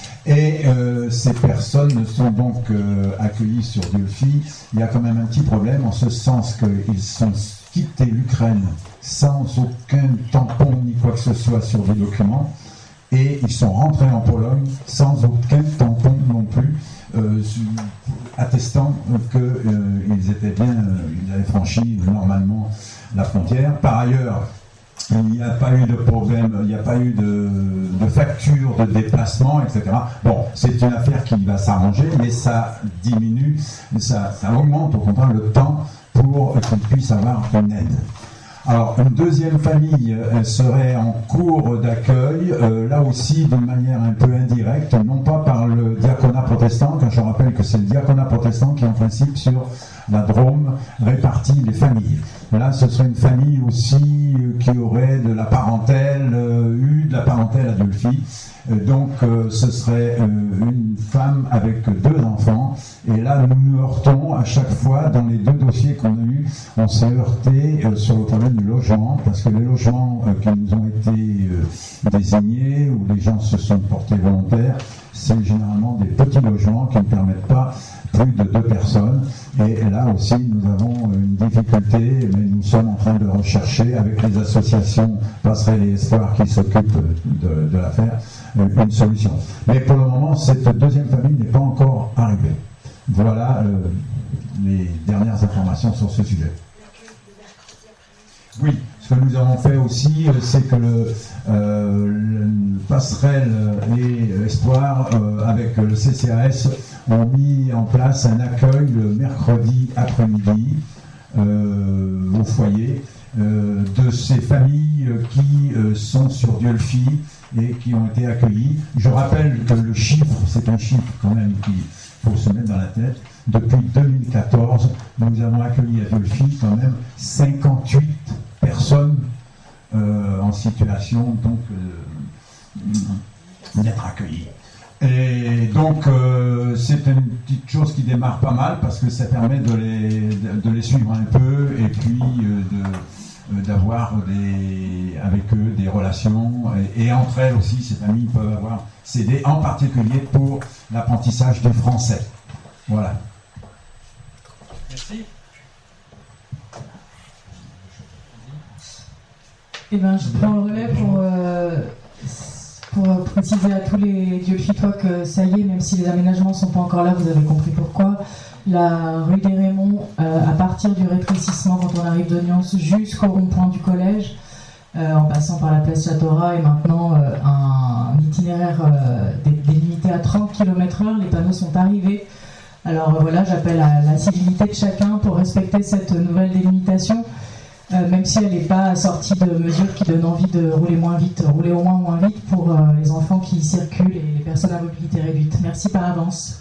et euh, ces personnes sont donc euh, accueillies sur Delphi. Il y a quand même un petit problème, en ce sens qu'ils sont quitté l'Ukraine sans aucun tampon ni quoi que ce soit sur des documents, et ils sont rentrés en Pologne sans aucun tampon non plus, euh, attestant qu'ils euh, étaient bien, euh, ils avaient franchi normalement la frontière. Par ailleurs, il n'y a pas eu de problème, il n'y a pas eu de, de facture de déplacement, et cetera. Bon, c'est une affaire qui va s'arranger, mais ça diminue, ça, ça augmente au contraire le temps pour qu'ils puissent avoir une aide. Alors, une deuxième famille elle serait en cours d'accueil, euh, là aussi d'une manière un peu indirecte, non pas par le diaconat protestant, car je rappelle que c'est le diaconat protestant qui, en principe, sur la Drôme, répartit les familles. Là, ce serait une famille aussi euh, qui aurait de la parentèle, euh, eu de la parentèle Adulphi. Euh, donc, euh, ce serait euh, une femme avec deux enfants. Et là, nous nous heurtons à chaque fois, dans les deux dossiers qu'on a eus, on s'est heurté euh, sur le problème du logement, parce que les logements euh, qui nous ont été euh, désignés, où les gens se sont portés volontaires, c'est généralement des petits logements qui ne permettent pas plus de deux personnes. Et là aussi, nous avons une difficulté, mais nous sommes en train de rechercher, avec les associations Passerelle et Espoir qui s'occupent de, de l'affaire, une solution. Mais pour le moment, cette deuxième famille n'est pas encore arrivée. Voilà euh, les dernières informations sur ce sujet. Oui, ce que nous avons fait aussi, c'est que le, euh, le Passerelle et Espoir, euh, avec le C C A S, ont mis en place un accueil le mercredi après-midi euh, au foyer euh, de ces familles qui euh, sont sur Dieulfi et qui ont été accueillies. Je rappelle que le chiffre, c'est un chiffre quand même qu'il faut se mettre dans la tête. Depuis deux mille quatorze, nous avons accueilli à Dieulfi quand même cinquante-huit personnes euh, en situation donc euh, d'être accueillies. Et donc euh, c'est une petite chose qui démarre pas mal parce que ça permet de les, de, de les suivre un peu et puis euh, de, euh, d'avoir des, avec eux des relations et, et entre elles aussi ces familles peuvent avoir cédé en particulier pour l'apprentissage du français. Voilà. Merci. Eh ben, je prends le relais pour, euh, pour préciser à tous les Dieulfitois que ça y est, même si les aménagements ne sont pas encore là, vous avez compris pourquoi. La rue des Raymonds, euh, à partir du rétrécissement quand on arrive de Nyons jusqu'au rond-point du collège, euh, en passant par la place Chatora, et maintenant euh, un, un itinéraire euh, délimité à trente kilomètres heure, les panneaux sont arrivés. Alors euh, voilà, j'appelle à la civilité de chacun pour respecter cette nouvelle délimitation. Euh, même si elle n'est pas assortie de mesures qui donnent envie de rouler moins vite, rouler au moins moins vite pour euh, les enfants qui circulent et les personnes à mobilité réduite. Merci par avance.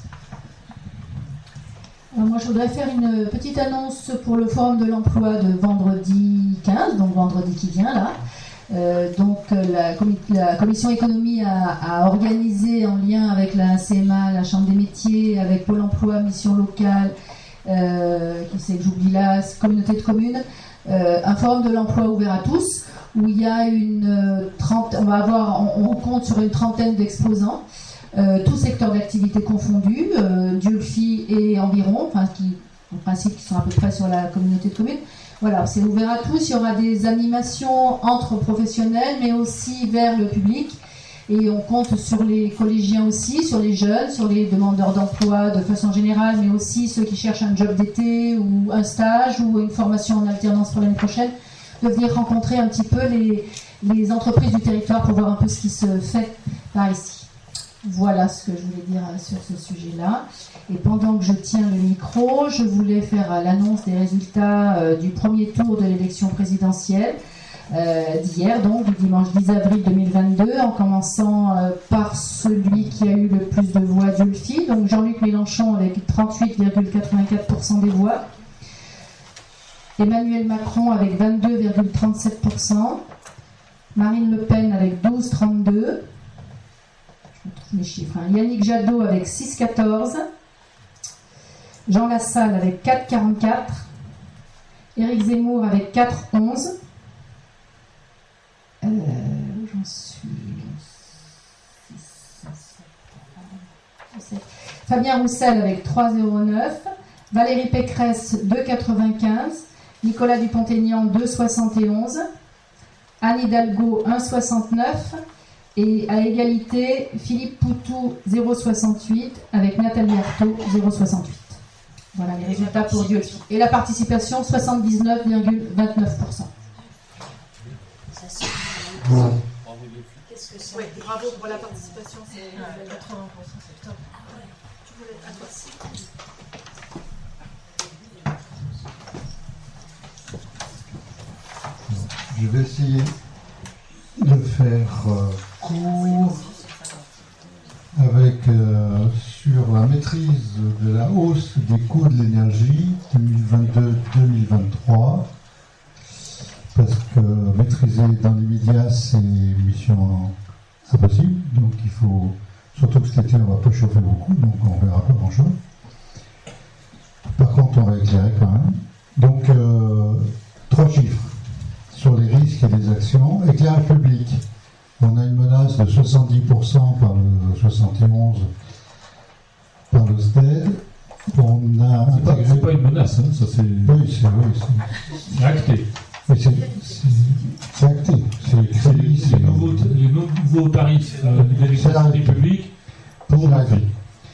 Alors moi, je voudrais faire une petite annonce pour le forum de l'emploi de vendredi quinze, donc vendredi qui vient là. Euh, donc la, comi la commission économie a, a organisé en lien avec la C M A, la Chambre des métiers, avec Pôle emploi, mission locale, euh, qui c'est que j'oublie là, communauté de communes, Euh, un forum de l'emploi ouvert à tous où il y a une euh, trentaine, on va avoir, on, on compte sur une trentaine d'exposants, euh, tous secteurs d'activité confondus, euh, Dieulfi et environ, enfin qui, en principe, qui sont à peu près sur la communauté de communes. Voilà, c'est ouvert à tous. Il y aura des animations entre professionnels, mais aussi vers le public. Et on compte sur les collégiens aussi, sur les jeunes, sur les demandeurs d'emploi de façon générale, mais aussi ceux qui cherchent un job d'été ou un stage ou une formation en alternance pour l'année prochaine, de venir rencontrer un petit peu les, les entreprises du territoire pour voir un peu ce qui se fait par ici. Voilà ce que je voulais dire sur ce sujet-là. Et pendant que je tiens le micro, je voulais faire l'annonce des résultats euh, du premier tour de l'élection présidentielle. Euh, d'hier, donc du dimanche dix avril deux mille vingt-deux, en commençant euh, par celui qui a eu le plus de voix Dieulfi, donc Jean-Luc Mélenchon avec trente-huit virgule quatre-vingt-quatre pour cent des voix, Emmanuel Macron avec vingt-deux virgule trente-sept pour cent, Marine Le Pen avec douze virgule trente-deux, je retrouve mes chiffres, hein. Yannick Jadot avec six virgule quatorze, Jean Lassalle avec quatre virgule quarante-quatre, Éric Zemmour avec quatre virgule onze, Euh, où j'en suis Fabien Roussel avec trois virgule zéro neuf, Valérie Pécresse deux virgule quatre-vingt-quinze, Nicolas Dupont-Aignan deux virgule soixante et onze, Anne Hidalgo un virgule soixante-neuf et à égalité Philippe Poutou zéro virgule soixante-huit avec Nathalie Arthaud zéro virgule soixante-huit. Voilà les résultats pour Dieulfi. Et la participation soixante-dix-neuf virgule vingt-neuf pour cent. Qu'est-ce que c'est? Oui, bravo pour la participation, c'est quatre-vingts pour cent, c'est top. Tu voulais à toi aussi. Je vais essayer de faire euh, court avec euh, sur la maîtrise de la hausse des coûts de l'énergie deux mille vingt-deux deux mille vingt-trois, parce que maîtriser dans l'immédiat c'est une mission impossible, donc il faut, surtout que cet été on va pas chauffer beaucoup, donc on verra pas grand chose. Par contre on va éclairer quand même. Donc euh, trois chiffres sur les risques et les actions. Éclairage public, on a une menace de soixante-dix pour cent par le soixante et onze par le S T E D. On a c'est, pas, c'est pas une menace, hein, ça c'est. Oui, c'est, oui, c'est... c'est acté. Oui, c'est, c'est, c'est acté. C'est, c'est, les, c'est... Les, nouveaux, les nouveaux tarifs euh, d'électricité publique pour la vie.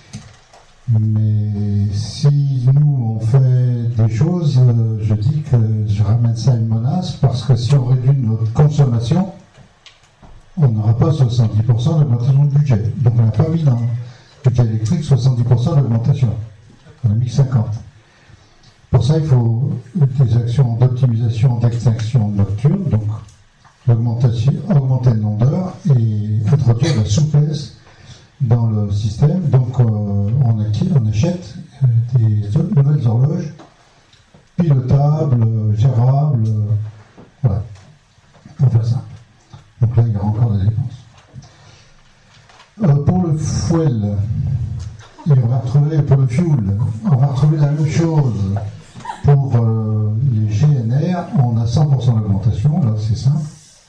Mais si nous on fait des choses, euh, je dis que je ramène ça à une menace, parce que si on réduit notre consommation, on n'aura pas soixante-dix pour cent d'augmentation du budget. Donc on n'a pas mis dans le budget électrique soixante-dix pour cent d'augmentation. On a mis cinquante pour cent. Pour ça, il faut des actions d'optimisation d'extinction nocturne, donc augmentation, augmenter le nombre d'heures et introduire de la souplesse dans le système. Donc euh, on, acquiert, on achète euh, des nouvelles horloges pilotables, euh, gérables, euh, voilà, pour faire ça. Donc là, il y aura encore des dépenses. Euh, pour le fuel, et on va retrouver, pour le fuel, on va retrouver la même chose. Pour euh, les G N R, on a cent pour cent d'augmentation, là c'est simple.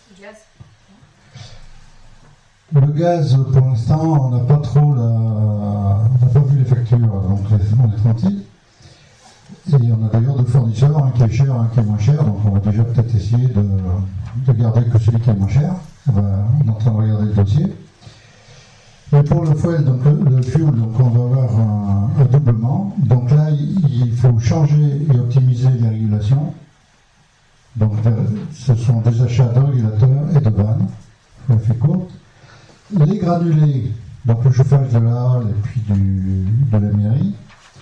Le gaz, pour l'instant, on n'a pas trop la... on n'a pas vu les factures, donc on est tranquille. Et on a d'ailleurs deux fournisseurs, un qui est cher, un qui est moins cher, donc on va déjà peut-être essayer de, de garder que celui qui est moins cher. On, va, on est en train de regarder le dossier. Et pour le fuel, donc le, le fuel, donc on va avoir un, un doublement. Donc là, il, il faut changer et optimiser les régulations. Donc ce sont des achats de régulateurs et de vannes. Je la fais courte. Les granulés, donc le chauffage de la halle et puis du, de la mairie.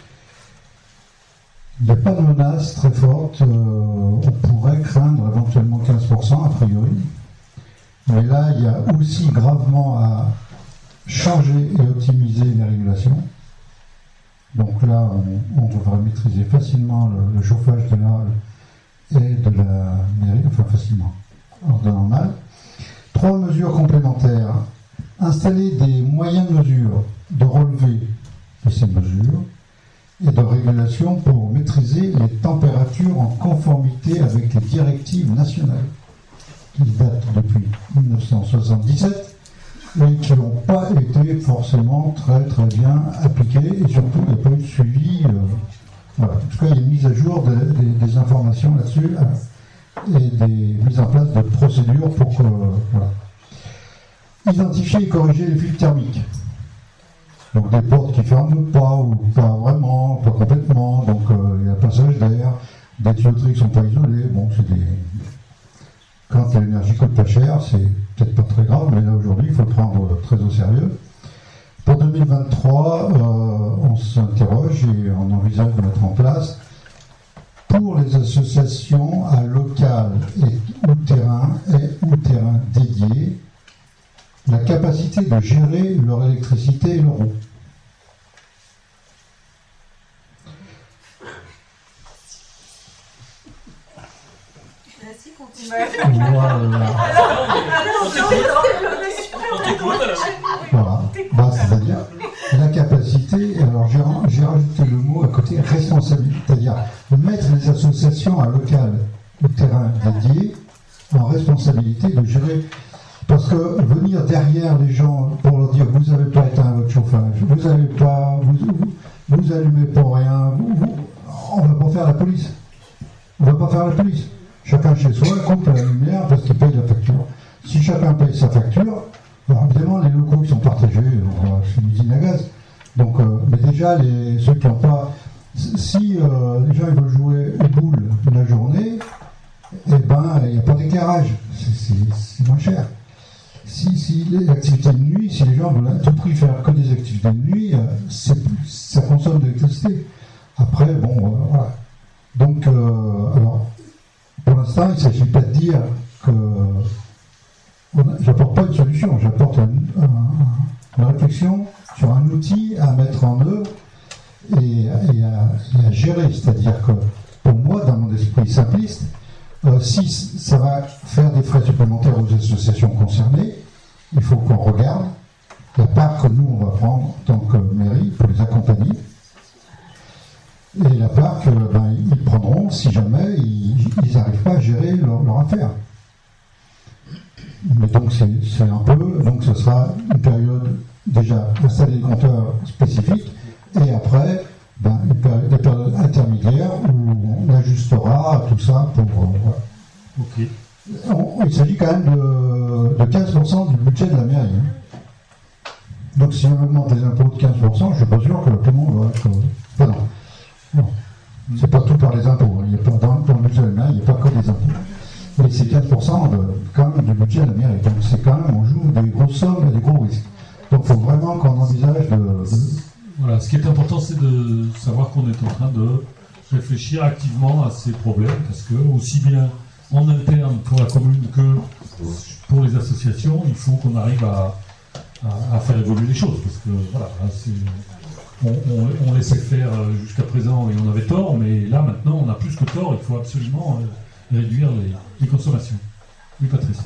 Il n'y a pas de menace très forte. Euh, on pourrait craindre éventuellement quinze pour cent a priori. Mais là, il y a aussi gravement à changer et optimiser les régulations. Donc là, on, on devrait maîtriser facilement le, le chauffage de la halle et de la mairie, enfin facilement, en donnant mal. Trois mesures complémentaires. Installer des moyens de mesure, de relevé de ces mesures et de régulation pour maîtriser les températures en conformité avec les directives nationales qui datent depuis mille neuf cent soixante-dix-sept et qui n'ont pas été forcément très très bien appliquées, et surtout il n'y a pas eu de suivi. Euh, voilà. En tout cas, il y a une mise à jour de, de, des informations là-dessus euh, et des mises en place de procédures pour que... Euh, voilà. Identifier et corriger les fuites thermiques. Donc des portes qui ne ferment pas, ou pas vraiment, pas complètement, donc euh, il y a un passage d'air, des tuyauteries qui ne sont pas isolées, bon c'est des... Quand l'énergie coûte pas cher, c'est peut-être pas très grave, mais là aujourd'hui il faut le prendre très au sérieux. Pour deux mille vingt-trois, euh, on s'interroge et on envisage de mettre en place pour les associations à local et ou terrain et ou terrain dédié la capacité de gérer leur électricité et leur eau. Voilà. Voilà. Bah, c'est-à-dire la capacité, alors j'ai, j'ai rajouté le mot à côté, responsabilité, c'est-à-dire mettre les associations à local ou terrain dédié en responsabilité de gérer. Parce que venir derrière les gens pour leur dire vous n'avez pas éteint votre chauffage, vous n'avez pas, vous, vous, vous allumez pour rien, vous, vous, on ne va pas faire la police. On ne va pas faire la police. Chacun chez soi coupe la lumière parce qu'il paye la facture. Si chacun paye sa facture, alors évidemment les locaux qui sont partagés, c'est une usine à gaz. Donc, euh, mais déjà les, ceux qui n'ont pas, si euh, les gens ils veulent jouer aux boules la journée, eh ben il n'y a pas d'éclairage, c'est, c'est, c'est moins cher. Si, si les activités de nuit, si les gens veulent à tout prix faire que des activités de nuit, c'est, ça consomme de l'électricité. Après, bon, euh, voilà. Donc, euh, alors, pour l'instant, il ne s'agit pas de dire que j'apporte pas une solution, j'apporte un, un, une réflexion sur un outil à mettre en œuvre et, et, à, et à gérer. C'est-à-dire que pour moi, dans mon esprit simpliste, euh, si ça va faire des frais supplémentaires aux associations concernées, il faut qu'on regarde la part que nous on va prendre en tant que mairie pour les accompagner. Et la part que ben, ils prendront si jamais ils n'arrivent pas à gérer leur, leur affaire. Mais donc c'est, c'est un peu, donc ce sera une période déjà installer des compteurs spécifiques et après ben, une période, des périodes intermédiaires où on ajustera tout ça pour. Euh, voilà. Ok. On, il s'agit quand même de, de quinze pour cent du budget de la mairie. Hein. Donc si on augmente les impôts de quinze pour cent, je ne suis pas sûr que tout le monde va être. Enfin, non. Non. C'est pas tout par les impôts. Il y a pas, dans, dans le budget de la mairie, il n'y a pas que des impôts. Mais c'est quinze pour cent de, quand même du budget de la mairie. Donc c'est quand même, on joue des grosses sommes et des gros risques. Donc il faut vraiment qu'on envisage de, de... Voilà, ce qui est important, c'est de savoir qu'on est en train de réfléchir activement à ces problèmes, parce que aussi bien en interne pour la commune que pour les associations, il faut qu'on arrive à, à, à faire évoluer les choses, parce que voilà, c'est... On, on, on laissait faire jusqu'à présent et on avait tort, mais là maintenant on a plus que tort, il faut absolument réduire les, les consommations. Oui, Patrice.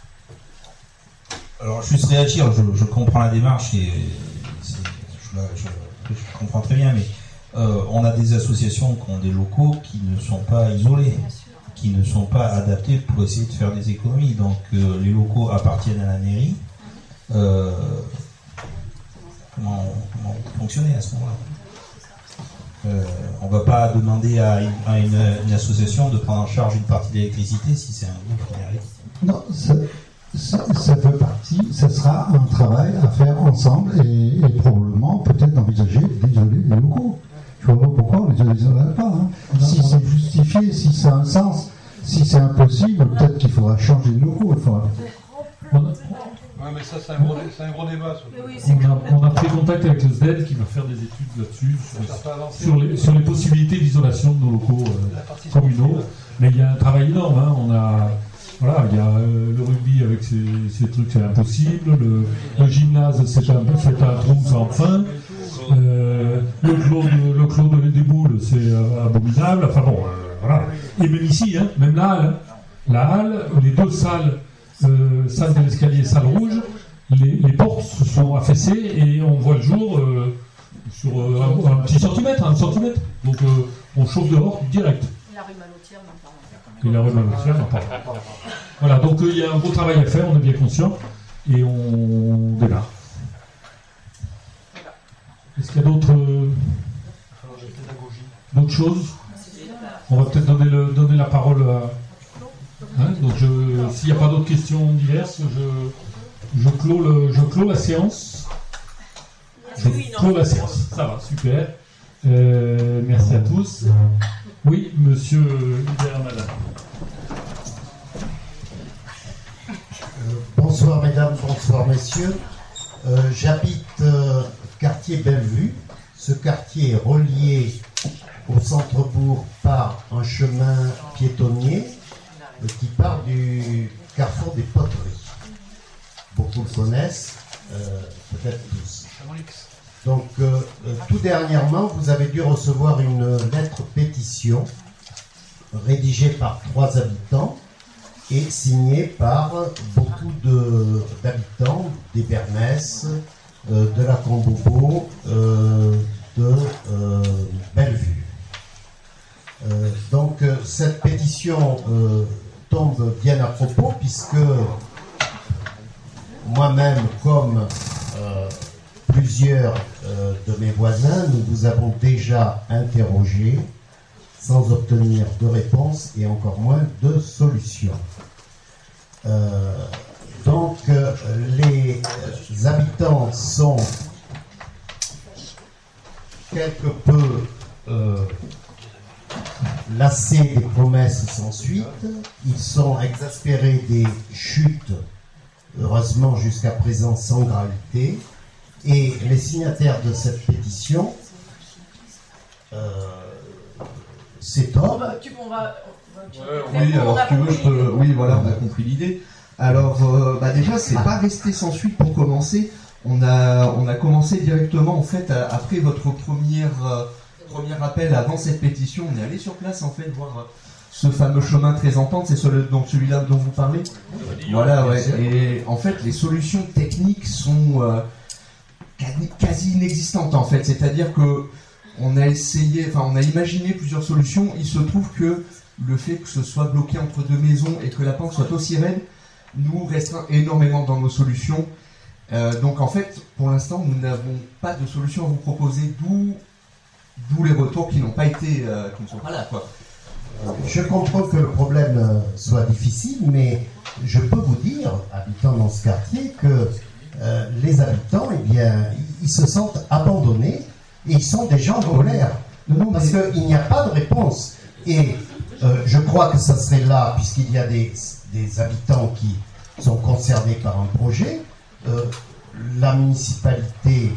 Alors, juste réagir, je, je comprends la démarche et c'est, je, je, je comprends très bien, mais euh, on a des associations qui ont des locaux qui ne sont pas isolés, qui ne sont pas adaptés pour essayer de faire des économies. Donc, euh, les locaux appartiennent à la mairie. Euh, Comment, comment fonctionner à ce moment-là euh, On ne va pas demander à, une, à une, une association de prendre en charge une partie de l'électricité si c'est un groupe qui arrive. Non, ça, ça, ça fait partie, ça sera un travail à faire ensemble et, et probablement peut-être d'envisager d'isoler les locaux. Je ne vois pas pourquoi on ne les isolerait pas. Hein. Si c'est justifié, si ça a un sens, si c'est impossible, peut-être qu'il faudra changer de locaux. Il faudra... Ouais, mais ça, c'est un gros, c'est un gros débat. Oui, on, a, on a pris contact avec le S D E D qui va faire des études là-dessus, sur, sur, les, sur les possibilités d'isolation de nos locaux euh, communaux. Mais il y a un travail énorme. Hein. On a, voilà, il y a euh, le rugby avec ses, ses trucs, c'est impossible. Le, le gymnase, c'est un, c'est un trou sans fin. Euh, le clos de, le clos de, des boules, c'est euh, abominable. Enfin bon, euh, voilà. Et même ici, hein, même la halle, la halle, les deux salles. Euh, salle de l'escalier, salle rouge, les, les portes se sont affaissées et on voit le jour euh, sur euh, un, un petit centimètre, un centimètre. Donc euh, on chauffe dehors direct. Et la rue Malotière, non, pardon. Et la rue Malotière, non, pardon. Voilà, donc il euh, y a un gros travail à faire, on est bien conscient, et on démarre. Est-ce qu'il y a d'autres, euh, d'autres choses? On va peut-être donner, le, donner la parole à... Hein, donc je, s'il n'y a pas d'autres questions diverses, je, je, clôt le, je clôt la séance. Je clôt la séance. Ça va, super. Euh, merci à tous. Oui, monsieur Hubert, madame. Euh, bonsoir mesdames, bonsoir messieurs. Euh, j'habite euh, quartier Bellevue. Ce quartier est relié au centre-bourg par un chemin piétonnier qui part du carrefour des Poteries. Beaucoup le connaissent, euh, peut-être tous. Donc, euh, euh, tout dernièrement, vous avez dû recevoir une lettre pétition rédigée par trois habitants et signée par beaucoup de, d'habitants des Bernès, euh, de la Cambobo, euh, de euh, Bellevue. Euh, donc, euh, cette pétition euh, tombe bien à propos puisque moi-même, comme euh, plusieurs euh, de mes voisins, nous vous avons déjà interrogé sans obtenir de réponse et encore moins de solution. Euh, donc euh, les habitants sont quelque peu euh, lassés des promesses sans suite, ils sont exaspérés des chutes, heureusement jusqu'à présent sans gravité, et les signataires de cette pétition euh, s'étonnent. On va, tu, on va, Oui, alors si tu veux, je peux... Oui, voilà, on a compris l'idée. Alors, euh, bah déjà, c'est pas resté sans suite pour commencer. On a, on a commencé directement, en fait, à- après votre première, euh, premier appel, avant cette pétition, on est allé sur place, en fait, voir euh, ce fameux chemin très en pente, c'est celui, donc celui-là dont vous parlez. Voilà, ouais. Et en fait, les solutions techniques sont euh, quasi- quasi inexistantes, en fait. C'est-à-dire que on a essayé, enfin, on a imaginé plusieurs solutions. Il se trouve que le fait que ce soit bloqué entre deux maisons et que la pente soit aussi raide nous restreint énormément dans nos solutions. Euh, donc en fait, pour l'instant, nous n'avons pas de solution à vous proposer, d'où d'où les retours qui n'ont pas été, euh, qui ne sont pas là, quoi. Je comprends que le problème euh, soit difficile, mais je peux vous dire, habitant dans ce quartier, que euh, les habitants, eh bien, ils se sentent abandonnés et ils sont des gens en colère. Parce qu'il n'y a pas de réponse. Et euh, je crois que ça serait là, puisqu'il y a des, des habitants qui sont concernés par un projet. Euh, la municipalité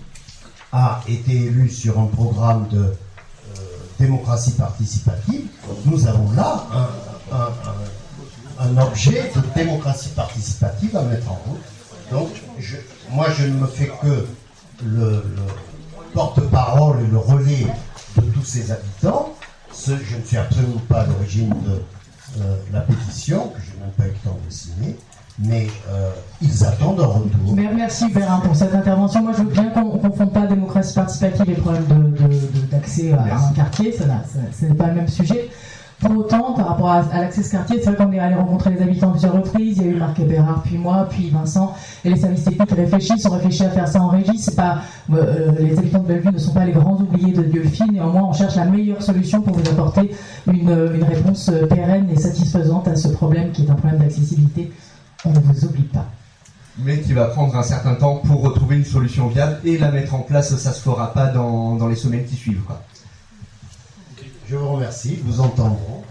a été élue sur un programme de euh, démocratie participative. Nous avons là un, un, un, un objet de démocratie participative à mettre en route. Donc, je, moi, je ne me fais que le, le porte-parole et le relais de tous ces habitants. Ce, je ne suis absolument pas à l'origine de euh, la pétition, que je n'ai même pas eu le temps de signer. Mais euh, ils attendent un retour. Merci Perrin pour cette intervention. Moi je veux bien qu'on ne confonde pas démocratie participative et problème de, de, de, d'accès à, à un quartier, ça, n'a, ça ce n'est pas le même sujet. Pour autant, par rapport à, à l'accès à ce quartier, c'est vrai qu'on est allé rencontrer les habitants à plusieurs reprises. Il y a eu Marc Bérard, puis moi, puis Vincent, et les services techniques réfléchissent, ont réfléchi à faire ça en régie. C'est pas, euh, les habitants de Bellevue ne sont pas les grands oubliés de Diolfi, néanmoins on cherche la meilleure solution pour vous apporter une, une réponse pérenne et satisfaisante à ce problème qui est un problème d'accessibilité. On ne vous oublie pas. Mais qui va prendre un certain temps pour retrouver une solution viable et la mettre en place, ça se fera pas dans, dans les semaines qui suivent, quoi. Je vous remercie, vous entendrons.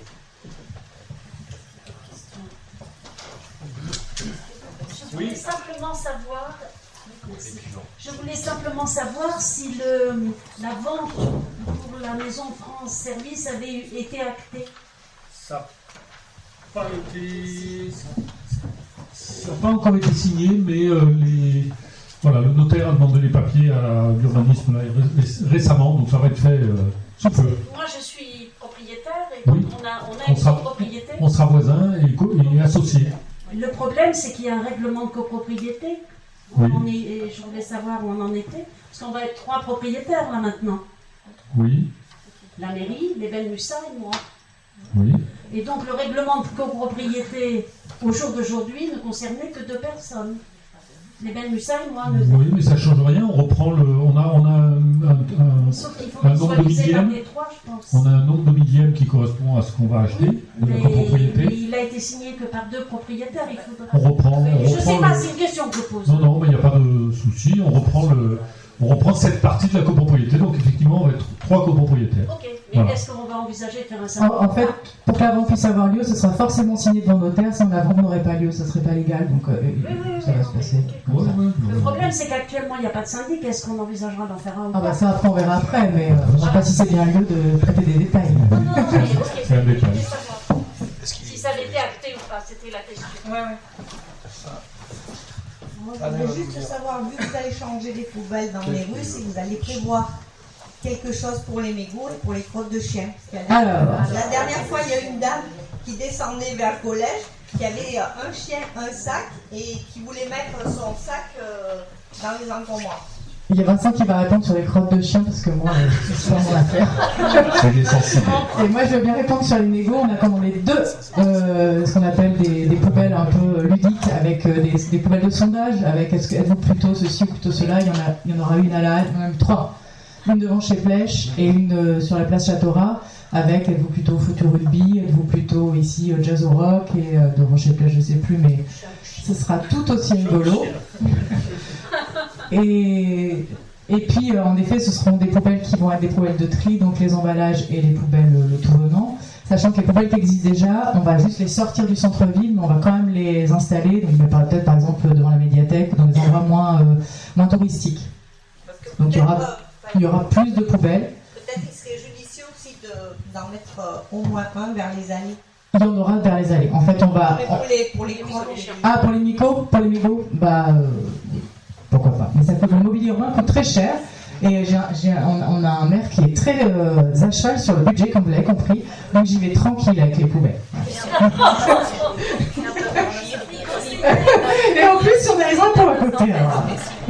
Je voulais simplement savoir, je voulais simplement savoir si le, la vente pour la maison France Service avait eu- été actée. Ça n'a pas été... Ça n'a pas encore été signé, mais euh, les... voilà, le notaire a demandé les papiers à l'urbanisme là, ré- récemment, donc ça va être fait euh, sous peu. Moi, je suis propriétaire et Oui. on a, on a On une sera, copropriété. on sera voisins et, co- et associés. Le problème, c'est qu'il y a un règlement de copropriété. Oui. On est, et je voulais savoir où on en était, parce qu'on va être trois propriétaires là maintenant. Oui, La mairie, les Belmussa et moi. oui. Et donc le règlement de copropriété au jour d'aujourd'hui ne concernait que deux personnes. Les Belmussa et moi. Ne... Oui, mais ça ne change rien. On reprend le. On a, on a un, un- Sauf qu'il faut un qu'ils nombre soient de visés par millièmes. les trois, je pense. On a un nombre de millièmes qui correspond à ce qu'on va acheter de la Mais, copropriété. mais il a été signé que par deux propriétaires. Il faudra... On reprend. On Je ne reprend sais pas, le- c'est une question que je pose. Non, non, mais il n'y a pas de souci. On reprend le. On reprend cette partie de la copropriété. Donc effectivement, on va être trois copropriétaires. Ok, mais Voilà. est-ce qu'on va envisager de faire un En, certain en fait, pour que la vente puisse avoir lieu, ce sera forcément signé devant notaire. Sinon, la vente n'aurait pas lieu, ça ne serait pas légal. Donc, euh, ça va se passer. comme ça. Le problème, c'est qu'actuellement, il n'y a pas de syndic. Est-ce qu'on envisagera d'en faire un ou Ah bah pas ça, après, on verra après, mais euh, je ne sais pas si c'est bien lieu de traiter des détails. Non, non, mais ok, C'est un détail. je voulais savoir si ça avait été acté ou pas, c'était la question. Ouais, ouais. Moi, je voudrais juste savoir, vu que vous allez changer les poubelles dans les rues, si vous allez prévoir quelque chose pour les mégots et pour les crottes de chiens. Parce que la, Alors. la dernière fois, il y a une dame qui descendait vers le collège, qui avait euh, un chien, un sac, et qui voulait mettre son sac euh, dans les encombrants. Il y a Vincent qui va répondre sur les crottes de chiens parce que moi, euh, c'est pas mon affaire. C'est sensible. Et moi, je veux bien répondre sur les négos. On a commandé deux, euh, ce qu'on appelle des, des poubelles un peu ludiques, avec euh, des, des poubelles de sondage, avec est-ce que êtes-vous plutôt ceci ou plutôt cela. Il y en a, il y en aura une à la, même trois. Une devant chez Flèche et une euh, sur la place Châteaurat, avec êtes-vous plutôt foot ou rugby, êtes-vous plutôt ici euh, jazz au rock, et euh, devant chez Flèche, je sais plus, mais ce sera tout aussi rigolo. Et, et puis, euh, en effet, ce seront des poubelles qui vont être des poubelles de tri, donc les emballages et les poubelles euh, le tout venant. Sachant que les poubelles qui existent déjà, on va juste les sortir du centre-ville, mais on va quand même les installer, donc peut-être par exemple devant la médiathèque ou dans des endroits moins, euh, moins touristiques. Donc il y aura, il y aura plus de poubelles. Peut-être qu'il serait judicieux aussi de- d'en en mettre euh, au moins un vers les allées. Il y en aura vers les allées. En fait, on va. Mais pour les, pour les crottes. Ah, pour les micos Pour les micos Bah, euh, pourquoi pas. Mais ça coûte, le mobilier urbain coûte très cher. Et j'ai, j'ai, on, on a un maire qui est très euh, à cheval sur le budget, comme vous l'avez compris. Donc j'y vais tranquille avec les poubelles. Et en plus, on a les impôts à côté. Alors.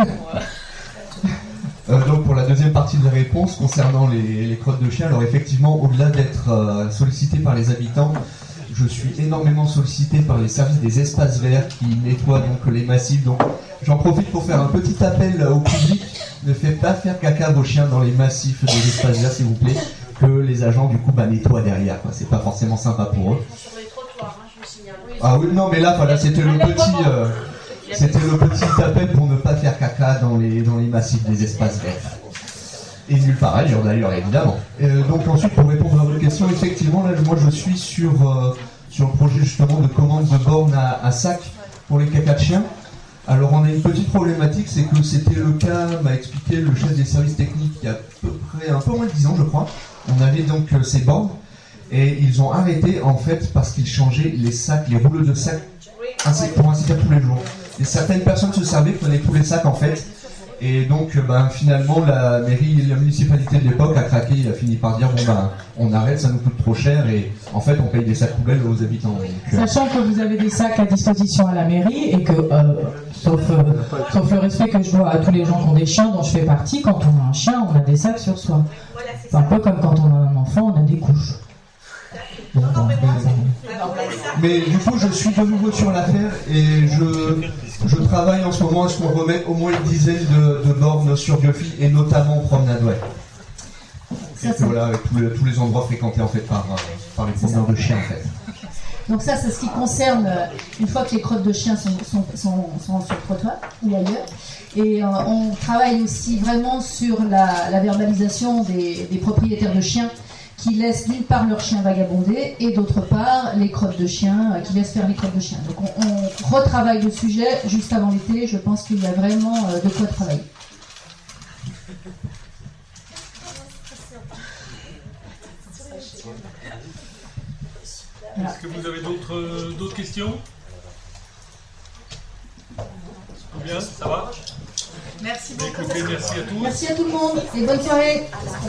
Euh, donc pour la deuxième partie de la réponse concernant les, les crottes de chien, alors effectivement, au-delà d'être euh, sollicité par les habitants, je suis énormément sollicité par les services des espaces verts qui nettoient donc les massifs. Donc j'en profite pour faire un petit appel au public. Ne faites pas faire caca vos chiens dans les massifs des espaces verts, s'il vous plaît, que les agents du coup bah, nettoient derrière. Quoi. C'est pas forcément sympa pour eux. Sur les trottoirs, hein, je vous signale. Ah oui, non, mais là, voilà, c'était le petit, euh, c'était le petit appel pour ne pas faire caca dans les, dans les massifs des espaces verts. Et nulle part ailleurs d'ailleurs, évidemment. Euh, donc ensuite, pour répondre à votre question, effectivement, là, moi, je suis sur, euh, sur le projet justement de commande de bornes à, à sac pour les caca de chiens. Alors, on a une petite problématique, c'est que c'était le cas, m'a expliqué le chef des services techniques il y a à peu près un peu moins de dix ans, je crois. On avait donc euh, ces bornes. Et ils ont arrêté en fait parce qu'ils changeaient les sacs, les rouleaux de sacs ainsi, pour ainsi dire tous les jours. Et certaines personnes se servaient, prenaient tous les sacs en fait. Et donc ben, finalement la mairie, la municipalité de l'époque a craqué, il a fini par dire bon ben on arrête, ça nous coûte trop cher et en fait on paye des sacs poubelles aux habitants. Donc, euh... Sachant que vous avez des sacs à disposition à la mairie et que, euh, sauf, euh, sauf le respect que je dois à tous les gens qui ont des chiens dont je fais partie, quand on a un chien on a des sacs sur soi. C'est un peu comme quand on a un enfant, on a des couches. Mais du coup, je suis de nouveau sur l'affaire et je, je travaille en ce moment à ce qu'on remette au moins une dizaine de, de bornes sur Biofil et notamment promenade ouais. Et que, voilà, avec tous les, tous les endroits fréquentés en fait par, par les promeneurs de chiens en fait. Donc ça, c'est ce qui concerne euh, une fois que les crottes de chiens sont, sont, sont, sont sur le trottoir ou ailleurs. Et euh, on travaille aussi vraiment sur la, la verbalisation des, des propriétaires de chiens qui laissent d'une part leurs chiens vagabonder et d'autre part les crottes de chiens, euh, qui laissent faire les crottes de chiens. Donc on, on retravaille le sujet juste avant l'été. Je pense qu'il y a vraiment euh, de quoi travailler. Est-ce que vous avez d'autres, d'autres questions? Tout bien, ça va? Merci beaucoup. Écoutez, merci à tous. Merci à tout le monde et bonne soirée.